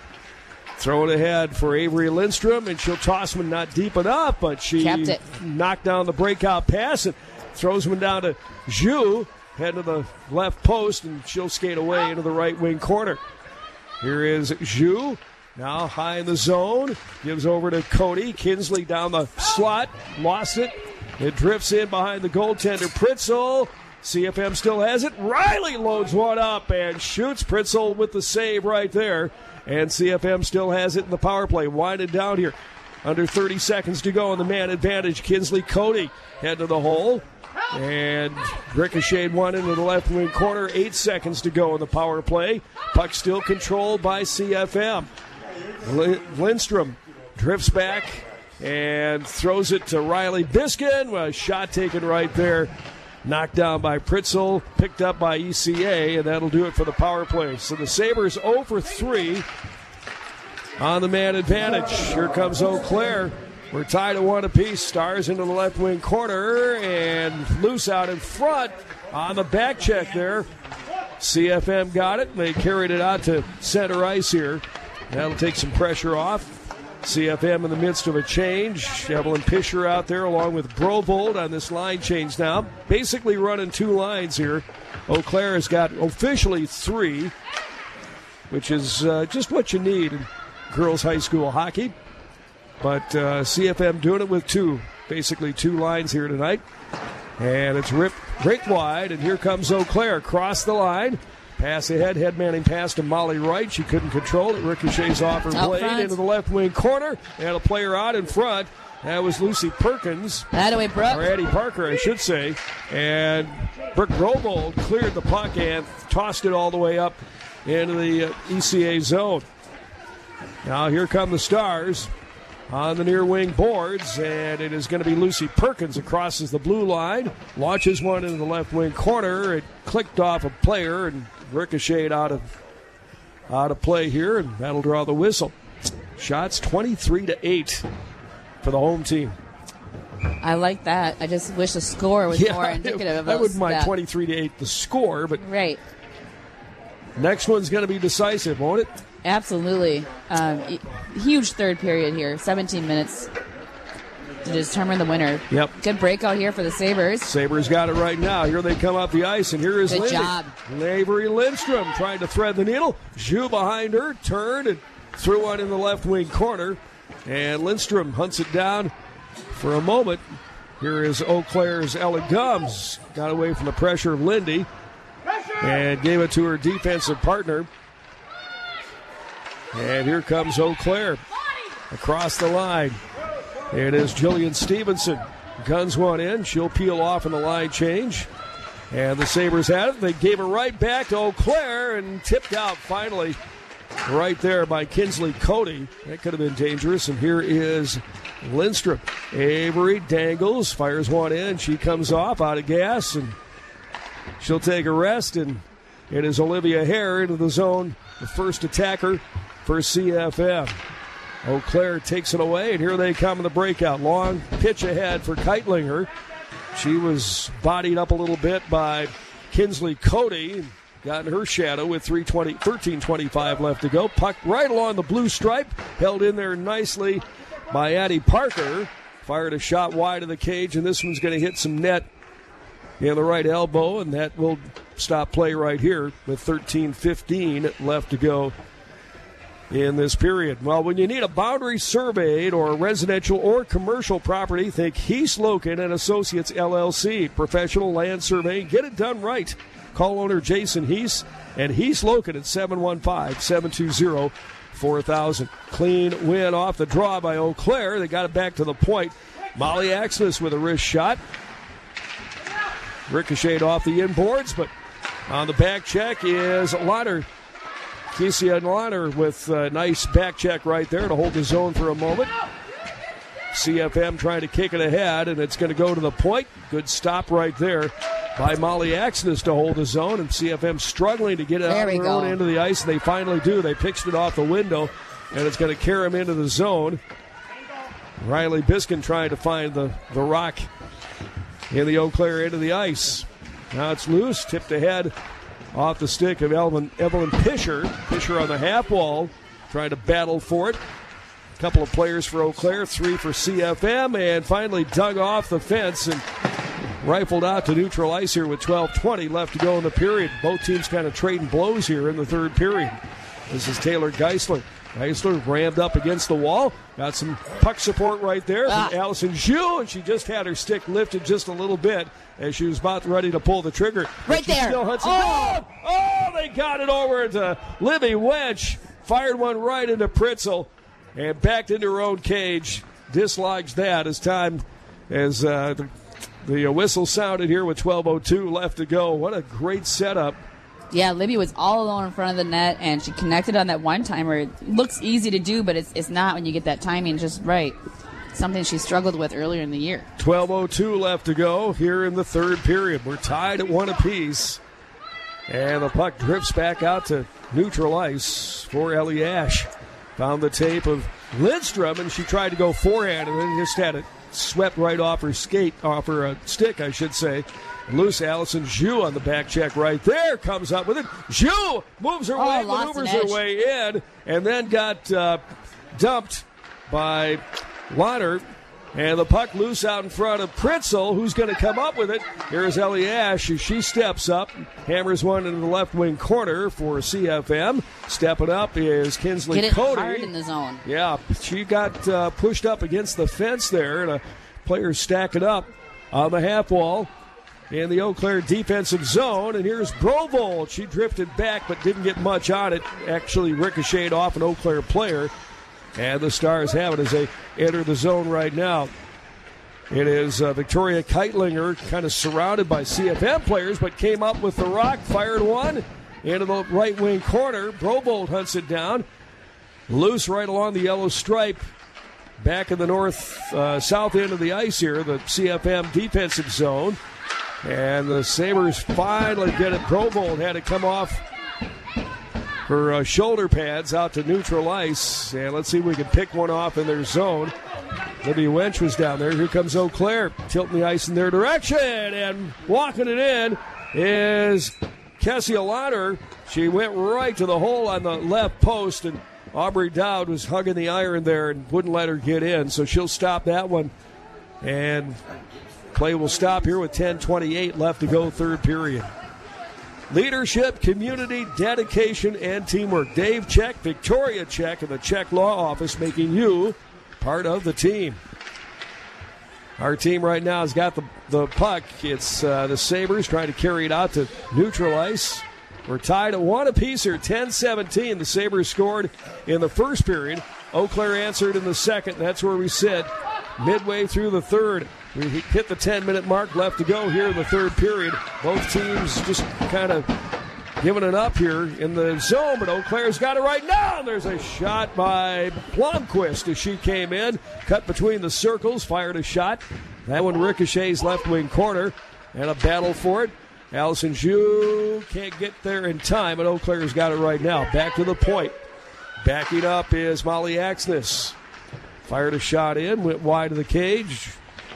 Throw it ahead for Avery Lindstrom, and she'll toss one not deep enough, but she Kept it. knocked down the breakout pass and throws one down to Zhu, head to the left post, and she'll skate away into the right wing corner. Here is Zhu, now high in the zone, gives over to Cody. Kinsley down the slot, lost it. It drifts in behind the goaltender, Pritzel. C F M still has it. Riley loads one up and shoots. Pritzel with the save right there. And C F M still has it in the power play. Winded down here. Under thirty seconds to go in the man advantage. Kinsley Cody head to the hole. And ricocheted one into the left wing corner. Eight seconds to go in the power play. Puck still controlled by C F M. Lindstrom drifts back and throws it to Riley Biskin. A shot taken right there. Knocked down by Pritzel, picked up by E C A, and that'll do it for the power play. So the Sabres oh for three on the man advantage. Here comes Eau Claire. We're tied at one apiece. Stars into the left wing corner, and loose out in front on the back check there. C F M got it, and they carried it out to center ice here. That'll take some pressure off. C F M in the midst of a change. Evelyn Pisher out there along with Brovold on this line change now. Basically running two lines here. Eau Claire has got officially three, which is uh, just what you need in girls high school hockey. But uh, C F M doing it with two, basically two lines here tonight. And it's ripped right wide, and here comes Eau Claire across the line. Pass ahead, headmanning pass to Molly Wright. She couldn't control it. Ricochets off her Out blade front. into the left wing corner. And a player out in front. That was Lucy Perkins. That away, Brooke. Or Addie Parker, I should say. And Brooke Brobold cleared the puck and tossed it all the way up into the uh, E C A zone. Now here come the Stars on the near wing boards, and it is going to be Lucy Perkins that crosses the blue line, launches one into the left wing corner. It clicked off a player and ricocheted out of out of play here, and that'll draw the whistle. Shots twenty-three to eight for the home team. I like that. I just wish the score was Yeah, more indicative of I those. wouldn't mind that. twenty-three to eight the score, but Right. next one's going to be decisive, won't it? Absolutely. Um, e- huge third period here. seventeen minutes to determine the winner. Yep. Good breakout here for the Sabres. Sabres got it right now. Here they come up the ice, and here is Good Lindy. job. Avery Lindstrom trying to thread the needle. Zhu behind her, turned and threw one in the left wing corner. And Lindstrom hunts it down for a moment. Here is Eau Claire's Ella Gums. Got away from the pressure of Lindy and gave it to her defensive partner. And here comes Eau Claire across the line. It is Jillian Stevenson. Guns one in. She'll peel off in the line change. And the Sabres had it. They gave it right back to Eau Claire and tipped out finally right there by Kinsley Cody. That could have been dangerous. And here is Lindstrom. Avery dangles, fires one in. She comes off out of gas, and she'll take a rest. And it is Olivia Hare into the zone, the first attacker for C F M. Eau Claire takes it away, and here they come in the breakout. Long pitch ahead for Keitlinger. She was bodied up a little bit by Kinsley Cody. Got in her shadow with three twenty, thirteen twenty-five left to go. Puck right along the blue stripe. Held in there nicely by Addie Parker. Fired a shot wide of the cage, and this one's going to hit some net in the right elbow, and that will stop play right here with thirteen fifteen left to go in this period. Well, when you need a boundary surveyed or a residential or commercial property, think Heath Loken and Associates L L C. Professional land surveying. Get it done right. Call owner Jason Heath and Heath Loken at seven one five, seven two zero, four thousand. Clean win off the draw by Eau Claire. They got it back to the point. Molly Axness with a wrist shot. Ricocheted off the inboards, but on the back check is Lauder. Kesia Lauder with a nice back check right there to hold the zone for a moment. C F M trying to kick it ahead, and it's going to go to the point. Good stop right there by Molly Axness to hold the zone, and C F M struggling to get it There out we of their own go. end of the ice, and they finally do. They pitched it off the window, and it's going to carry them into the zone. Riley Biskin trying to find the, the rock in the Eau Claire end of the ice. Now it's loose, tipped ahead off the stick of Evelyn, Evelyn Pisher. Pisher on the half wall trying to battle for it. A couple of players for Eau Claire, three for C F M, and finally dug off the fence and rifled out to neutral ice here with twelve twenty left to go in the period. Both teams kind of trading blows here in the third period. This is Taylor Geisler. Geisler rammed up against the wall. Got some puck support right there from Ah. Allison Zhu, and she just had her stick lifted just a little bit as she was about ready to pull the trigger. Right But she there. still hunts it Oh. down. Oh, they got it over to Libby Wench. Fired one right into Pritzel and backed into her own cage. Dislodged that as time as uh, the, the whistle sounded here with twelve oh two left to go. What a great setup. Yeah, Libby was all alone in front of the net, and she connected on that one-timer. It looks easy to do, but it's it's not when you get that timing just right. Something she struggled with earlier in the year. twelve oh two left to go here in the third period. We're tied at one apiece. And the puck drifts back out to neutral ice for Ellie Ash. Found the tape of Lindstrom, and she tried to go forehand, and then just had it swept right off her skate, off her uh, stick, I should say. Loose Allison Zhu on the back check right there. Comes up with it. Zhu moves her Oh, way, lost an maneuvers her edge. way in, and then got uh, dumped by Lauder. And the puck loose out in front of Pritzel, who's going to come up with it. Here's Ellie Ash as she steps up. Hammers one into the left wing corner for C F M. Stepping up is Kinsley Get it Cody. hard in the zone. Yeah, she got uh, pushed up against the fence there, and a player stacking up on the half wall in the Eau Claire defensive zone. And here's Brovold. She drifted back but didn't get much on it. Actually ricocheted off an Eau Claire player. And the Stars have it as they enter the zone right now. It is uh, Victoria Keitlinger, kind of surrounded by C F M players, but came up with the rock, fired one into the right wing corner. Brovold hunts it down. Loose right along the yellow stripe. Back in the north, uh, south end of the ice here, the C F M defensive zone. And the Sabres finally get it. Brovold had to come off her uh, shoulder pads out to neutral ice. And let's see if we can pick one off in their zone. Libby Wench was down there. Here comes Eau Claire, tilting the ice in their direction. And walking it in is Kessia Lauder. She went right to the hole on the left post, and Aubrey Dowd was hugging the iron there and wouldn't let her get in. So she'll stop that one. And play will stop here with ten twenty-eight left to go, third period. Leadership, community, dedication, and teamwork. Dave Check, Victoria Check, and the Check Law Office making you part of the team. Our team right now has got the, the puck. It's uh, the Sabres trying to carry it out to neutral ice. We're tied at one apiece here, ten seventeen. The Sabres scored in the first period. Eau Claire answered in the second. That's where we sit midway through the third. We hit the ten-minute mark left to go here in the third period. Both teams just kind of giving it up here in the zone, but Eau Claire's got it right now. There's a shot by Blomquist as she came in, cut between the circles, fired a shot. That one ricochets left wing corner, and a battle for it. Allison Zhu can't get there in time, but Eau Claire's got it right now. Back to the point. Backing up is Molly Axness. Fired a shot in, went wide of the cage,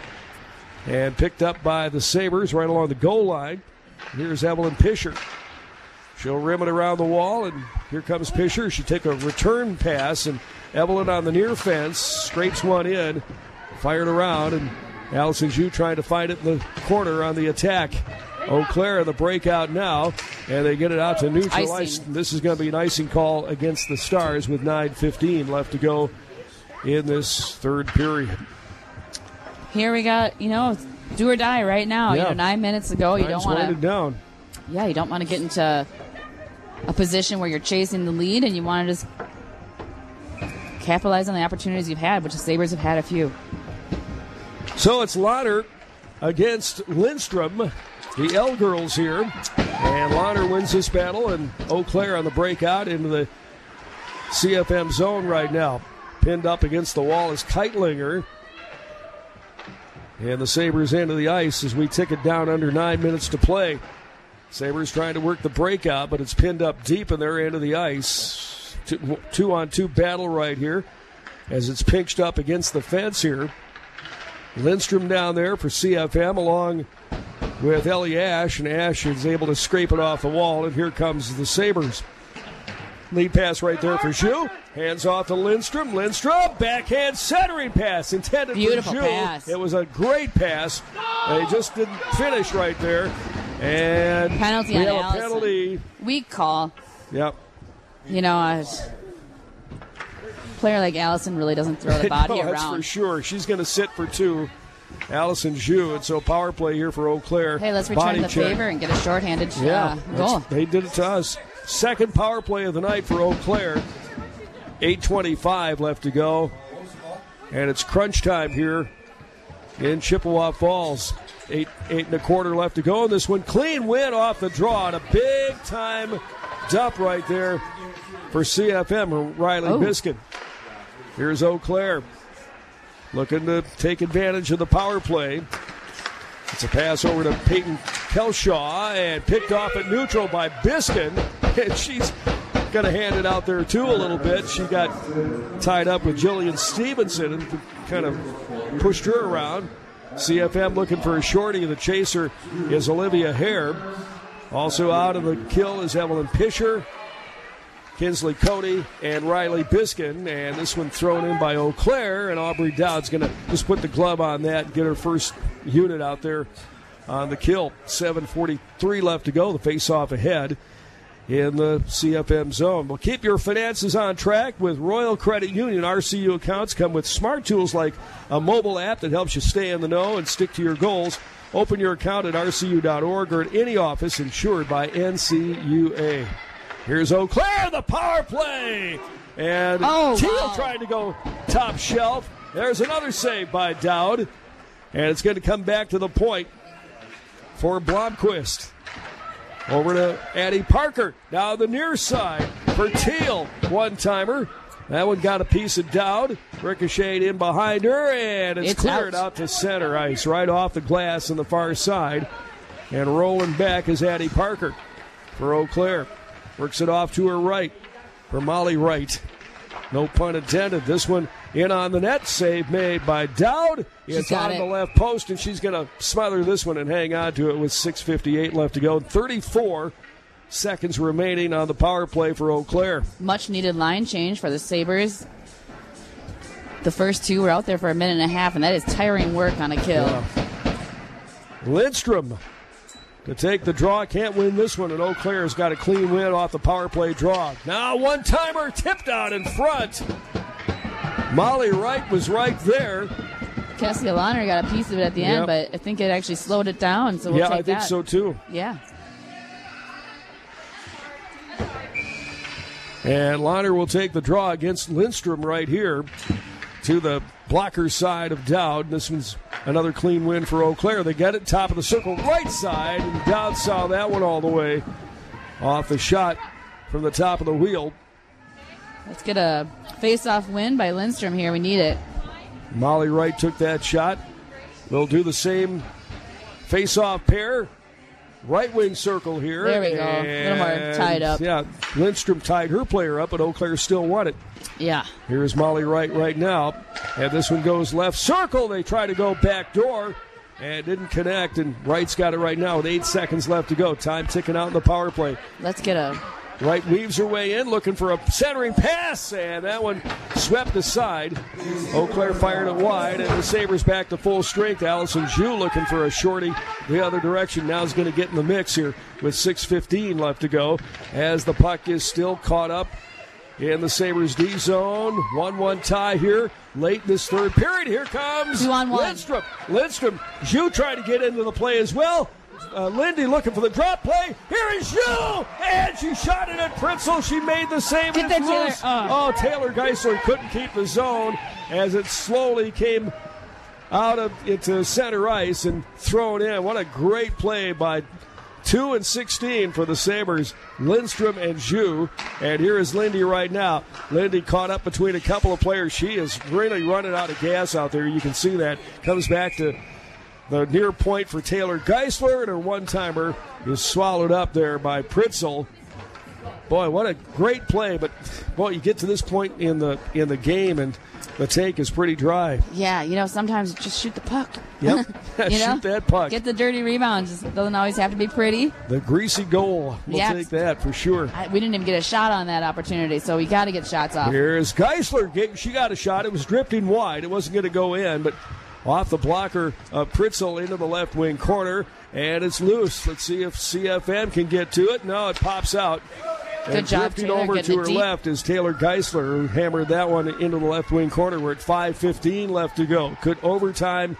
and picked up by the Sabres right along the goal line. Here's Evelyn Pisher. She'll rim it around the wall, and here comes Pisher. She take a return pass, and Evelyn on the near fence scrapes one in, fired around, and Allison Zhu trying to find it in the corner on the attack. Eau Claire in the breakout now, and they get it out to neutral ice. This is going to be an icing call against the Stars with nine fifteen left to go in this third period. Here we got, you know, do or die right now. Yeah. You know, nine minutes ago, you Time's don't want winding to. down. Yeah, you don't want to get into a position where you're chasing the lead, and you want to just capitalize on the opportunities you've had, which the Sabres have had a few. So it's Lauder against Lindstrom, the L girls here. And Lauder wins this battle, and Eau Claire on the breakout into the C F M zone right now. Pinned up against the wall is Keitlinger. And the Sabres into the ice as we tick it down under nine minutes to play. Sabres trying to work the breakout, but it's pinned up deep in their end of the ice. Two, two on two battle right here as it's pinched up against the fence here. Lindstrom down there for C F M along with Ellie Ash, and Ash is able to scrape it off the wall, and here comes the Sabres. Lead pass right there for Zhu. Hands off to Lindstrom. Lindstrom, backhand centering pass intended Beautiful for Zhu. pass. It was a great pass. They just didn't finish right there. And penalty we on have Allison. a penalty. Weak call. Yep. You know, a player like Allison really doesn't throw the body no, that's around. for sure. She's going to sit for two. Allison Zhu, and so power play here for Eau Claire. Hey, let's return Body the check. favor and get a shorthanded Yeah, uh, goal. they did it to us. Second power play of the night for Eau Claire. eight twenty-five left to go. And it's crunch time here in Chippewa Falls. Eight, eight and a quarter left to go. And this one, clean win off the draw. And a big-time dump right there for C F M, or Riley Oh. Biskin. Here's Eau Claire looking to take advantage of the power play. It's a pass over to Peyton Kelshaw and picked off at neutral by Biskin. And she's going to hand it out there, too, a little bit. She got tied up with Jillian Stevenson and kind of pushed her around. C F M looking for a shorty. The chaser is Olivia Hare. Also out of the kill is Evelyn Pisher, Kinsley Cody, and Riley Biskin. And this one thrown in by Eau Claire, and Aubrey Dowd's going to just put the glove on that and get her first unit out there on the kill. seven forty-three left to go. The face-off ahead in the C F M zone. Well, keep your finances on track with Royal Credit Union. R C U accounts come with smart tools like a mobile app that helps you stay in the know and stick to your goals. Open your account at R C U dot org or at any office insured by N C U A. Here's Eau Claire, the power play. And Oh, Teal wow. trying to go top shelf. There's another save by Dowd. And it's going to come back to the point for Blomquist. Over to Addie Parker. Now the near side for Teal. One-timer. That one got a piece of Dowd. Ricocheted in behind her, and it's, It's cleared out. out to center ice, right off the glass on the far side. And rolling back is Addie Parker for Eau Claire. Works it off to her right for Molly Wright. No pun intended. This one in on the net. Save made by Dowd. She's It's got on it. the left post, and she's going to smother this one and hang on to it with six fifty-eight left to go. thirty-four seconds remaining on the power play for Eau Claire. Much needed line change for the Sabres. The first two were out there for a minute and a half, and that is tiring work on a kill. Yeah. Lindstrom to take the draw. Can't win this one, and Eau Claire's got a clean win off the power play draw. Now one-timer tipped out in front. Molly Wright was right there. Cassie Alana got a piece of it at the end, Yep. but I think it actually slowed it down, so we'll yeah, take I think that. so too. Yeah. And Liner will take the draw against Lindstrom right here to the blocker side of Dowd. This one's another clean win for Eau Claire. They get it top of the circle right side, and Dowd saw that one all the way off the shot from the top of the wheel. Let's get a face-off win by Lindstrom here. We need it. Molly Wright took that shot. They'll do the same face-off pair. Right wing circle here. There we go. A little more And, tied up. Yeah, Lindstrom tied her player up, but Eau Claire still won it. Yeah. Here's Molly Wright right now. And this one goes left circle. They try to go back door and didn't connect. And Wright's got it right now with eight seconds left to go. Time ticking out in the power play. Let's get a... Wright weaves her way in, looking for a centering pass, and that one swept aside. Eau Claire fired it wide, and the Sabres back to full strength. Allison Zhu looking for a shorty the other direction. Now is going to get in the mix here with six fifteen left to go as the puck is still caught up in the Sabres D zone. one one tie here late in this third period. Here comes Two on one. Lindstrom. Lindstrom. Zhu trying to get into the play as well. Uh, Lindy looking for the drop play. Here is Zhu, and she shot it at Pritzel. She made the save. Get and it's that, Taylor. loose. Oh. Oh, Taylor Geisler couldn't keep the zone as it slowly came out of into center ice and thrown in. What a great play by two and sixteen for the Sabres, Lindstrom and Zhu. And here is Lindy right now. Lindy caught up between a couple of players. She is really running out of gas out there. You can see that. Comes back to the near point for Taylor Geisler, and her one-timer is swallowed up there by Pritzel. Boy, what a great play! But boy, you get to this point in the in the game, and the tank is pretty dry. Yeah, you know, sometimes just shoot the puck. Yep, you shoot know? that puck. Get the dirty rebounds. It doesn't always have to be pretty. The greasy goal. We'll Yeah. take that for sure. I, we didn't even get a shot on that opportunity, so we got to get shots off. Here's Geisler. Get- She got a shot. It was drifting wide. It wasn't going to go in, but off the blocker of Pritzel into the left wing corner, and it's loose. Let's see if C F M can get to it. No, it pops out. Good and job, drifting Taylor, over getting to it her deep. left is Taylor Geisler, who hammered that one into the left wing corner. We're at five fifteen left to go. Could overtime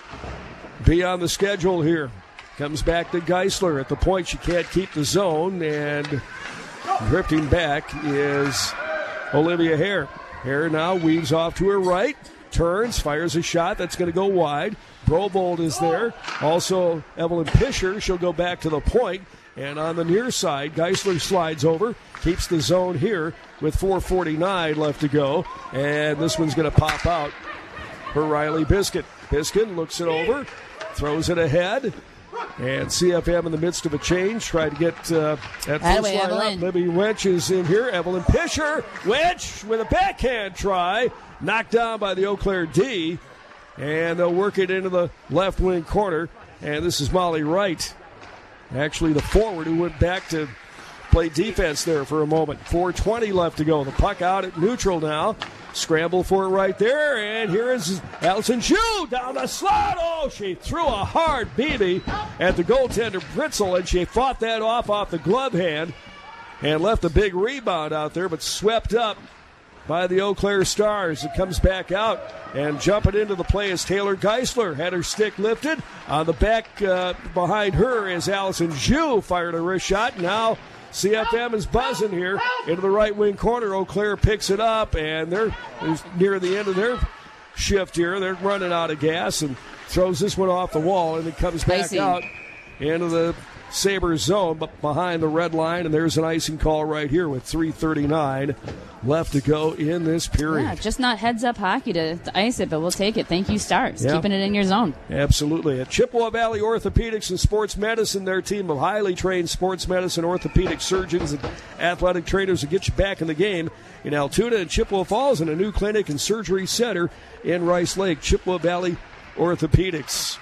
be on the schedule here? Comes back to Geisler at the point. She can't keep the zone, and drifting back is Olivia Hare. Hare now weaves off to her right, turns, fires a shot that's going to go wide. Brobold is there. Also, Evelyn Pischer. She'll go back to the point. And on the near side, Geisler slides over, keeps the zone here with four forty-nine left to go. And this one's going to pop out for Riley Biscuit. Biscuit looks it over, throws it ahead. And C F M in the midst of a change, try to get uh, that That first way, line Evelyn. up. Libby Wench is in here. Evelyn Pischer. Wench with a backhand try. Knocked down by the Eau Claire D. And they'll work it into the left wing corner. And this is Molly Wright. Actually, the forward who went back to play defense there for a moment. four twenty left to go. The puck out at neutral now. Scramble for it right there. And here is Allison Shue down the slot. Oh, she threw a hard B B at the goaltender Pritzel, and she fought that off off the glove hand and left a big rebound out there, but swept up by the Eau Claire Stars. It comes back out, and jumping into the play is Taylor Geisler. Had her stick lifted. On the back uh, behind her is Allison Zhu. Fired a wrist shot. Now C F M is buzzing here into the right wing corner. Eau Claire picks it up, and they're near the end of their shift here. They're running out of gas and throws this one off the wall, and it comes back Icing. out into the Sabres zone, but behind the red line, and there's an icing call right here with three thirty-nine left to go in this period. Yeah, just not heads-up hockey to, to ice it, but we'll take it. Thank you, Stars. Yeah. Keeping it in your zone. Absolutely. At Chippewa Valley Orthopedics and Sports Medicine, their team of highly trained sports medicine, orthopedic surgeons, and athletic trainers will get you back in the game in Altoona and Chippewa Falls, and a new clinic and surgery center in Rice Lake. Chippewa Valley Orthopedics.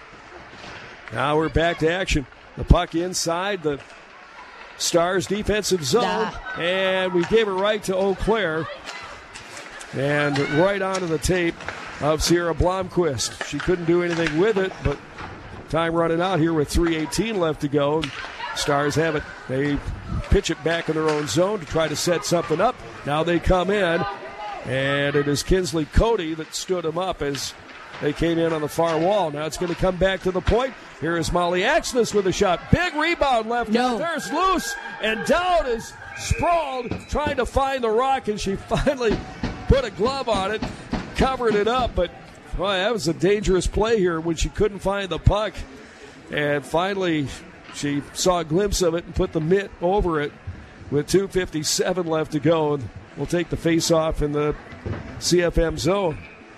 Now we're back to action. The puck inside the Stars defensive zone, Ah. and we gave it right to Eau Claire, and right onto the tape of Sierra Blomquist. She couldn't do anything with it, but time running out here with three eighteen left to go. Stars have it. They pitch it back in their own zone to try to set something up. Now they come in, and it is Kinsley Cody that stood them up as they came in on the far wall. Now it's going to come back to the point. Here is Molly Axness with a shot. Big rebound left No. out. There's loose, and down is sprawled, trying to find the rock, and she finally put a glove on it, covered it up. But boy, that was a dangerous play here when she couldn't find the puck. And finally, she saw a glimpse of it and put the mitt over it with two fifty-seven left to go. And we'll take the face-off in the C F M zone.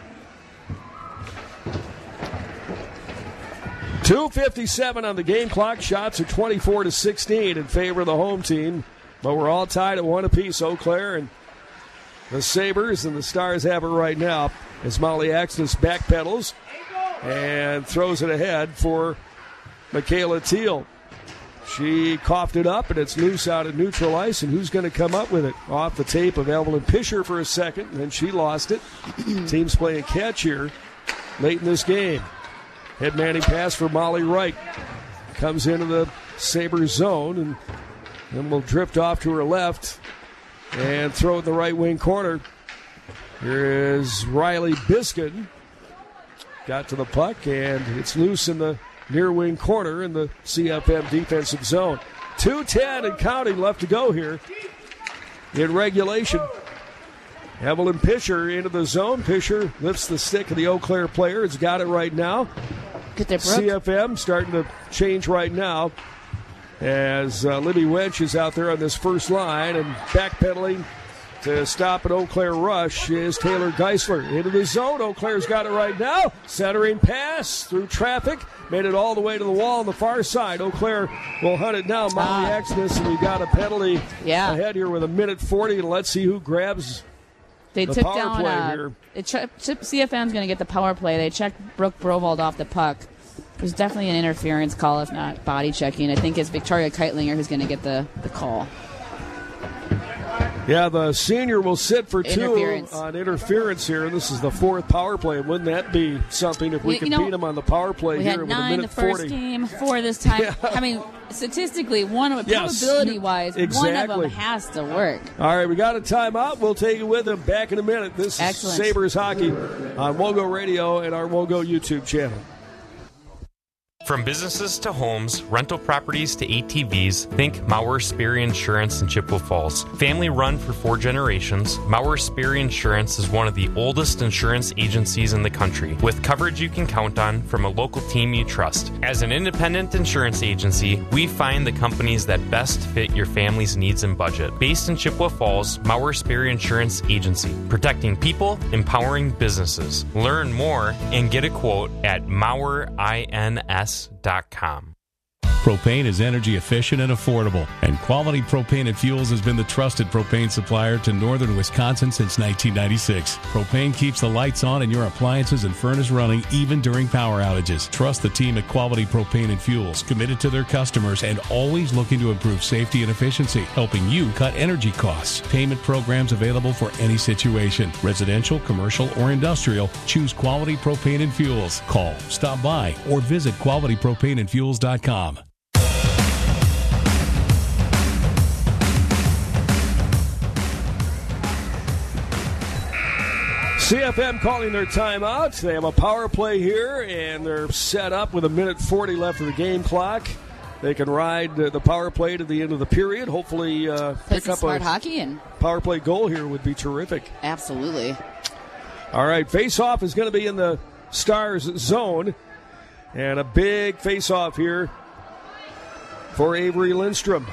two fifty-seven on the game clock. Shots are twenty-four to sixteen in favor of the home team. But we're all tied at one apiece. Eau Claire and the Sabres, and the Stars have it right now as Molly Axness backpedals and throws it ahead for Michaela Teal. She coughed it up, and it's loose out at neutral ice. And who's going to come up with it? Off the tape of Evelyn Pischer for a second, and then she lost it. Team's playing catch here late in this game. Head manning pass for Molly Wright. Comes into the Sabres zone, and then will drift off to her left and throw it in the right wing corner. Here is Riley Biskin. Got to the puck, and it's loose in the near wing corner in the C F M defensive zone. two ten and counting left to go here in regulation. Evelyn Pischer into the zone. Pischer lifts the stick of the Eau Claire player. It's got it right now. Good there, Brooke. C F M starting to change right now as uh, Libby Wench is out there on this first line and backpedaling To stop an Eau Claire rush is Taylor Geisler. Into the zone. Eau Claire's got it right now. Centering pass through traffic. Made it all the way to the wall on the far side. Eau Claire will hunt it down. Molly Ah. Exodus, and we got a penalty Yeah. ahead here with a minute forty. And let's see who grabs They the took power down. play Uh, here. it ch- C F M's going to get the power play. They checked Brooke Brovald off the puck. There's definitely an interference call, if not body checking. I think it's Victoria Keitlinger who's going to get the, the call. Yeah, the senior will sit for two Interference. on interference here. This is the fourth power play. Wouldn't that be something if we You- could you know, beat them on the power play We here had with a nine minute the first forty? game, four this time. Yeah. I mean, statistically, one of Yes. probability-wise, one of Exactly. them has to work. All right, we got a timeout. We'll take it with them back in a minute. This Excellent. is Sabres Hockey on Wogo Radio and our Wogo YouTube channel. From businesses to homes, rental properties to A T Vs, think Mauer Sperry Insurance in Chippewa Falls. Family run for four generations, Mauer Sperry Insurance is one of the oldest insurance agencies in the country, with coverage you can count on from a local team you trust. As an independent insurance agency, we find the companies that best fit your family's needs and budget. Based in Chippewa Falls, Mauer Sperry Insurance Agency, protecting people, empowering businesses. Learn more and get a quote at mauer ins dot com. Propane is energy efficient and affordable, and Quality Propane and Fuels has been the trusted propane supplier to northern Wisconsin since nineteen ninety-six. Propane keeps the lights on in your appliances and furnace running even during power outages. Trust the team at Quality Propane and Fuels, committed to their customers and always looking to improve safety and efficiency, helping you cut energy costs. Payment programs available for any situation. Residential, commercial, or industrial, choose Quality Propane and Fuels. Call, stop by, or visit quality propane and fuels dot com. C F M calling their timeout. They have a power play here, and they're set up with a minute forty left of the game clock. They can ride uh, the power play to the end of the period. Hopefully, uh, Play pick some up smart a hockey and power play goal here would be terrific. absolutely. All right, face-off is going to be in the Stars zone, and a big face-off here for Avery Lindstrom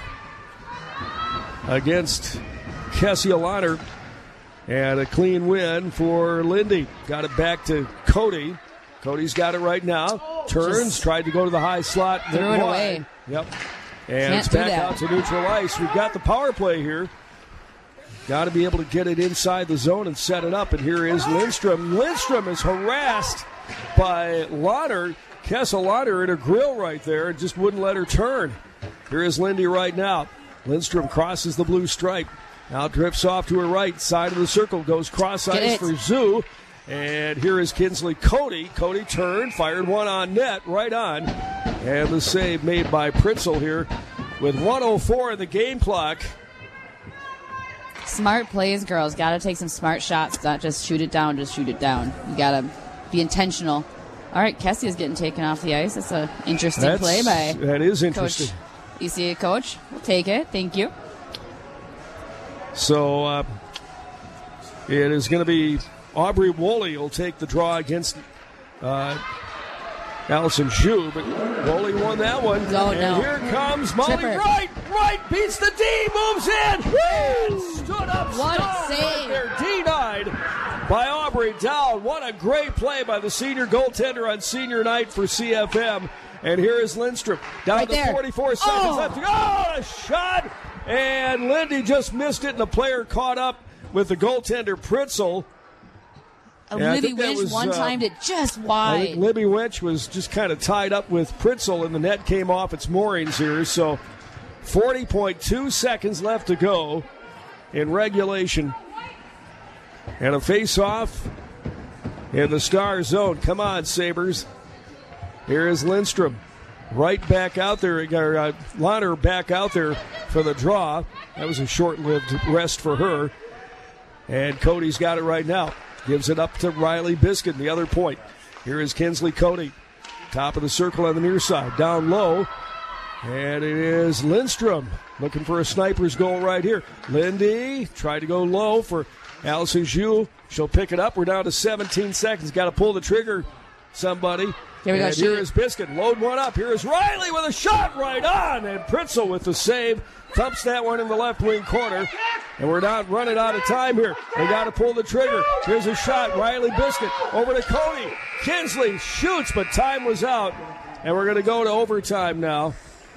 against Kessia Lahner. And a clean win for Lindy. Got it back to Cody. Cody's got it right now. Turns, Just tried to go to the high slot. threw went it wide. away. Yep. And Can't it's do back that. out to neutral ice. We've got the power play here. Got to be able to get it inside the zone and set it up. And here is Lindstrom. Lindstrom is harassed by Lauder. Kessia Lauder in her grill right there and just wouldn't let her turn. Here is Lindy right now. Lindstrom crosses the blue stripe. Now drifts off to her right side of the circle. Goes cross Get ice it. for Zoo. And here is Kinsley Cody. Cody turned, fired one on net, right on. And the save made by Pritzel here with one oh four in the game clock. Smart plays, girls. Got to take some smart shots, not just shoot it down, just shoot it down. You got to be intentional. All right, Kessia's getting taken off the ice. That's an interesting That's- play by that is interesting. Coach, E C A coach. We'll take it. Thank you. So uh, it is going to be Aubrey Woolley will take the draw against uh, Allison Zhu, but Woolley won that one. Oh, and no. here comes Molly Tripper. Wright. Wright beats the D, moves in. Woo! Stood up What a strong save. right there. Denied by Aubrey Dowd. What a great play by the senior goaltender on senior night for C F M. And here is Lindstrom. Down Right to there. forty-four seconds Oh. left to go. Oh, a shot. And Lindy just missed it, and the player caught up with the goaltender, Pritzel. And Yeah, I Libby think that Winch was, one uh, timed it just I wide. think Libby Winch was just kind of tied up with Pritzel, and the net came off its moorings here. So forty point two seconds left to go in regulation. And a face-off in the Star zone. Come on, Sabres. Here is Lindstrom. Right back out there. Or, uh, Lahner back out there for the draw. That was a short-lived rest for her. And Cody's got it right now. Gives it up to Riley Biskin, the other point. Here is Kinsley Cody. Top of the circle on the near side. Down low. And it is Lindstrom looking for a sniper's goal right here. Lindy tried to go low for Allison Zhu. She'll pick it up. We're down to seventeen seconds. Got to pull the trigger, somebody. Here we go, And shoot here it. is Biscuit. Load one up. Here is Riley with a shot right on. And Pritzel with the save. Thumps that one in the left wing corner. And we're not running out of time here. They got to pull the trigger. Here's a shot. Riley Biscuit over to Cody. Kinsley shoots, but time was out. And we're going to go to overtime now.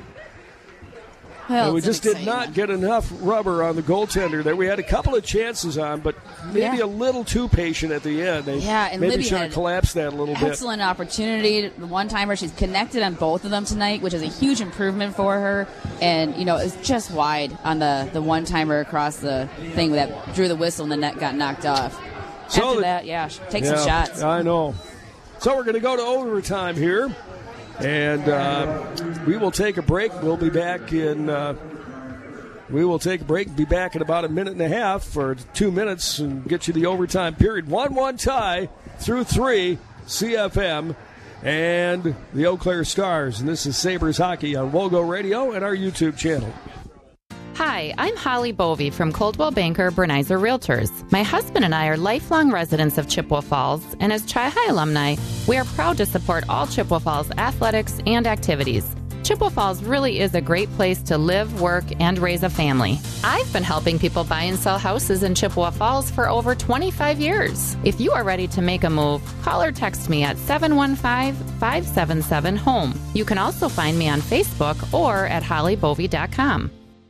Well, and we just did not get enough rubber on the goaltender there. We had a couple of chances on, but maybe Yeah. a little too patient at the end. They Yeah, and maybe Libby should have had collapsed that a little bit. Excellent opportunity. The one-timer, she's connected on both of them tonight, which is a huge improvement for her. And, you know, it's just wide on the, the one-timer across the thing that drew the whistle and the net got knocked off. So After the- that, yeah, take Yeah, some shots. I know. So we're going to go to overtime here. And uh, we will take a break. We'll be back in... Uh, We will take a break, be back in about a minute and a half or two minutes and get you the overtime period. one one tie through three, C F M and the Eau Claire Stars. And this is Sabres Hockey on Wogo Radio and our YouTube channel. Hi, I'm Holly Bovey from Coldwell Banker Bernizer Realtors. My husband and I are lifelong residents of Chippewa Falls, and as Chi-Hi alumni, we are proud to support all Chippewa Falls athletics and activities. Chippewa Falls really is a great place to live, work, and raise a family. I've been helping people buy and sell houses in Chippewa Falls for over twenty-five years. If you are ready to make a move, call or text me at seven one five, five seven seven, HOME. You can also find me on Facebook or at holly bovey dot com.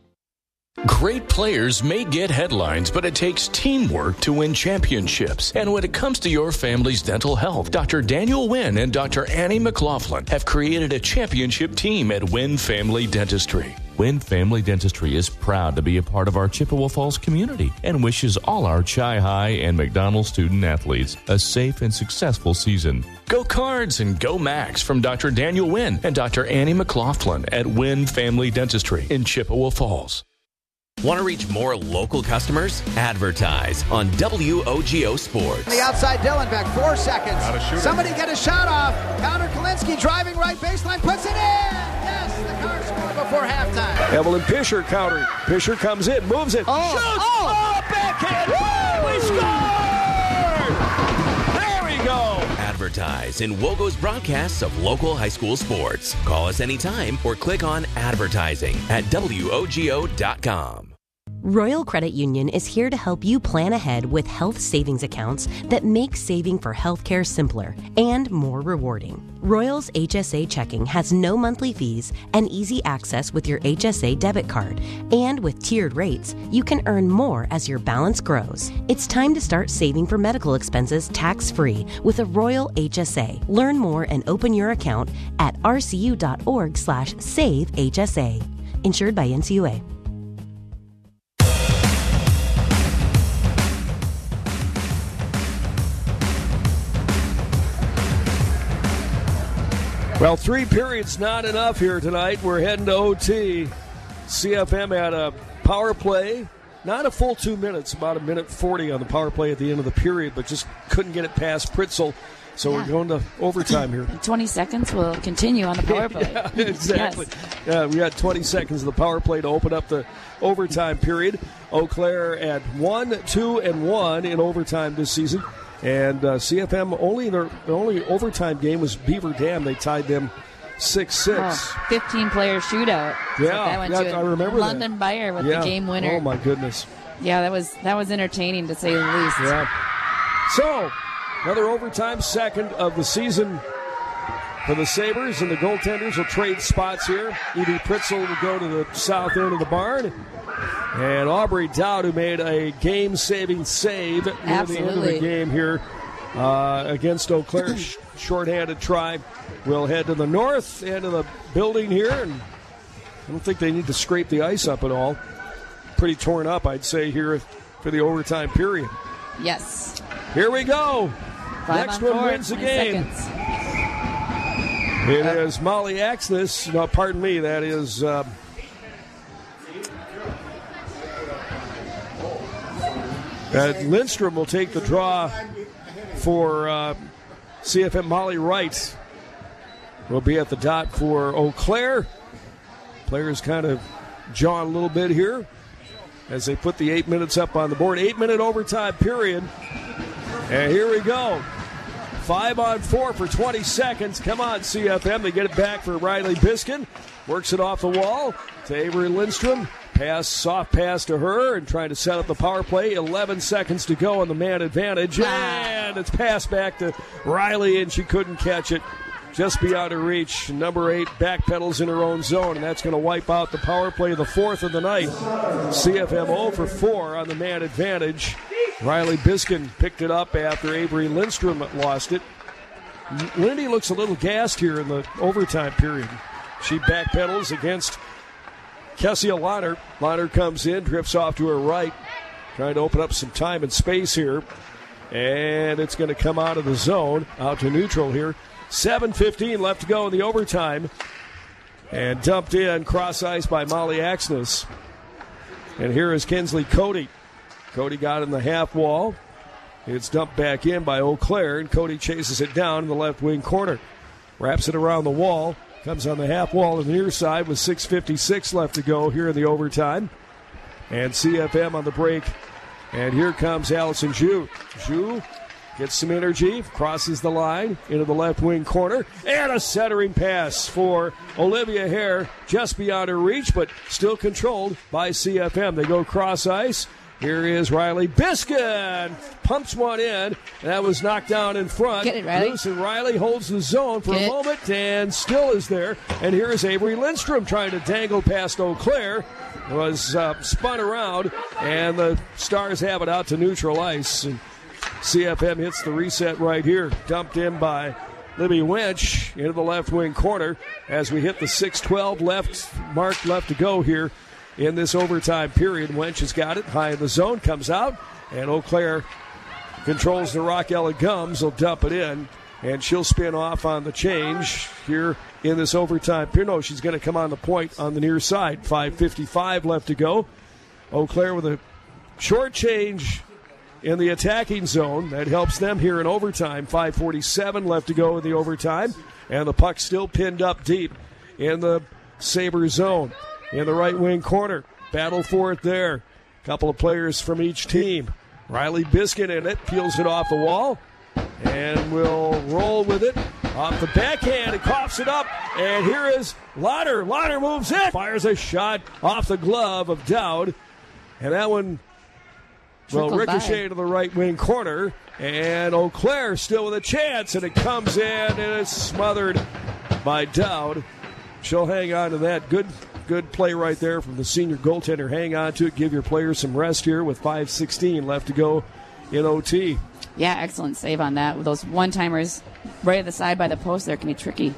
Great players may get headlines, but it takes teamwork to win championships. And when it comes to your family's dental health, Doctor Daniel Wynn and Doctor Annie McLaughlin have created a championship team at Wynn Family Dentistry. Wynn Family Dentistry is proud to be a part of our Chippewa Falls community and wishes all our Chi-Hi and McDonald student athletes a safe and successful season. Go Cards and go Max from Doctor Daniel Wynn and Doctor Annie McLaughlin at Wynn Family Dentistry in Chippewa Falls. Want to reach more local customers? Advertise on W O G O Sports. The outside Dylan back, four seconds. Not a shooter. Somebody get a shot off. Counter Kalinsky driving right baseline, puts it in. Yes, the Cars score before halftime. Evelyn Pisher countering. Pisher comes in, moves it, Oh, shoots! oh. Oh, backhand! We scored! There we go! Advertise in Wogo's broadcasts of local high school sports. Call us anytime or click on advertising at W O G O dot com. Royal Credit Union is here to help you plan ahead with health savings accounts that make saving for healthcare simpler and more rewarding. Royal's H S A checking has no monthly fees and easy access with your H S A debit card. And with tiered rates, you can earn more as your balance grows. It's time to start saving for medical expenses tax-free with a Royal H S A. Learn more and open your account at r c u dot org slash save H S A. Insured by N C U A. Well, three periods not enough here tonight. We're heading to O T. C F M had a power play, not a full two minutes, about a minute forty on the power play at the end of the period, but just couldn't get it past Pritzel. So Yeah. we're going to overtime here. twenty seconds will continue on the power play. Yeah, exactly. Yes. Yeah, we got twenty seconds of the power play to open up the overtime period. Eau Claire at one, two, and one in overtime this season. And uh, C F M, only their, their only overtime game was Beaver Dam. They tied them six six. Oh, fifteen-player shootout. Yeah, that went yeah, to I remember that. London Bayer with Yeah. the game winner. Oh, my goodness. Yeah, that was that was entertaining to say the least. Yeah. So, another overtime second of the season for the Sabres, and the goaltenders will trade spots here. Evie Pritzel will go to the south end of the barn. And Aubrey Dowd, who made a game-saving save near the end of the Absolutely. game here uh, against Eau Claire. Sh- shorthanded try. Will head to the north end of the building here. And I don't think they need to scrape the ice up at all. Pretty torn up, I'd say, here for the overtime period. Yes. Here we go. Five Next on one four, wins the twenty game. seconds. It is Molly Axness. No, pardon me. That is uh, uh, Lindstrom will take the draw for uh, C F M. Molly Wright will be at the dot for Eau Claire. Players kind of jaw a little bit here as they put the eight minutes up on the board. Eight-minute overtime period. And here we go. Five on four for twenty seconds. Come on, C F M. They get it back for Riley Biskin. Works it off the wall to Avery Lindstrom. Pass, soft pass to her and trying to set up the power play. eleven seconds to go on the man advantage. And it's passed back to Riley, and she couldn't catch it. Just beyond her reach. Number eight backpedals in her own zone, and that's going to wipe out the power play, the fourth of the night. C F M zero for four on the man advantage. Riley Biskin picked it up after Avery Lindstrom lost it. Lindy looks a little gassed here in the overtime period. She backpedals against Kessia Launer. Launer comes in, drifts off to her right, trying to open up some time and space here. And it's going to come out of the zone, out to neutral here. seven fifteen left to go in the overtime. And dumped in, cross ice by Molly Axness. And here is Kinsley Cody. Cody got in the half wall. It's dumped back in by Eau Claire, and Cody chases it down in the left wing corner. Wraps it around the wall. Comes on the half wall to the near side with six fifty-six left to go here in the overtime. And C F M on the break. And here comes Allison Zhu. Zhu gets some energy, crosses the line into the left wing corner. And a centering pass for Olivia Hare, just beyond her reach, but still controlled by C F M. They go cross ice. Here is Riley Biskin. Pumps one in, and that was knocked down in front. Get it, Riley. Loose, and Riley holds the zone for Get a it. moment and still is there. And here is Avery Lindstrom trying to dangle past Eau Claire. Was uh, spun around, and the Stars have it out to neutral ice. And C F M hits the reset right here. Dumped in by Libby Winch into the left wing corner as we hit the six twelve left mark left to go here in this overtime period. Wench has got it high in the zone, comes out, and Eau Claire controls the rock. Ella Gums will dump it in, and she'll spin off on the change here in this overtime period. No, she's going to come on the point on the near side. five fifty-five left to go. Eau Claire with a short change in the attacking zone. That helps them here in overtime. five forty-seven left to go in the overtime, and the puck still pinned up deep in the Sabre zone. In the right wing corner. Battle for it there. Couple of players from each team. Riley Biskin in it. Peels it off the wall. And will roll with it. Off the backhand. It coughs it up. And here is Lauder. Lauder moves it. Fires a shot off the glove of Dowd. And that one will Trickled ricochet by. to the right wing corner. And Eau Claire still with a chance. And it comes in and it's smothered by Dowd. She'll hang on to that. Good Good play right there from the senior goaltender. Hang on to it. Give your players some rest here with five sixteen left to go in O T. Yeah, excellent save on that. With those one-timers right at the side by the post there can be tricky.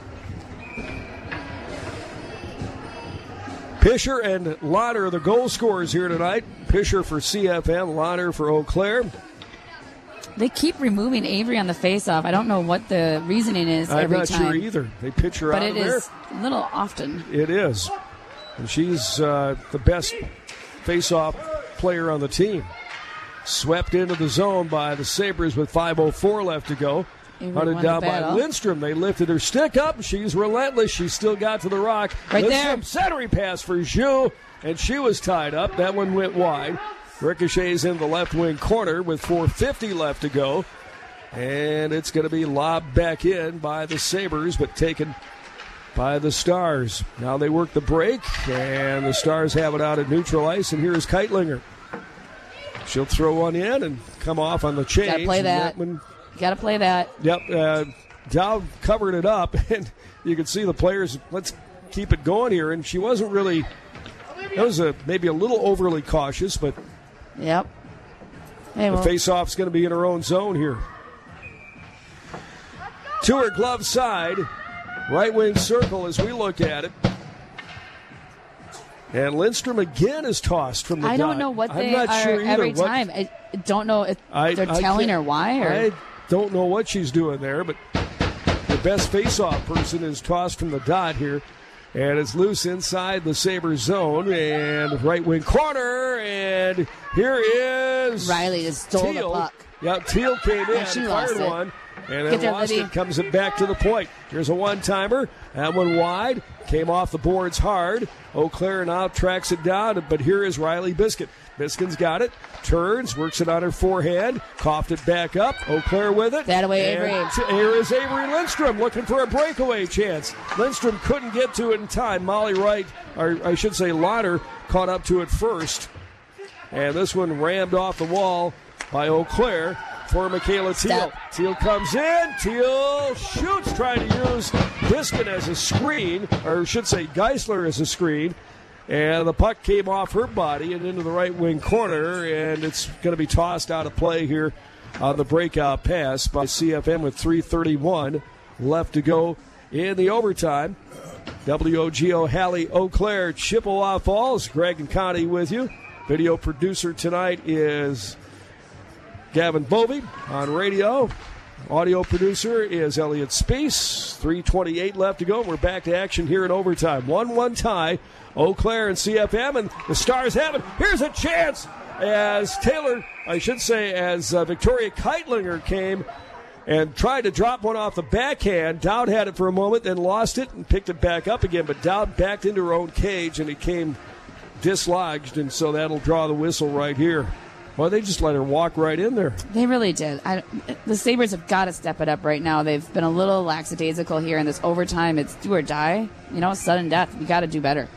Pisher and Lauder are the goal scorers here tonight. Pisher for C F M, Lauder for Eau Claire. They keep removing Avery on the face-off. I don't know what the reasoning is I'm every not time. sure either. They pitch her but out it of there. is a little often. It is. And she's uh, the best face-off player on the team. Swept into the zone by the Sabres with five oh four left to go. Avery Hunted won the down by battle. Lindstrom. They lifted her stick up. She's relentless. She still got to the rock. Right Lindstrom, there. centering pass for Zhu, and she was tied up. That one went wide. Ricochets in the left wing corner with four fifty left to go. And it's going to be lobbed back in by the Sabres, but taken by the Stars. Now they work the break, and the Stars have it out at neutral ice, and here's Keitlinger. She'll throw one in and come off on the change. Gotta play and that. one- Gotta play that. Yep, uh, Dowd covered it up, and you could see the players, let's keep it going here, and she wasn't really, that was a, maybe a little overly cautious, but Yep. Hey, the well, face-off's going to be in her own zone here. To her glove side, right wing circle as we look at it. And Lindstrom again is tossed from the I don't dot. know what I'm they not are sure either. every What- time. I don't know if I- they're I telling can't- her why. Or I don't know what she's doing there, but the best face-off person is tossed from the dot here. And it's loose inside the Sabres zone. And right wing corner. And here is Riley just stole the Teal. puck. Yep, Teal came in, And she fired lost it. one, and Get then there, lost Libby. it, comes it back to the point. Here's a one-timer. That one wide. Came off the boards hard. Eau Claire now tracks it down, but here is Riley Biskin. Biskin's got it. Turns, works it on her forehand. Coughed it back up. Eau Claire with it. That away, And Avery. t- here is Avery Lindstrom looking for a breakaway chance. Lindstrom couldn't get to it in time. Molly Wright, or I should say Lauder, caught up to it first. And this one rammed off the wall by Eau Claire for Michaela Teal. Teal comes in. Teal shoots, trying to use Biskin as a screen, or I should say Geisler as a screen. And the puck came off her body and into the right wing corner, and it's going to be tossed out of play here on the breakout pass by C F M with three thirty-one left to go in the overtime. W O G O Halley, Eau Claire, Chippewa Falls. Greg and Connie with you. Video producer tonight is Gavin Bovey on radio. Audio producer is Elliot Speece. three twenty-eight left to go. We're back to action here in overtime. one one tie. Eau Claire and C F M, and the Stars have it. Here's a chance as Taylor, I should say, as uh, Victoria Keitlinger came and tried to drop one off the backhand. Dowd had it for a moment, then lost it and picked it back up again. But Dowd backed into her own cage, and it came dislodged, and so that'll draw the whistle right here. Well, they just let her walk right in there. They really did. I, the Sabres have got to step it up right now. They've been a little lackadaisical here in this overtime. It's do or die. You know, sudden death. We got to do better.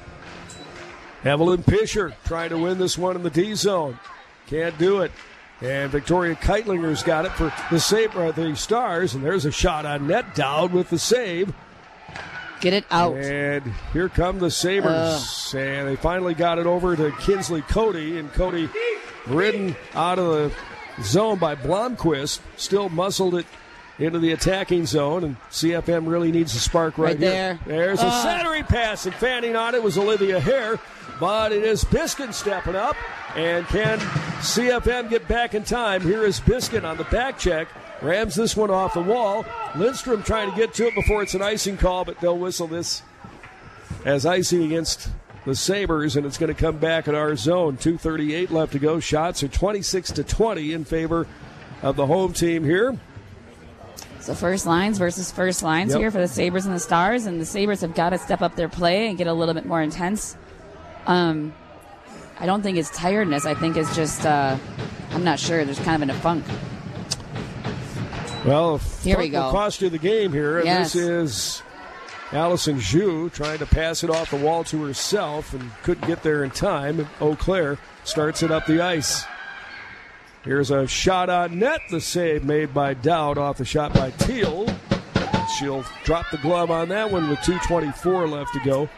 Evelyn Pischer trying to win this one in the D zone. Can't do it. And Victoria Keitlinger's got it for the Sabre, the Stars, and there's a shot on net. Dowd with the save. Get it out. And here come the Sabres. Uh. And they finally got it over to Kinsley Cody, and Cody ridden out of the zone by Blomqvist, still muscled it into the attacking zone, and C F M really needs a spark right, right there. Here. There's uh. a centering pass, and fanning on it was Olivia Hare, but it is Biskin stepping up, and can C F M get back in time? Here is Biskin on the back check, rams this one off the wall. Lindstrom trying to get to it before it's an icing call, but they'll whistle this as icing against the Sabres, and it's going to come back in our zone. two thirty-eight left to go. Shots are twenty-six to twenty in favor of the home team here. So first lines versus first lines yep. here for the Sabres and the Stars, and the Sabres have got to step up their play and get a little bit more intense. Um, I don't think it's tiredness. I think it's just, uh, I'm not sure. There's kind of in a funk. Well, here we go. Will cost you the game here, and yes. this is Allison Zhu trying to pass it off the wall to herself and couldn't get there in time. Eau Claire starts it up the ice. Here's a shot on net. The save made by Dowd off the shot by Teal. She'll drop the glove on that one with two twenty-four left to go.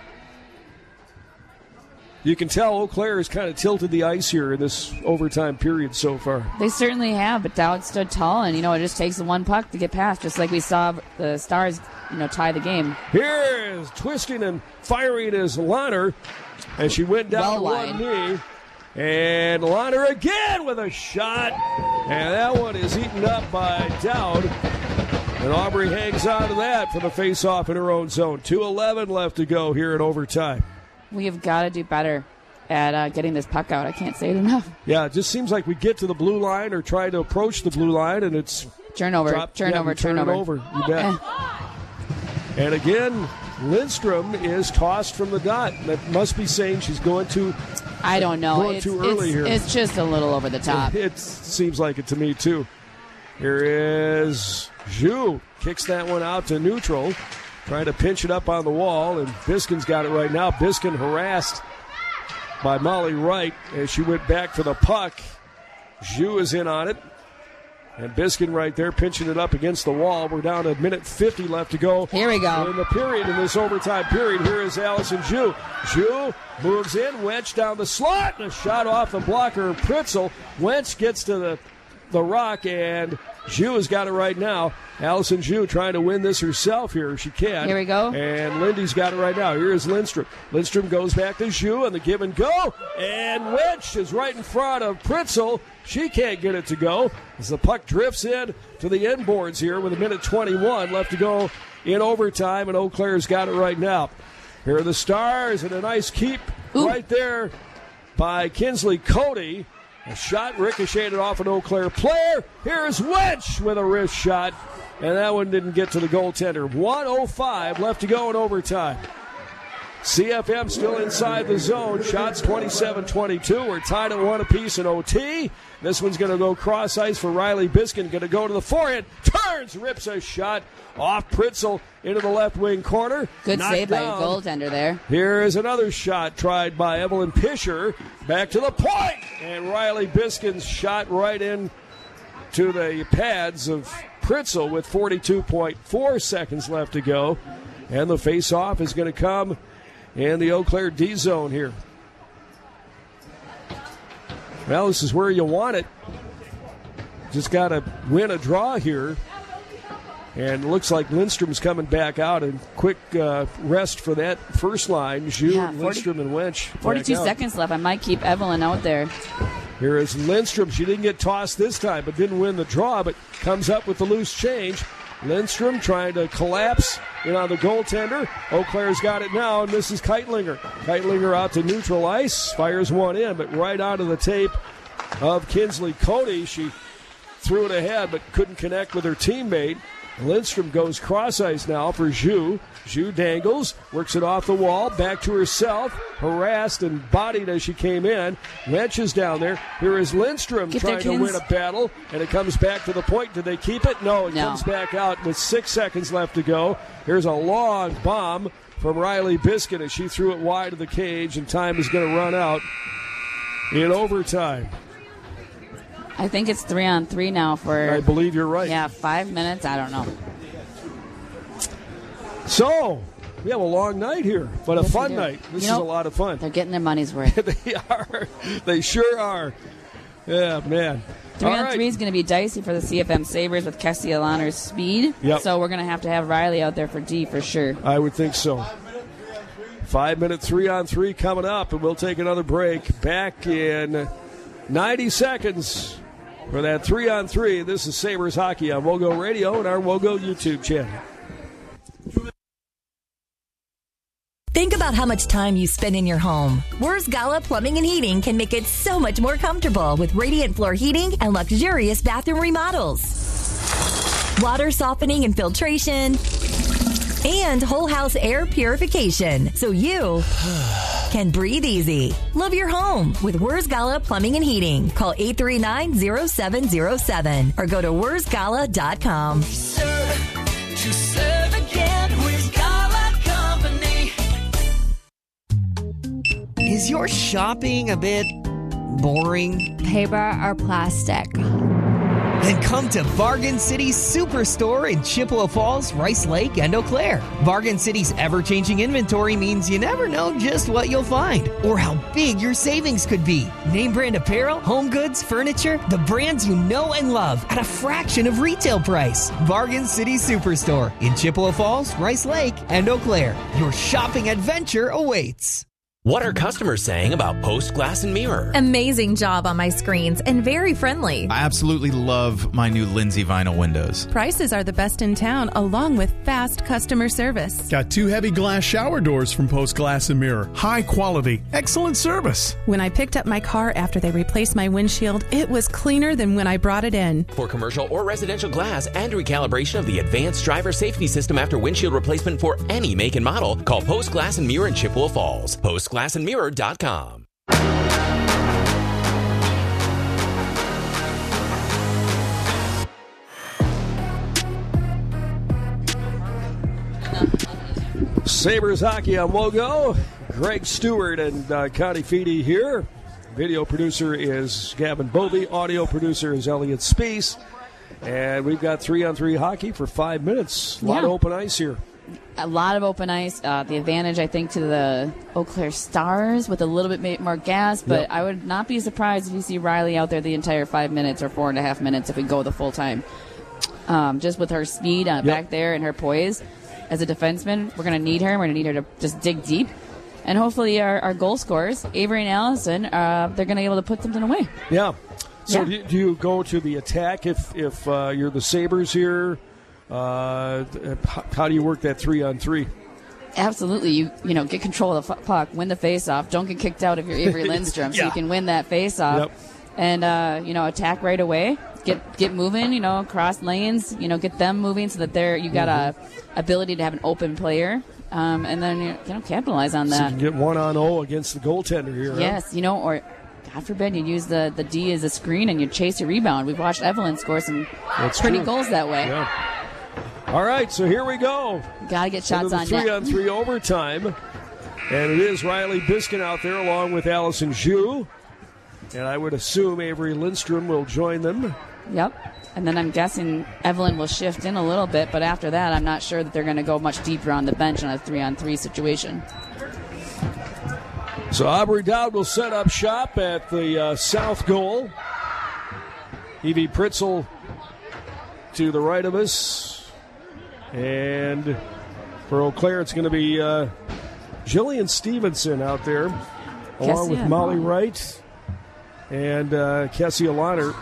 You can tell Eau Claire has kind of tilted the ice here in this overtime period so far. They certainly have, but Dowd stood tall, and, you know, it just takes the one puck to get past, just like we saw the Stars, you know, tie the game. Here is twisting and firing is Lahner, and she went down well one knee. And Lahner again with a shot, and that one is eaten up by Dowd. And Aubrey hangs on to that for the face-off in her own zone. two eleven left to go here in overtime. We have got to do better at uh, getting this puck out. I can't say it enough. Yeah, it just seems like we get to the blue line or try to approach the blue line, and it's turnover, dropped, turnover, yeah, turn turnover. It over. You bet. And again, Lindstrom is tossed from the dot. That must be saying she's going too. I don't know. Going it's, too early it's, here. It's just a little over the top. It, it seems like it to me too. Here is Zhu. Kicks that one out to neutral. Trying to pinch it up on the wall, and Biskin's got it right now. Biskin harassed by Molly Wright as she went back for the puck. Zhu is in on it. And Biskin right there pinching it up against the wall. We're down to a minute fifty left to go. Here we go. In the period, in this overtime period, here is Allison Zhu. Zhu moves in, Wench down the slot, and a shot off the blocker, Pritzel. Wench gets to the, the rock, and Zhu has got it right now. Allison Zhu trying to win this herself here. She can. Here we go. And Lindy's got it right now. Here is Lindstrom. Lindstrom goes back to Zhu on the give and go. And Wench is right in front of Pritzel. She can't get it to go as the puck drifts in to the end boards here with a minute twenty-one left to go in overtime. And Eau Claire's got it right now. Here are the Stars, and a nice keep Ooh. right there by Kinsley Cody. A shot ricocheted off an Eau Claire player. Here's Wench with a wrist shot. And that one didn't get to the goaltender. one oh five left to go in overtime. C F M still inside the zone. Shots twenty-seven twenty-two. We're tied at one apiece in O T. This one's going to go cross ice for Riley Biskin. Going to go to the forehand. Turn Barnes rips a shot off Pritzel into the left wing corner. Good Knocked save by your down. goaltender there. Here is another shot tried by Evelyn Pischer. Back to the point. And Riley Biskin's shot right in to the pads of Pritzel with forty-two point four seconds left to go. And the face-off is going to come in the Eau Claire D zone here. Well, this is where you want it. Just got to win a draw here. And it looks like Lindstrom's coming back out. And quick uh, rest for that first line. Zhu, Yeah, forty Lindstrom, and Wench. forty-two back out. seconds left. I might keep Evelyn out there. Here is Lindstrom. She didn't get tossed this time, but didn't win the draw, but comes up with the loose change. Lindstrom trying to collapse in on the goaltender. Eau Claire's got it now, and this is Keitlinger. Keitlinger out to neutral ice, fires one in, but right onto the tape of Kinsley Cody. She threw it ahead, but couldn't connect with her teammate. Lindstrom goes cross ice now for Zhu. Zhu dangles, works it off the wall, back to herself, harassed and bodied as she came in. Wench is down there. Here is Lindstrom Get trying there, to Kins. win a battle, and it comes back to the point. Did they keep it? No, it No. comes back out with six seconds left to go. Here's a long bomb from Riley Biskin as she threw it wide of the cage, and time is going to run out in overtime. I think it's three on three now for. I believe you're right. Yeah, five minutes. I don't know. So, we have a long night here, but a Yes, we fun do. night. This You is know, a lot of fun. They're getting their money's worth. They are. They sure are. Yeah, man. Three All on right. three is going to be dicey for the C F M Sabres with Castellaner's speed. Yep. So we're going to have to have Riley out there for D for sure. I would think so. Five-minute three-on-three coming up, and we'll take another break. Back in ninety seconds for that three-on-three. This is Sabres Hockey on Wogo Radio and our Wogo YouTube channel. Think about how much time you spend in your home. Wurz Gala Plumbing and Heating can make it so much more comfortable with radiant floor heating and luxurious bathroom remodels. Water softening and filtration, and whole house air purification, so you can breathe easy. Love your home with Wurz Gala Plumbing and Heating. Call eight three nine, zero seven zero seven or go to wurz gala dot com. Serve, to serve again with Gala Company. Is your shopping a bit boring? Paper or plastic? Then come to Bargain City Superstore in Chippewa Falls, Rice Lake, and Eau Claire. Bargain City's ever-changing inventory means you never know just what you'll find or how big your savings could be. Name brand apparel, home goods, furniture, the brands you know and love at a fraction of retail price. Bargain City Superstore in Chippewa Falls, Rice Lake, and Eau Claire. Your shopping adventure awaits. What are customers saying about Post Glass and Mirror? Amazing job on my screens and very friendly. I absolutely love my new Lindsay vinyl windows. Prices are the best in town, along with fast customer service. Got two heavy glass shower doors from Post Glass and Mirror. High quality, excellent service. When I picked up my car after they replaced my windshield, it was cleaner than when I brought it in. For commercial or residential glass and recalibration of the advanced driver safety system after windshield replacement for any make and model, call Post Glass and Mirror in Chippewa Falls. post glass and mirror dot com. Sabres Hockey on Wogo. Greg Stewart and uh, Connie Feedy here. Video producer is Gavin Bovey. Audio producer is Elliot Spees. And we've got three-on-three hockey for five minutes. A lot Yeah. of open ice here. A lot of open ice. Uh, the advantage, I think, to the Eau Claire Stars with a little bit ma- more gas. But Yep. I would not be surprised if you see Riley out there the entire five minutes or four and a half minutes if we go the full time. Um, just with her speed uh, Yep. back there and her poise as a defenseman, we're going to need her. We're going to need her to just dig deep. And hopefully our, our goal scorers, Avery and Allison, uh, they're going to be able to put something away. Yeah. So Yeah. Do, you, do you go to the attack if, if uh, you're the Sabres here? Uh, how, how do you work that three-on-three? Absolutely. You you know, get control of the f- puck, win the face-off. Don't get kicked out if you're Avery Lindstrom, so Yeah. you can win that face-off. Yep. And, uh, you know, attack right away. Get get moving, you know, cross lanes, you know, get them moving so that they're, you got a ability to have an open player. Um, and then, you know, capitalize on So you that. can get one on oh against the goaltender here. huh? Yes, you know, or God forbid you use the, the D as a screen and you chase your rebound. We've watched Evelyn score some That's pretty true. goals that way. Yeah. All right, so here we go. Got to get shots on three net. on three overtime. And it is Riley Biskin out there along with Allison Zhu. And I would assume Avery Lindstrom will join them. Yep. And then I'm guessing Evelyn will shift in a little bit, but after that, I'm not sure that they're going to go much deeper on the bench on a three-on-three situation. So Aubrey Dowd will set up shop at the uh, south goal. Evie Pritzel to the right of us. And for Eau Claire, it's going to be uh, Jillian Stevenson out there, along with Molly Wright and uh, Kessia Lahner.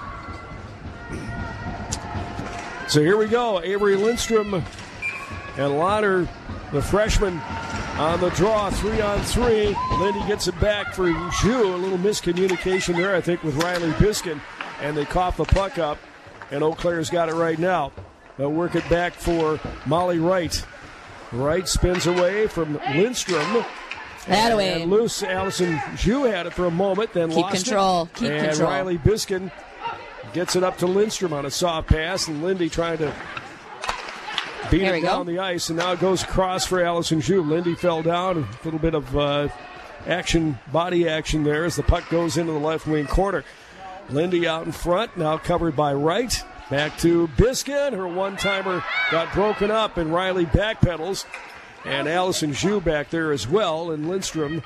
So here we go. Avery Lindstrom and Lahner, the freshman, on the draw, three on three. Lindy gets it back for Zhu. A little miscommunication there, I think, with Riley Biskin. And they cough the puck up, and Eau Claire's got it right now. They'll work it back for Molly Wright. Wright spins away from Lindstrom. That away. And loose. Allison Zhu had it for a moment, then Keep lost control. it. Keep and control. Riley Biskin gets it up to Lindstrom on a soft pass, and Lindy trying to beat There it we down go. the ice, and now it goes across for Allison Zhu. Lindy fell down. A little bit of uh, action, body action there as the puck goes into the left wing corner. Lindy out in front, now covered by Wright. Back to Biskin. Her one-timer got broken up, and Riley backpedals. And Allison Zhu back there as well, and Lindstrom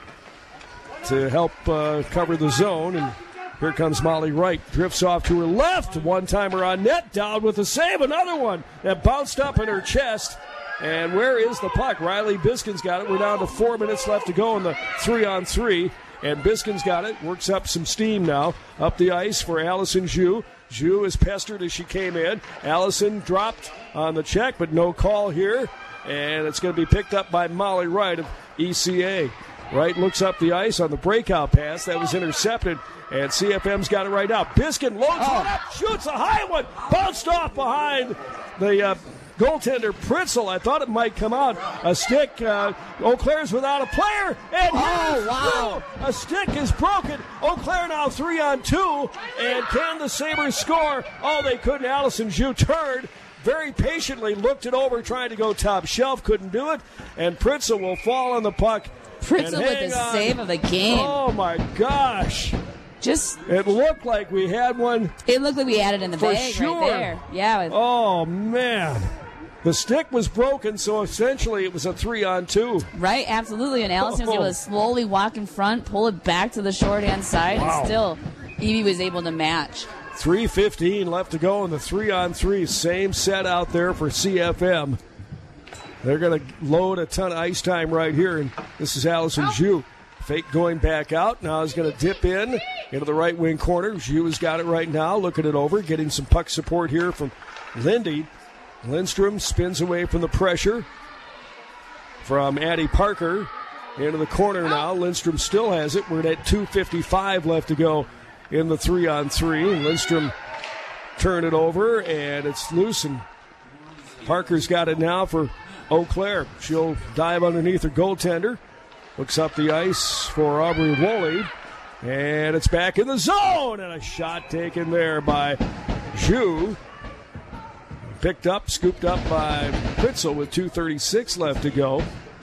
to help uh, cover the zone. And here comes Molly Wright. Drifts off to her left. One-timer on net. Down with a save. Another one that bounced up in her chest. And where is the puck? Riley Biskin's got it. We're down to four minutes left to go in the three-on-three. And Biskin's got it. Works up some steam now. Up the ice for Allison Zhu. Zhu is pestered as she came in. Allison dropped on the check, but no call here. And it's going to be picked up by Molly Wright of E C A. Wright looks up the ice on the breakout pass. That was intercepted. And C F M's got it right now. Biskin loads Oh. one up, shoots a high one. Bounced off behind the uh, goaltender Pritzel. I thought it might come out. A stick. Uh, Eau Claire's without a player. And Oh, wow. through. A stick is broken. Eau Claire now three on two. And can the Sabres score? Oh, they couldn't. Allison Zhu turned. Very patiently looked it over, trying to go top shelf. Couldn't do it. And Pritzel will fall on the puck. Pritzel and with hang the on. save of the game. Oh, my gosh. Just It looked like we had one. It looked like we had it in the For bag sure. right there. Yeah. With, Oh, man. The stick was broken, so essentially it was a three on two. Right, absolutely. And Allison was able to slowly walk in front, pull it back to the shorthand side, Wow. and still Evie was able to match. three fifteen left to go in the three on three. Same set out there for C F M. They're going to load a ton of ice time right here, and this is Allison Zhu. Fake going back out. Now he's going to dip in into the right wing corner. Zhu has got it right now, looking it over, getting some puck support here from Lindy. Lindstrom spins away from the pressure from Addie Parker into the corner now. Lindstrom still has it. We're at two fifty-five left to go in the three on three. Lindstrom turned it over, and it's loose, and Parker's got it now for Eau Claire. She'll dive underneath her goaltender. Looks up the ice for Aubrey Woolley, and it's back in the zone, and a shot taken there by Zhu. Picked up, scooped up by Pritzel with two thirty-six left to go.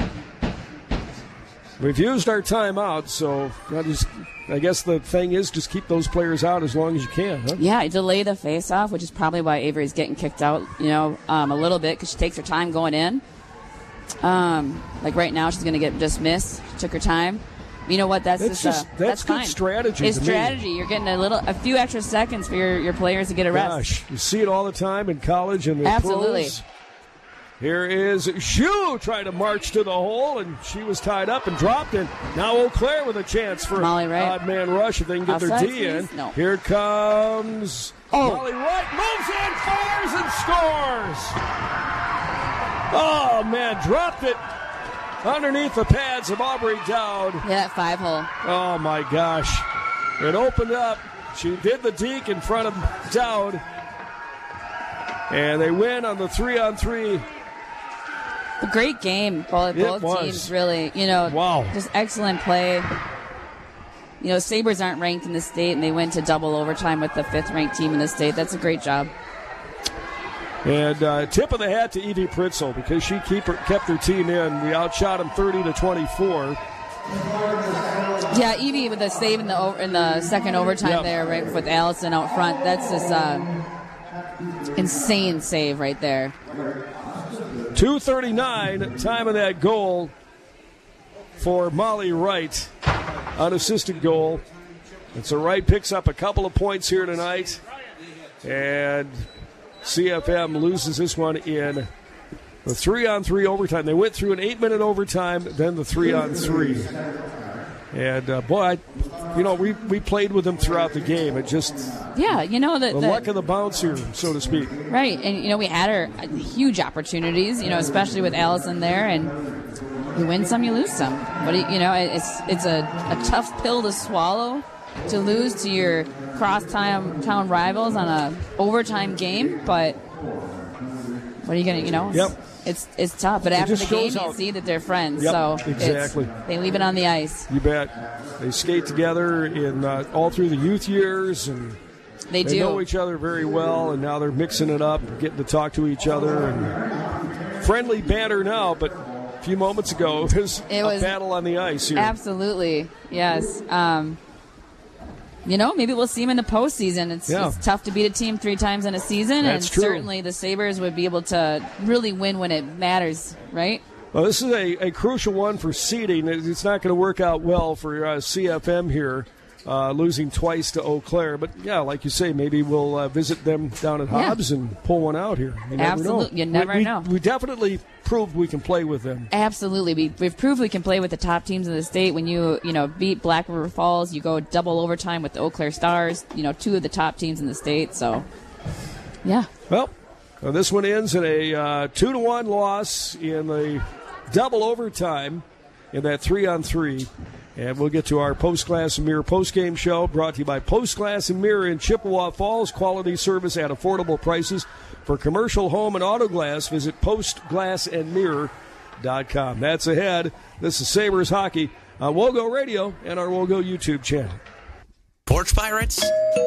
We've used our timeout, so I just I guess the thing is just keep those players out as long as you can, huh? Yeah, delay the face-off, which is probably why Avery's getting kicked out, you know, um, a little bit because she takes her time going in. Um, like right now, she's going to get dismissed. She took her time. You know what? That's, That's just, just- uh, that's that's good fine. strategy It's to me. strategy. You're getting a little, a few extra seconds for your, your players to get a rest. Gosh, you see it all the time in college and the Absolutely. pros. Here is Zhu trying to march to the hole, and she was tied up and dropped in. Now Eau Claire with a chance for Molly Wright. odd man rush if they can get Outside, their D in. please? No. Here comes Oh. Molly Wright. Moves in, fires, and scores. Oh, man, dropped it underneath the pads of Aubrey Dowd. Yeah, that five hole. Oh, my gosh. It opened up. She did the deke in front of Dowd. And they win on the three-on-three. A great game. Both, It both was. teams really, you know, Wow. just excellent play. You know, Sabres aren't ranked in the state, and they went to double overtime with the fifth-ranked team in the state. That's a great job. And uh, tip of the hat to Evie Pritzel because she keep her, kept her team in. We outshot them thirty to twenty-four. Yeah, Evie with a save in the over, in the second overtime yep. there, right with Allison out front. That's just uh, insane save right there. two thirty-nine, time of that goal for Molly Wright, unassisted goal. And so Wright picks up a couple of points here tonight, and C F M loses this one in the three-on-three overtime. They went through an eight-minute overtime, then the three-on-three. And, uh, boy, I, you know, we, we played with them throughout the game. It just... Yeah, you know... The, the, the luck of the bounce here, so to speak. Right, and, you know, we had our huge opportunities, you know, especially with Allison there, and you win some, you lose some. But, you know, it's it's a, a tough pill to swallow, to lose to your cross-town town rivals on a overtime game, but what are you going to, you know... Yep. It's it's tough, but it after the game, how, you see that they're friends. Yep, so exactly. They leave it on the ice. You bet. They skate together in uh, all through the youth years, and they, they do know each other very well. And now they're mixing it up, getting to talk to each other, and friendly banter now. But a few moments ago, it was, it a was battle on the ice here. Absolutely, yes. Um, You know, maybe we'll see him in the postseason. It's, yeah. it's tough to beat a team three times in a season, That's and true. certainly the Sabres would be able to really win when it matters, right? Well, this is a, a crucial one for seeding. It's not going to work out well for uh, C F M here, uh, losing twice to Eau Claire. But, yeah, like you say, maybe we'll uh, visit them down at Hobbs yeah. and pull one out here. You never Absolutely. know. You never we, know. We, we definitely proved we can play with them. Absolutely. We, we've proved we can play with the top teams in the state. When you, you know, beat Black River Falls, you go double overtime with the Eau Claire Stars, you know, two of the top teams in the state. So, yeah. Well, uh, this one ends in a uh, two to one loss in the double overtime in that three-on-three. And we'll get to our Post Glass and Mirror post-game show brought to you by Post Glass and Mirror in Chippewa Falls. Quality service at affordable prices. For commercial, home, and auto glass, visit post glass and mirror dot com. That's ahead. This is Sabres Hockey on Wogo Radio and our Wogo YouTube channel. Porch pirates?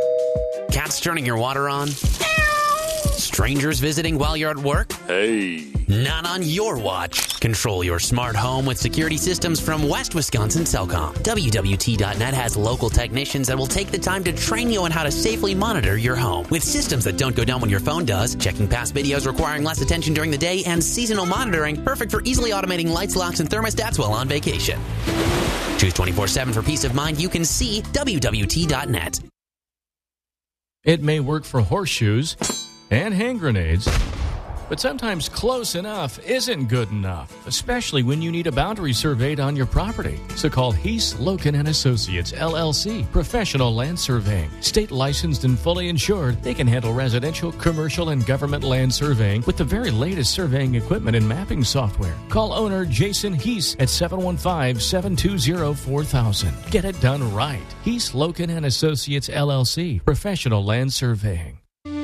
Cats turning your water on? Strangers visiting while you're at work? Hey. Not on your watch. Control your smart home with security systems from West Wisconsin Cellcom. W W T dot net has local technicians that will take the time to train you on how to safely monitor your home. With systems that don't go down when your phone does, checking past videos requiring less attention during the day, and seasonal monitoring, perfect for easily automating lights, locks, and thermostats while on vacation. Choose twenty-four seven for peace of mind. You can see W W T dot net. It may work for horseshoes and hand grenades, but sometimes close enough isn't good enough, especially when you need a boundary surveyed on your property. So call Heath, Loken and Associates, L L C, Professional Land Surveying. State licensed and fully insured, they can handle residential, commercial, and government land surveying with the very latest surveying equipment and mapping software. Call owner Jason Heath at seven one five, seven two zero, four thousand. Get it done right. Heath, Loken and Associates, L L C, Professional Land Surveying.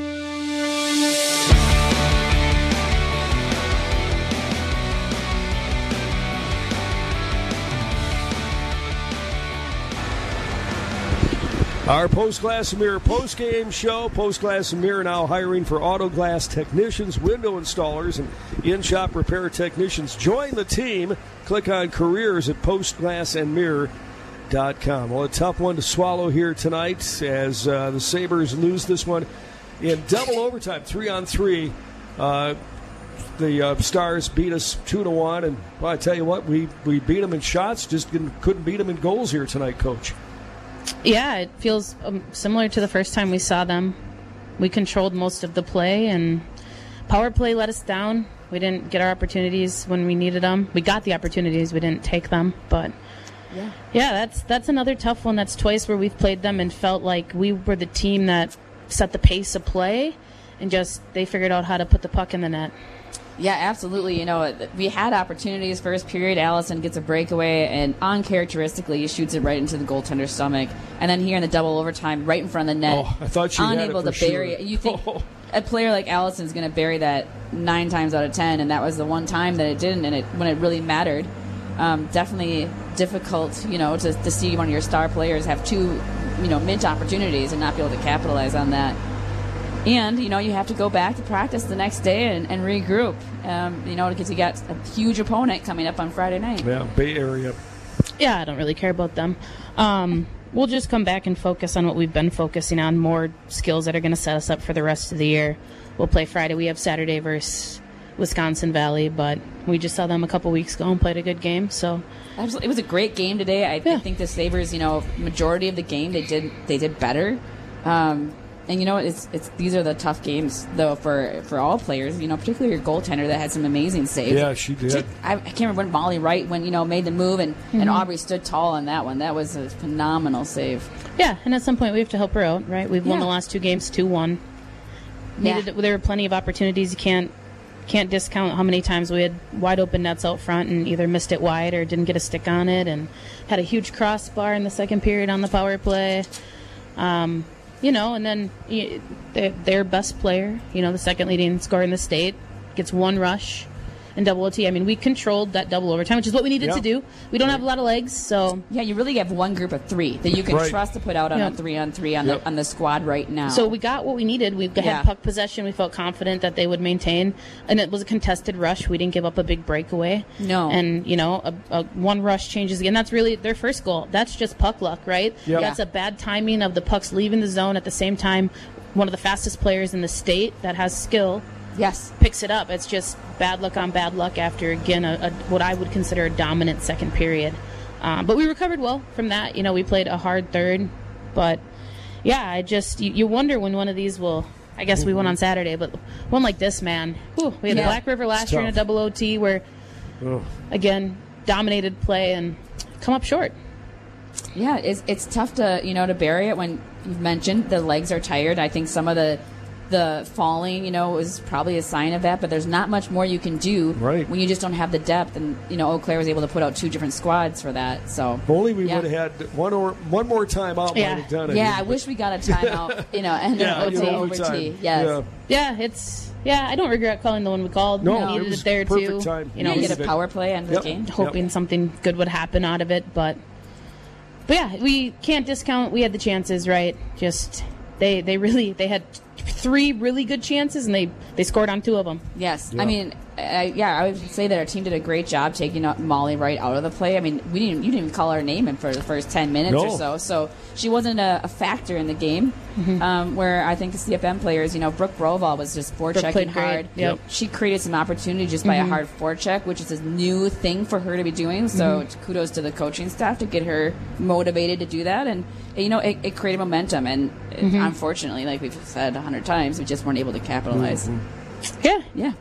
Our Post Glass and Mirror post-game show. Post Glass and Mirror now hiring for auto glass technicians, window installers, and in-shop repair technicians. Join the team. Click on careers at post glass and mirror dot com. Well, a tough one to swallow here tonight as uh, the Sabres lose this one in double overtime, three on three. Uh, the uh, Stars beat us two to one, and well, I tell you what, we we beat them in shots, just couldn't, couldn't beat them in goals here tonight, Coach. Yeah, it feels um, similar to the first time we saw them. We controlled most of the play, and power play let us down. We didn't get our opportunities when we needed them. We got the opportunities, we didn't take them. But yeah, yeah that's that's another tough one. That's twice where we've played them and felt like we were the team that set the pace of play, and just they figured out how to put the puck in the net. Yeah, absolutely. You know, we had opportunities. First period, Allison gets a breakaway, and uncharacteristically, he shoots it right into the goaltender's stomach. And then here in the double overtime, right in front of the net, oh, I thought she unable had it for to bury sure. it. You think oh. a player like Allison is going to bury that nine times out of ten, and that was the one time that it didn't, and it when it really mattered. Um, definitely difficult, you know, to, to see one of your star players have two, you know, mid opportunities and not be able to capitalize on that. And, you know, you have to go back to practice the next day and, and regroup, um, you know, because you got a huge opponent coming up on Friday night. Yeah, Bay Area. Yeah, I don't really care about them. Um, we'll just come back and focus on what we've been focusing on, more skills that are going to set us up for the rest of the year. We'll play Friday. We have Saturday versus Wisconsin Valley, but we just saw them a couple weeks ago and played a good game. So Absolutely. It was a great game today. I, yeah. I think the Sabres, you know, majority of the game they did they did better. Um, and you know, it's it's these are the tough games though for, for all players. You know, particularly your goaltender that had some amazing saves. Yeah, she did. She, I, I can't remember when Molly Wright when you know made the move and, mm-hmm. and Aubrey stood tall on that one. That was a phenomenal save. Yeah, and at some point we have to help her out, right? We've yeah. won the last two games two one. Needed yeah. there were plenty of opportunities. You can't can't discount how many times we had wide open nets out front and either missed it wide or didn't get a stick on it, and had a huge crossbar in the second period on the power play. Um, you know, and then you, their, their best player, you know, the second leading scorer in the state, gets one rush in double O T. I mean, we controlled that double overtime, which is what we needed yep. to do. We don't have a lot of legs, so yeah, you really have one group of three that you can right. trust to put out on yep. a three on three on yep. the on the squad right now. So we got what we needed. We had yeah. puck possession. We felt confident that they would maintain, and it was a contested rush. We didn't give up a big breakaway. No, and you know, a, a one rush changes again. That's really their first goal. That's just puck luck, right? Yep. That's a bad timing of the pucks leaving the zone at the same time. One of the fastest players in the state that has skill. Yes, picks it up. It's just bad luck on bad luck after, again, a, a, what I would consider a dominant second period. Um, but we recovered well from that. You know, we played a hard third. But, yeah, I just, you, you wonder when one of these will, I guess we won on Saturday, but one like this, man. Whew, we had yeah. Black River last year in a double O T where, oh. again, dominated play and come up short. Yeah, it's, it's tough to, you know, to bury it when you've mentioned the legs are tired. I think some of the The falling, you know, is probably a sign of that, but there's not much more you can do right. when you just don't have the depth. And, you know, Eau Claire was able to put out two different squads for that. So if only we yeah. would have had one or one more time out. Yeah, might have done it. yeah I wish we got a timeout, you know, and yeah, then O T, overtime. Yes. Yeah. yeah, it's, yeah, I don't regret calling the one we called. No, we needed it, was it there, perfect too. Time. You know, get a power play end of yep. the game. Hoping yep. something good would happen out of it, but, but yeah, we can't discount, we had the chances, right? Just, they, they really, they had three really good chances, and they, they scored on two of them. Yes. Yeah. I mean, I, yeah, I would say that our team did a great job taking out Molly Wright out of the play. I mean, we didn't you didn't even call her name in for the first ten minutes no. or so, so she wasn't a, a factor in the game. Mm-hmm. Um, where I think the C F M players, you know, Brooke Broval was just forechecking hard. Yep. She created some opportunity just by mm-hmm. a hard forecheck, which is a new thing for her to be doing. So mm-hmm. kudos to the coaching staff to get her motivated to do that, and you know, it, it created momentum. And mm-hmm. it, unfortunately, like we've said a hundred times, we just weren't able to capitalize. Mm-hmm. Yeah, yeah.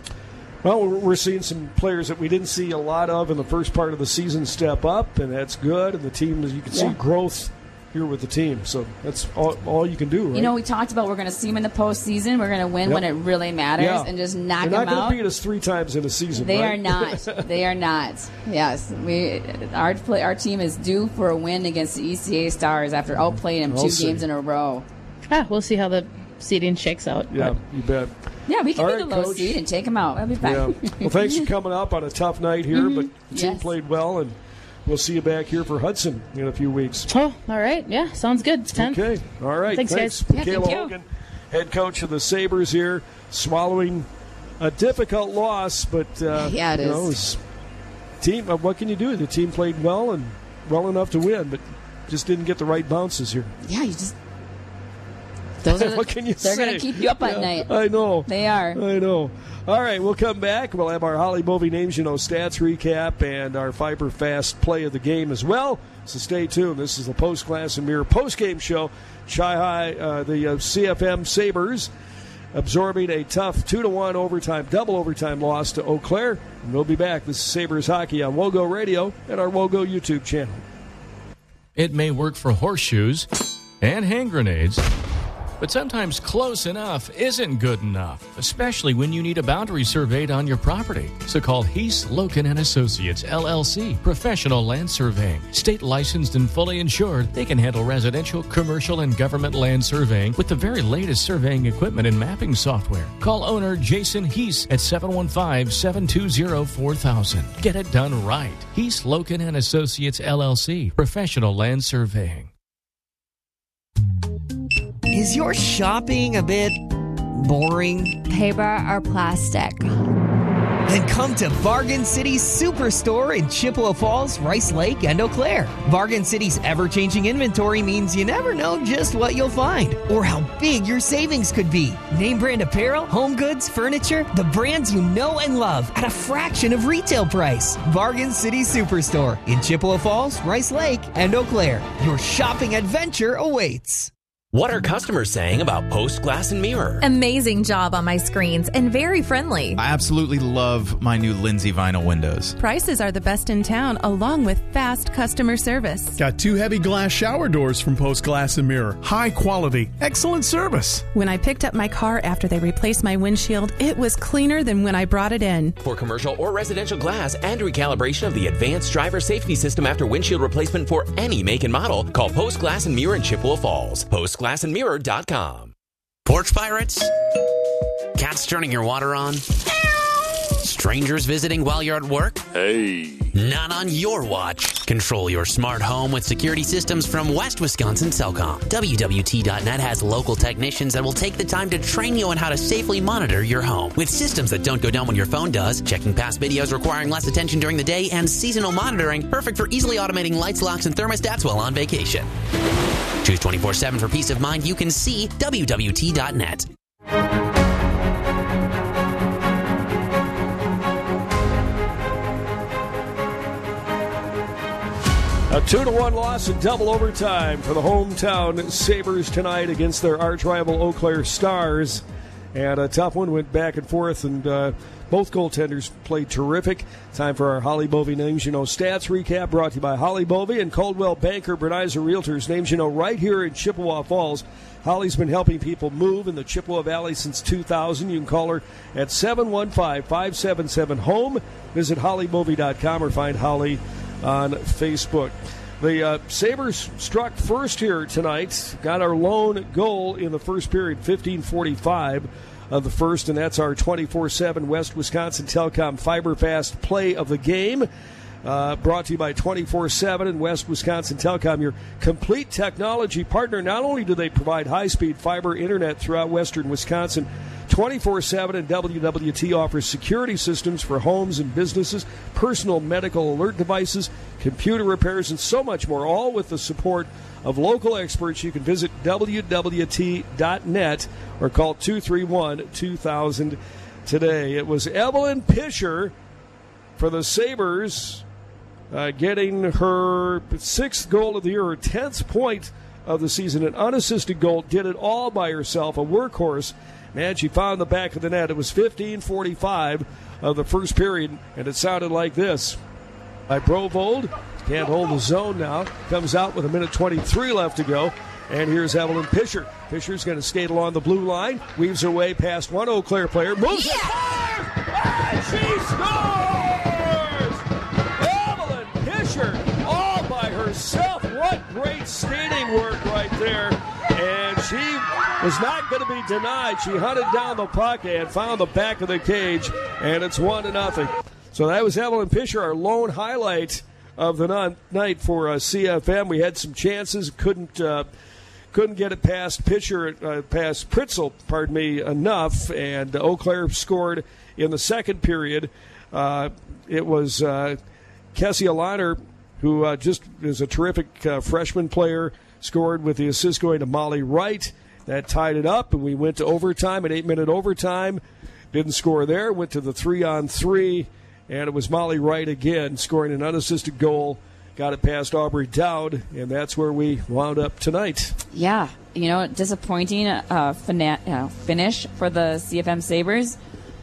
Well, we're seeing some players that we didn't see a lot of in the first part of the season step up, and that's good. And the team, as you can see, yeah. growth here with the team. So that's all, all you can do, right? You know, we talked about we're going to see them in the postseason. We're going to win yep. when it really matters yeah. and just knock They're them out. not going to beat us three times in a season, They right? are not. They are not. Yes. we Our play, our team is due for a win against the E C A Stars after outplaying them I'll two see. games in a row. Ah, we'll see how the seeding shakes out. Yeah, but. you bet. Yeah, we can All be right, the low Coach. seed and take them out. That'll be fine. Yeah. Well, thanks for coming up on a tough night here, mm-hmm. but the team yes. played well, and we'll see you back here for Hudson in a few weeks. Oh, all right. Yeah, sounds good. tenth. Okay. All right. Thanks, Thanks. guys. Kayla Yeah, thank Hogan, head coach of the Sabres here, swallowing a difficult loss, but uh, yeah, it you is. know, it's team. Uh, what can you do? The team played well and well enough to win, but just didn't get the right bounces here. Yeah, you just. Those are the, what can you they're say? going to keep you up yeah, at night. I know. They are. I know. All right, we'll come back. We'll have our Holly Bovey Names You Know stats recap and our Fiber Fast play of the game as well. So stay tuned. This is the Post Glass and Mirror post-game show. Chi High, uh, the uh, C F M Sabres, absorbing a tough two to one overtime, double overtime loss to Eau Claire. And we'll be back. This is Sabres Hockey on Wogo Radio and our Wogo YouTube channel. It may work for horseshoes and hand grenades, but sometimes close enough isn't good enough, especially when you need a boundary surveyed on your property. So call Heath, Loken and Associates, L L C, Professional Land Surveying. State licensed and fully insured, they can handle residential, commercial, and government land surveying with the very latest surveying equipment and mapping software. Call owner Jason Heath at seven one five, seven two zero, four thousand. Get it done right. Heath, Loken and Associates, L L C, Professional Land Surveying. Is your shopping a bit boring? Paper or plastic? Then come to Bargain City's Superstore in Chippewa Falls, Rice Lake, and Eau Claire. Bargain City's ever-changing inventory means you never know just what you'll find or how big your savings could be. Name brand apparel, home goods, furniture, the brands you know and love at a fraction of retail price. Bargain City Superstore in Chippewa Falls, Rice Lake, and Eau Claire. Your shopping adventure awaits. What are customers saying about Post Glass and Mirror? Amazing job on my screens and very friendly. I absolutely love my new Lindsay vinyl windows. Prices are the best in town, along with fast customer service. Got two heavy glass shower doors from Post Glass and Mirror. High quality, excellent service. When I picked up my car after they replaced my windshield, it was cleaner than when I brought it in. For commercial or residential glass and recalibration of the advanced driver safety system after windshield replacement for any make and model, call Post Glass and Mirror in Chippewa Falls. Post glass and mirror dot com. Porch pirates? Cats turning your water on? Strangers visiting while you're at work? Hey. Not on your watch. Control your smart home with security systems from West Wisconsin Telcom. W W T dot net has local technicians that will take the time to train you on how to safely monitor your home. With systems that don't go down when your phone does, checking past videos requiring less attention during the day, and seasonal monitoring, perfect for easily automating lights, locks, and thermostats while on vacation. Choose twenty-four seven for peace of mind. You can see W W T dot net. A two to one loss in double overtime for the hometown Sabres tonight against their arch rival Eau Claire Stars. And a tough one, went back and forth, and uh, both goaltenders played terrific. Time for our Holly Bovey Names You Know Stats recap, brought to you by Holly Bovey and Coldwell Banker Bernizer Realtors. Names You Know right here in Chippewa Falls. Holly's been helping people move in the Chippewa Valley since two thousand. You can call her at seven one five, five seven seven, HOME. Visit holly bovey dot com or find Holly on Facebook. The uh, Sabres struck first here tonight. Got our lone goal in the first period, fifteen forty-five of the first, and that's our twenty-four seven West Wisconsin Telecom Fiber Fast play of the game. Uh, brought to you by twenty-four seven and West Wisconsin Telecom, your complete technology partner. Not only do they provide high-speed fiber internet throughout western Wisconsin, twenty-four seven and W W T offers security systems for homes and businesses, personal medical alert devices, computer repairs, and so much more, all with the support of local experts. You can visit W W T dot net or call two three one, two thousand today. It was Evelyn Pischer for the Sabres, uh, getting her sixth goal of the year, her tenth point of the season, an unassisted goal, did it all by herself, a workhorse. Man, she found the back of the net. It was fifteen forty-five of the first period, and it sounded like this. By Brovold, can't hold the zone now, comes out with a minute twenty-three left to go, and here's Evelyn Pischer. Pischer's going to skate along the blue line, weaves her way past one Eau Claire player, moves it forward, and she scores! Evelyn Pischer, all by herself. What great skating work right there. And she was not going to be denied. She hunted down the puck and found the back of the cage, and it's one to nothing. So that was Evelyn Pischer, our lone highlight of the non- night for uh, C F M. We had some chances, couldn't uh, couldn't get it past Pischer, uh, past Pritzel, pardon me, enough, and Eau Claire scored in the second period. Uh, it was uh, Kessia Liner, who uh, just is a terrific uh, freshman player, scored with the assist going to Molly Wright. That tied it up, and we went to overtime, an eight-minute overtime. Didn't score there. Went to the three-on-three, and it was Molly Wright again scoring an unassisted goal. Got it past Aubrey Dowd, and that's where we wound up tonight. Yeah, you know, disappointing uh, fina- uh, finish for the C F M Sabres.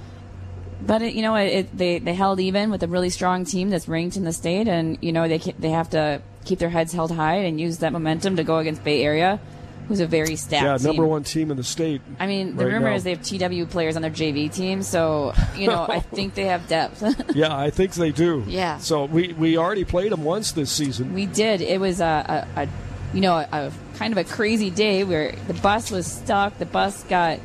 But, it, you know, it, it, they, they held even with a really strong team that's ranked in the state, and, you know, they they have to keep their heads held high and use that momentum to go against Bay Area, who's a very stacked yeah, team. number one team in the state. I mean, the right rumor now. is they have T W players on their J V team, so, you know, I think they have depth. Yeah, I think they do. Yeah. So we, we already played them once this season. We did. It was a, a, a you know, a, a kind of a crazy day where the bus was stuck. The bus got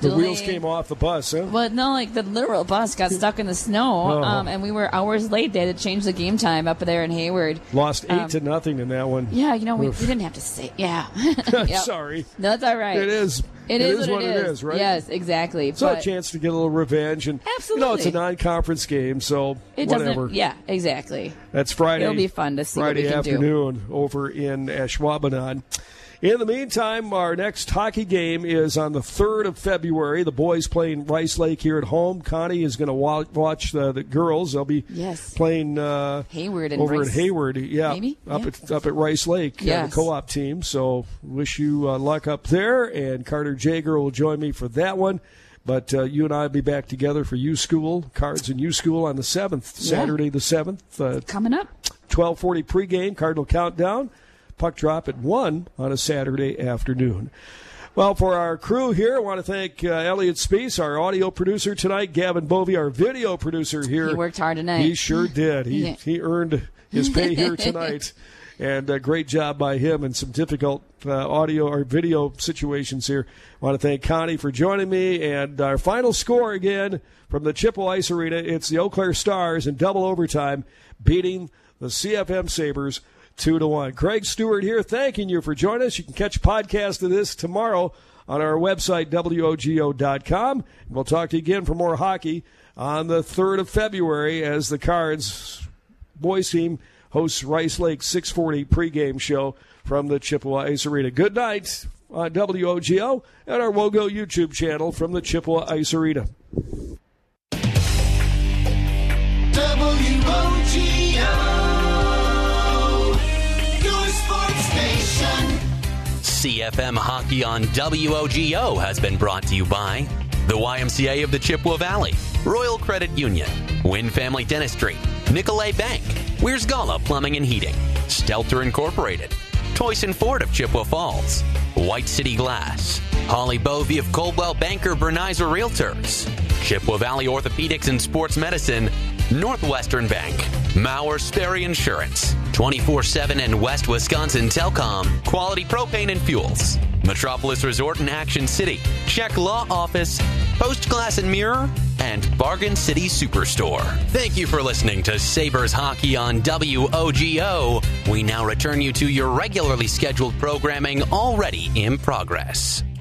The delay. wheels came off the bus, huh? Well, no, like the literal bus got stuck in the snow, Oh. um, and we were hours late. They had to change the game time up there in Hayward. Lost eight Um, to nothing in that one. Yeah, you know, we, we Oof. didn't have to say. Yeah. Yep. Sorry. No, that's all right. It is. It is, what it is, right? Yes, exactly. So a but chance to get a little revenge, and Absolutely. you know it's a non-conference game, so it whatever. doesn't. Yeah, exactly. That's Friday. It'll be fun to see Friday what we can do. afternoon over in Ashwaubenon. In the meantime, our next hockey game is on the third of February. The boys playing Rice Lake here at home. Connie is going to wa- watch the, the girls. They'll be Yes. playing uh, Hayward and over Rice. at Hayward. Yeah, Maybe? up Yeah. at up at Rice Lake, uh, Yes. the co-op team. So wish you uh, luck up there. And Carter Jager will join me for that one. But uh, you and I will be back together for U School, Cards and U School on the seventh, Yeah. Saturday the seventh. Uh, Coming up. twelve forty pregame, Cardinal Countdown. Puck drop at one on a Saturday afternoon. Well, for our crew here, I want to thank uh, Elliot Speece, our audio producer tonight, Gavin Bovey, our video producer here. He worked hard tonight. He sure did. He, Yeah. he earned his pay here tonight. And a great job by him in some difficult uh, audio or video situations here. I want to thank Connie for joining me. And our final score again from the Chippewa Ice Arena, it's the Eau Claire Stars in double overtime beating the C F M Sabres two to one. Craig Stewart here, thanking you for joining us. You can catch a podcast of this tomorrow on our website, W O G O dot com. We'll talk to you again for more hockey on the third of February as the Cards boys team hosts Rice Lake six forty pregame show from the Chippewa Ice Arena. Good night on W O G O and our Wogo YouTube channel from the Chippewa Ice Arena. W O G O, your sports station. C F M Hockey on W O G O has been brought to you by the Y M C A of the Chippewa Valley, Royal Credit Union, Wynn Family Dentistry, Nicolay Bank, Weirsgala Plumbing and Heating, Stelter Incorporated, Toyson Ford of Chippewa Falls, White City Glass, Holly Bovey of Coldwell Banker Bernizer Realtors, Chippewa Valley Orthopedics and Sports Medicine, Northwestern Bank, Mauer Sperry Insurance, twenty-four seven and West Wisconsin Telcom, Quality Propane and Fuels, Metropolis Resort in Action City, Check Law Office, Post Glass and Mirror, and Bargain City Superstore. Thank you for listening to Sabres Hockey on W O G O. We now return you to your regularly scheduled programming already in progress.